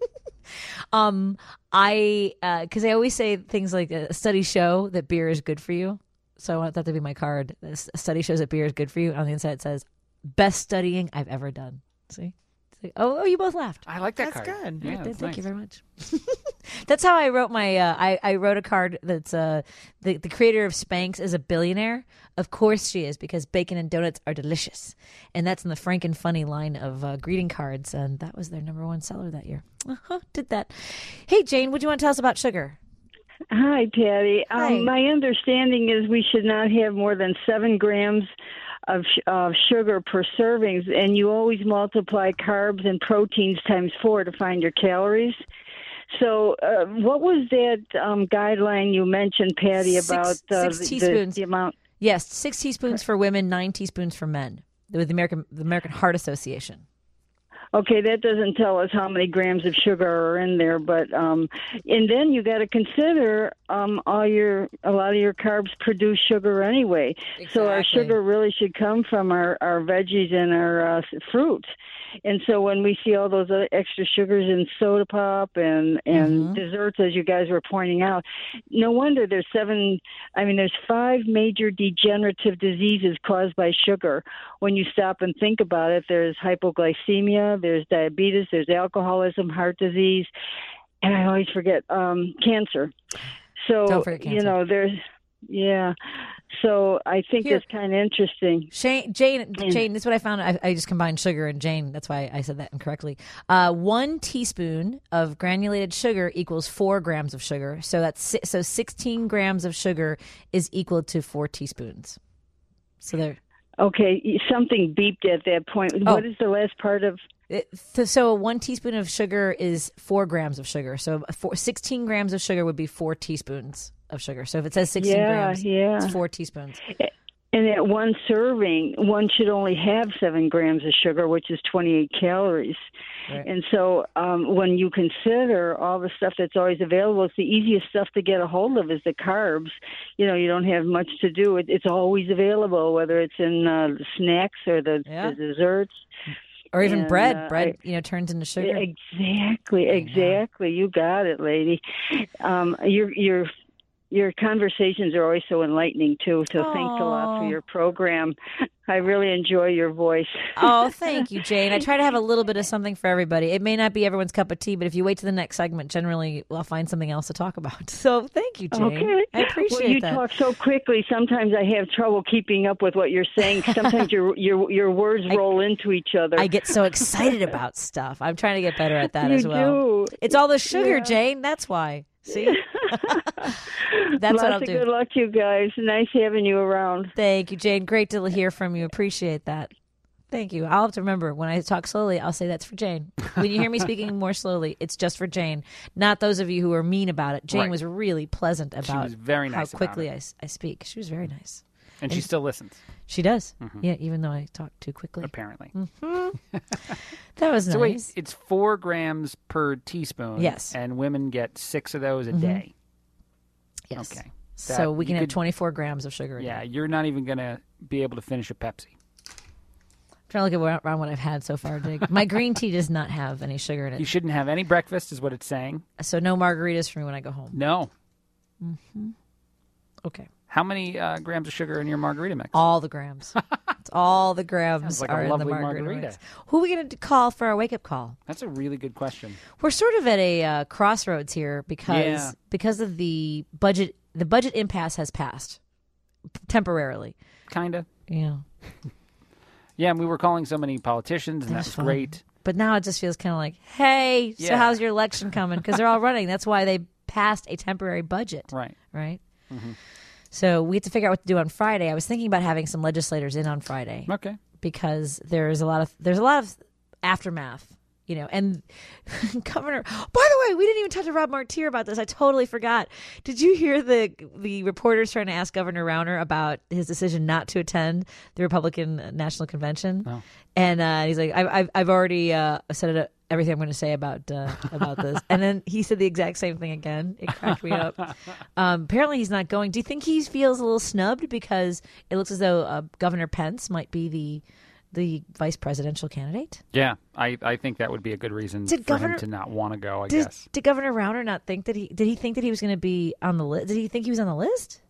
Because they always say things like studies show that beer is good for you. So I want that to be my card. A study shows that beer is good for you. On the inside it says, best studying I've ever done. See? Oh, you both laughed. I like that card. That's good. Yeah, that's Thank you very much. That's how I wrote my. I wrote a card that's the creator of Spanx is a billionaire. Of course she is, because bacon and donuts are delicious, and that's in the Frank and Funny line of greeting cards, and that was their #1 seller that year. Did that? Hey Jane, what do you want to tell us about sugar? Hi, Patty. Hi. My understanding is we should not have more than 7 grams of sugar per servings, and you always multiply carbs and proteins times 4 to find your calories. So, what was that guideline you mentioned, Patty, about six teaspoons. The amount? Yes, 6 teaspoons for women, 9 teaspoons for men. With the American Heart Association. Okay, that doesn't tell us how many grams of sugar are in there, but and then you got to consider a lot of your carbs produce sugar anyway. Exactly. So our sugar really should come from our veggies and our fruits. And so when we see all those other extra sugars in soda pop and desserts, as you guys were pointing out, no wonder there's 5 major degenerative diseases caused by sugar. When you stop and think about it, there's hypoglycemia, there's diabetes, there's alcoholism, heart disease, and I always forget cancer. So, don't forget cancer. Yeah. So I think it's kind of interesting. Jane, this is what I found. I just combined sugar and Jane. That's why I said that incorrectly. 1 teaspoon of granulated sugar equals 4 grams of sugar. So 16 grams of sugar is equal to 4 teaspoons. So there. Okay, something beeped at that point. Oh. What is the last part of? So 1 teaspoon of sugar is 4 grams of sugar. So 16 grams of sugar would be 4 teaspoons of sugar. So if it says 16 grams, it's 4 teaspoons. And at one serving, one should only have 7 grams of sugar, which is 28 calories. Right. And so when you consider all the stuff that's always available, it's the easiest stuff to get a hold of is the carbs. You don't have much to do. It's always available, whether it's in the snacks or the desserts. Or even bread. Bread, turns into sugar. Exactly. You got it, lady. Your conversations are always so enlightening, too, so thanks a lot for your program. I really enjoy your voice. Oh, thank you, Jane. I try to have a little bit of something for everybody. It may not be everyone's cup of tea, but if you wait to the next segment, generally I'll find something else to talk about. So thank you, Jane. Okay. I appreciate that. You talk so quickly, sometimes I have trouble keeping up with what you're saying. Sometimes your words roll into each other. I get so excited about stuff. I'm trying to get better at that as well. You do. It's all the sugar, Jane. That's why. See? That's what I'll do. Good luck, you guys. Nice having you around. Thank you, Jane. Great to hear from you. Appreciate that. Thank you. I'll have to remember when I talk slowly, I'll say that's for Jane. When you hear me speaking more slowly, it's just for Jane, not those of you who are mean about it. Jane was really pleasant about she was very nice how quickly I speak. She was very nice. And she still listens. She does. Mm-hmm. Yeah, even though I talk too quickly. Apparently. Mm-hmm. That was nice. So wait, it's 4 grams per teaspoon. Yes. And women get 6 of those a day. Yes. Okay. So we can have 24 grams of sugar a day. Yeah, you're not even going to be able to finish a Pepsi. I'm trying to look around what I've had so far. My green tea does not have any sugar in it. You shouldn't have any breakfast is what it's saying. So no margaritas for me when I go home. No. Mm-hmm. Okay. How many grams of sugar in your margarita mix? All the grams. It's all the grams like are a in the lovely margarita mix. Who are we going to call for our wake-up call? That's a really good question. We're sort of at a crossroads here because of the budget. The budget impasse has passed temporarily. Kind of. Yeah. Yeah, and we were calling so many politicians, and that's great. But now it just feels kind of like, hey, so how's your election coming? Because they're all running. That's why they passed a temporary budget. Right. Right? Mm-hmm. So we have to figure out what to do on Friday. I was thinking about having some legislators in on Friday. Okay. Because there's a lot of aftermath, and Governor. By the way, we didn't even talk to Rob Martier about this. I totally forgot. Did you hear the reporters trying to ask Governor Rauner about his decision not to attend the Republican National Convention? No. And he's like, I've already said everything I'm going to say about this. And then he said the exact same thing again. It cracked me up. Apparently he's not going. Do you think he feels a little snubbed because it looks as though Governor Pence might be the vice presidential candidate? Yeah, I think that would be a good reason for him to not want to go, I guess. Did Governor Rauner not think that did he think that he was going to be on the list? Did he think he was on the list?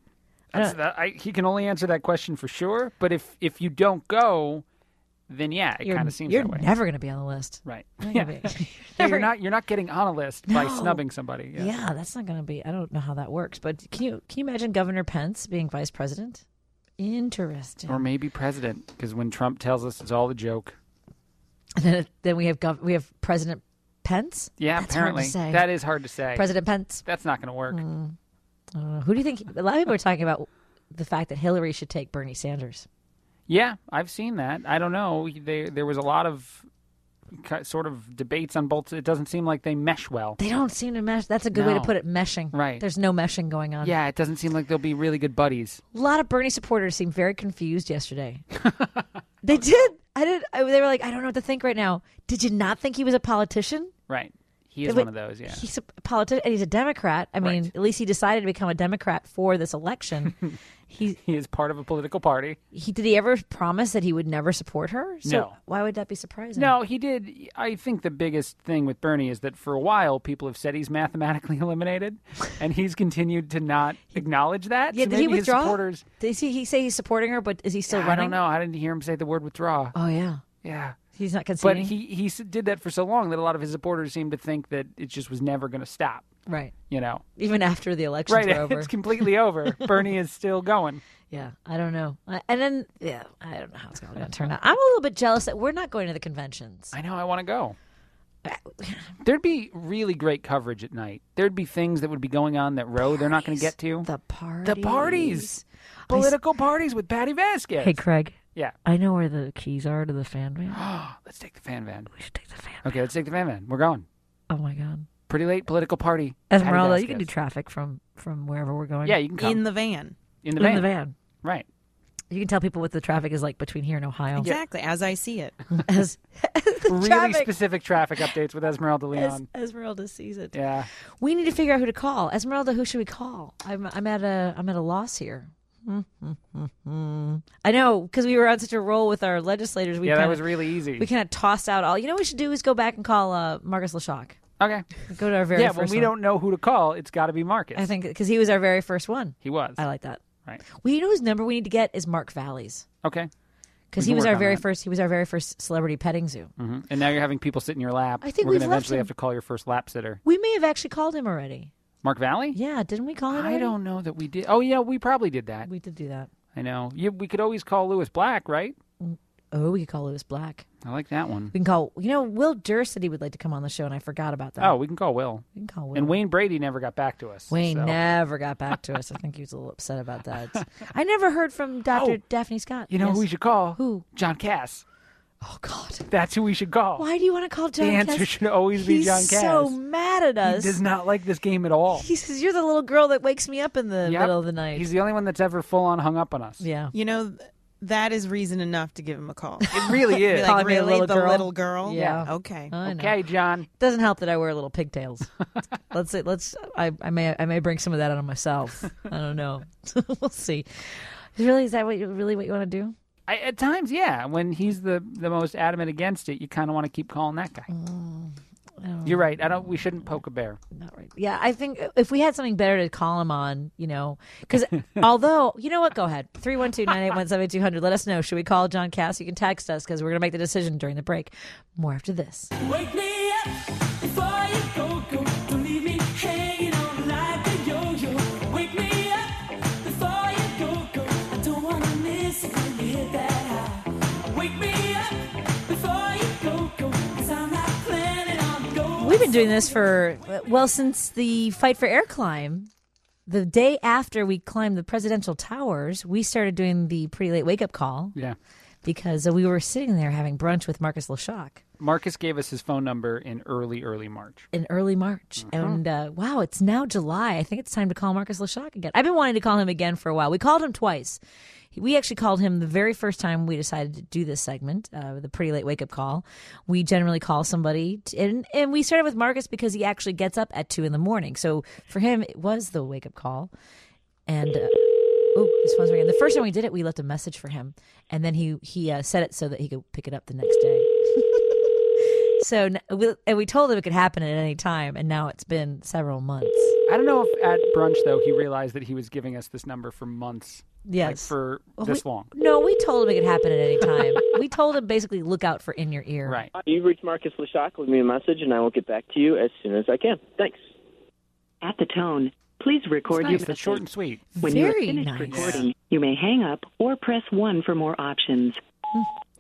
He can only answer that question for sure. But if you don't go, then it kind of seems that way. You're never going to be on the list. Right. You're you're not getting on a list by snubbing somebody. Yeah, that's not going to be. I don't know how that works. But can you imagine Governor Pence being vice president? Interesting. Or maybe president, because when Trump tells us it's all a joke. And then we have President Pence? Yeah, That's apparently. Hard to say. That is hard to say. President Pence? That's not going to work. I don't know. Who do you think? A lot of people are talking about the fact that Hillary should take Bernie Sanders. Yeah, I've seen that. I don't know. There was a lot of sort of debates on both. It doesn't seem like they mesh well. They don't seem to mesh. That's a good way to put it, meshing. Right. There's no meshing going on. Yeah, it doesn't seem like they'll be really good buddies. A lot of Bernie supporters seemed very confused yesterday. They did. They were like, I don't know what to think right now. Did you not think he was a politician? Right. He is one of those, yeah. He's a politician, and he's a Democrat. I mean, at least he decided to become a Democrat for this election. He is part of a political party. Did he ever promise that he would never support her? So No. Why would that be surprising? No, he did. I think the biggest thing with Bernie is that for a while, people have said he's mathematically eliminated, and he's continued to not acknowledge that. Yeah, So did he maybe his withdraw? supporters... Did he say he's supporting her, but is he still I running? don't know. I didn't hear him say the word withdraw. Oh, yeah. Yeah. He's not But conceding? he did that for so long that a lot of his supporters seem to think that it just was never going to stop. Right. You know? Even after the elections Right. were over. It's completely over. Bernie is still going. Yeah, I don't know. And then, I don't know how it's going to turn out. I'm a little bit jealous that we're not going to the conventions. I know. I want to go. There'd be really great coverage at night. There'd be things that would be going on that row they're not going to get to. The parties. The parties. Political parties with Patty Vasquez. Hey, Craig. Yeah. I know where the keys are to the fan van. Let's take the fan van. We should take the fan Okay, let's take the fan van. We're going. Oh, my God. Pretty late political party. Patty Esmeralda, you Vasquez. can do traffic from wherever we're going. Yeah, you can come. In the van. In the van. In the van. Right. You can tell people what the traffic is like between here and Ohio. Exactly, as I see it. As Really traffic. specific traffic updates with Esmeralda Leon. Esmeralda sees it. Yeah. We need to figure out who to call. Esmeralda, who should we call? I'm at a loss here. I know, because we were on such a roll with our legislators. That was really easy. We kind of tossed out all. You know what we should do is go back and call Marcus LaShock. Okay. Go to our very when first we one. don't know who to call, it's got to be Marcus. I think because he was our very first one. He was. I like that. Right. Well, you know whose number we need to get is Mark Valley's. Okay. Because We he can was work our on very that. first. He was our very first celebrity petting zoo. Mm-hmm. And now you're having people sit in your lap. I think We're we've gonna left eventually him. have to call your first lap sitter. We may have actually called him already. Mark Valley? Yeah, didn't we call him? I already? don't know that we did. Oh, yeah, we probably did that. We did do that. I know. We could always call Lewis Black, right? Oh, we could call Lewis Black. I like that one. We can call. Will Durst said he would like to come on the show, and I forgot about that. Oh, we can call Will. We can call Will. And Wayne Brady never got back to us. Wayne so. never got back to us. I think he was a little upset about that. I never heard from Dr. Daphne Scott. You know Yes. who we should call? Who? John Cass. Oh, God. That's who we should call. Why do you want to call John The answer Cass? should always be He's John Cass. so mad at us. He does not like this game at all. He says, you're the little girl that wakes me up in the Yep. middle of the night. He's the only one that's ever full on hung up on us. Yeah. You know, that is reason enough to give him a call. It really Be is. like, Calling me a really? little The girl? little girl? Yeah. Okay. I know. Okay, John. Doesn't help that I wear little pigtails. I may bring some of that out on myself. I don't know. We'll see. Is that what you want to do? At times, yeah. When he's the most adamant against it, you kind of want to keep calling that guy. You're right. We shouldn't poke a bear. Not right. Yeah, I think if we had something better to call him on, because although, you know what? Go ahead. 312-981-7200. Let us know. Should we call John Cass? You can text us because we're going to make the decision during the break. More after this. Wake me up before you go. Don't leave me hanging on like a yo-yo. Wake me up before you go. I don't want to miss it when you hit that high. Wake me up before you go. 'Cause I'm not planning on going. We've been doing this since the Fight for Air climb. The day after we climbed the presidential towers, we started doing the pretty late wake-up call. Yeah. Because we were sitting there having brunch with Marcus LaShock. Marcus gave us his phone number in early March. In early March. And wow, it's now July. I think it's time to call Marcus LaShock again. I've been wanting to call him again for a while. We called him twice. We actually called him the very first time we decided to do this segment, the pretty late wake-up call. We generally call somebody, and we started with Marcus because he actually gets up at 2 a.m. So for him, it was the wake-up call. And his phone's ringing. The first time we did it, we left a message for him, and then he set it so that he could pick it up the next day. We told him it could happen at any time, and now it's been several months. I don't know if at brunch, though, he realized that he was giving us this number for months. Yes. Like for this long. No, we told him it could happen at any time. We told him basically look out for in your ear. Right. You've reached Marcus LaShock. Leave me a message, and I will get back to you as soon as I can. Thanks. At the tone, please record It's your nice. message. It's short and sweet. When you are Very finished nice. recording, you may hang up or press 1 for more options.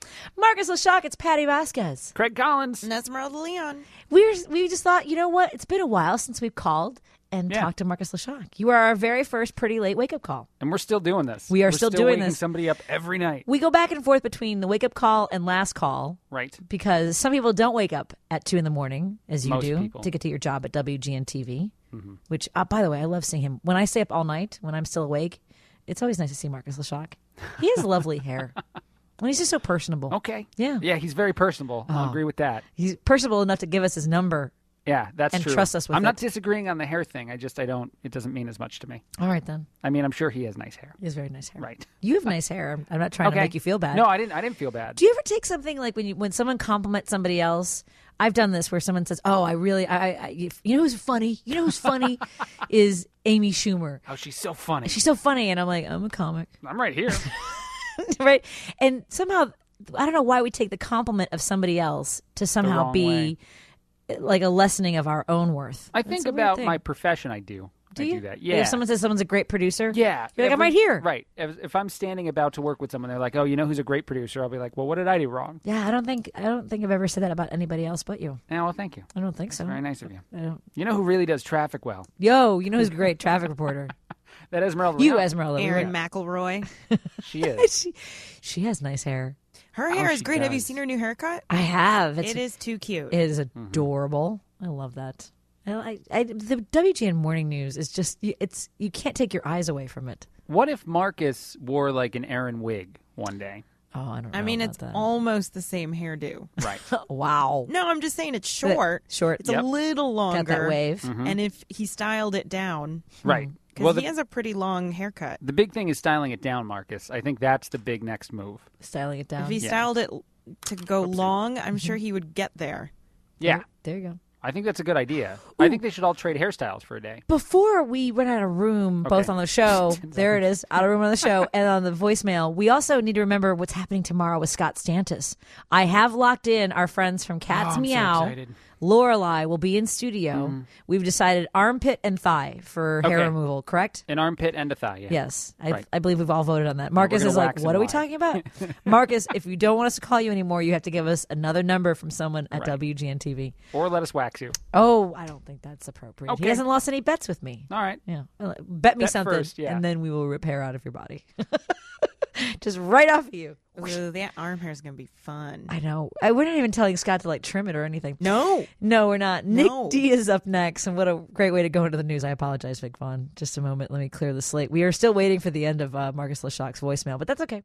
Marcus LaShock, it's Patty Vasquez. Craig Collins. And Esmeralda Leon. We just thought, you know what? It's been a while since we've called and talked to Marcus LaShock. You are our very first pretty late wake-up call. And we're still doing this. We're still doing waking this. somebody up every night. We go back and forth between the wake-up call and last call. Right. Because some people don't wake up at 2 a.m, as you Most do, people. to get to your job at WGN-TV. Mm-hmm. Which, by the way, I love seeing him. When I stay up all night, when I'm still awake, it's always nice to see Marcus LaShock. He has lovely hair. And he's just so personable. Okay. Yeah. Yeah, he's very personable. I'll agree with that. He's personable enough to give us his number. Yeah, that's and true. trust us with I'm it. not disagreeing on the hair thing. It doesn't mean as much to me. All right, then. I mean, I'm sure he has nice hair. He has very nice hair. Right. You have nice hair. I'm not trying to make you feel bad. No, I didn't feel bad. Do you ever take something like when someone compliments somebody else? I've done this where someone says, "Oh, I really, you know who's funny? You know who's funny is Amy Schumer. Oh, she's so funny. She's so funny." And I'm like, "I'm a comic." I'm right here. Right. And somehow, I don't know why we take the compliment of somebody else to somehow wrong be way. like a lessening of our own worth. I That's think a weird about thing. my profession. I do that. Yeah. If someone says someone's a great producer, Yeah. you're like, I'm right here. Right. If I'm standing about to work with someone, they're like, "Oh, you know who's a great producer?" I'll be like, "Well, what did I do wrong?" Yeah, I don't think I've ever said that about anybody else but you. Yeah, well, thank you. I don't think so. Very nice of you. I don't. You know who really does traffic well? Yo, you know who's a great traffic reporter? That Esmeralda. You, Leon. Esmeralda. Erin McElroy. She is. she has nice hair. Her hair is she great. Have you does. seen her new haircut? I have. It is too cute. It is adorable. I love that. The WGN Morning News is just you can't take your eyes away from it. What if Marcus wore like an Aaron wig one day? Oh, I don't know. I mean, about it's that. almost the same hairdo. Right. Wow. No, I'm just saying it's short. Short. It's a little longer. Got that wave. And if he styled it down. Right. Because he has a pretty long haircut. The big thing is styling it down, Marcus. I think that's the big next move. Styling it down. If he styled it to go long, I'm sure he would get there. Yeah. There you go. I think that's a good idea. I think they should all trade hairstyles for a day. Before we run out of room, both on the show, there it is, out of room on the show, and on the voicemail, we also need to remember what's happening tomorrow with Scott Stantis. I have locked in our friends from Cats I'm so Meow. excited. Lorelei will be in studio. We've decided armpit and thigh for hair Okay. removal, correct? An armpit and a thigh, yeah. Yes. Right. I believe we've all voted on that. Marcus gonna is like, wax what and are we lie." talking about? Marcus, if you don't want us to call you anymore, you have to give us another number from someone at Right. WGN TV. Or let us wax you. Oh, I don't think that's appropriate. Okay. He hasn't lost any bets with me. All right. Yeah. Bet me Bet something, first, yeah. and then we will rip hair out of your body. Just right off of you. Ooh, that arm hair is going to be fun. I know. We're not even telling Scott to like trim it or anything. No. No, we're not. No. Nick D is up next, and what a great way to go into the news. I apologize, Vic Vaughn. Just a moment. Let me clear the slate. We are still waiting for the end of Marcus LaShock's voicemail, but that's okay.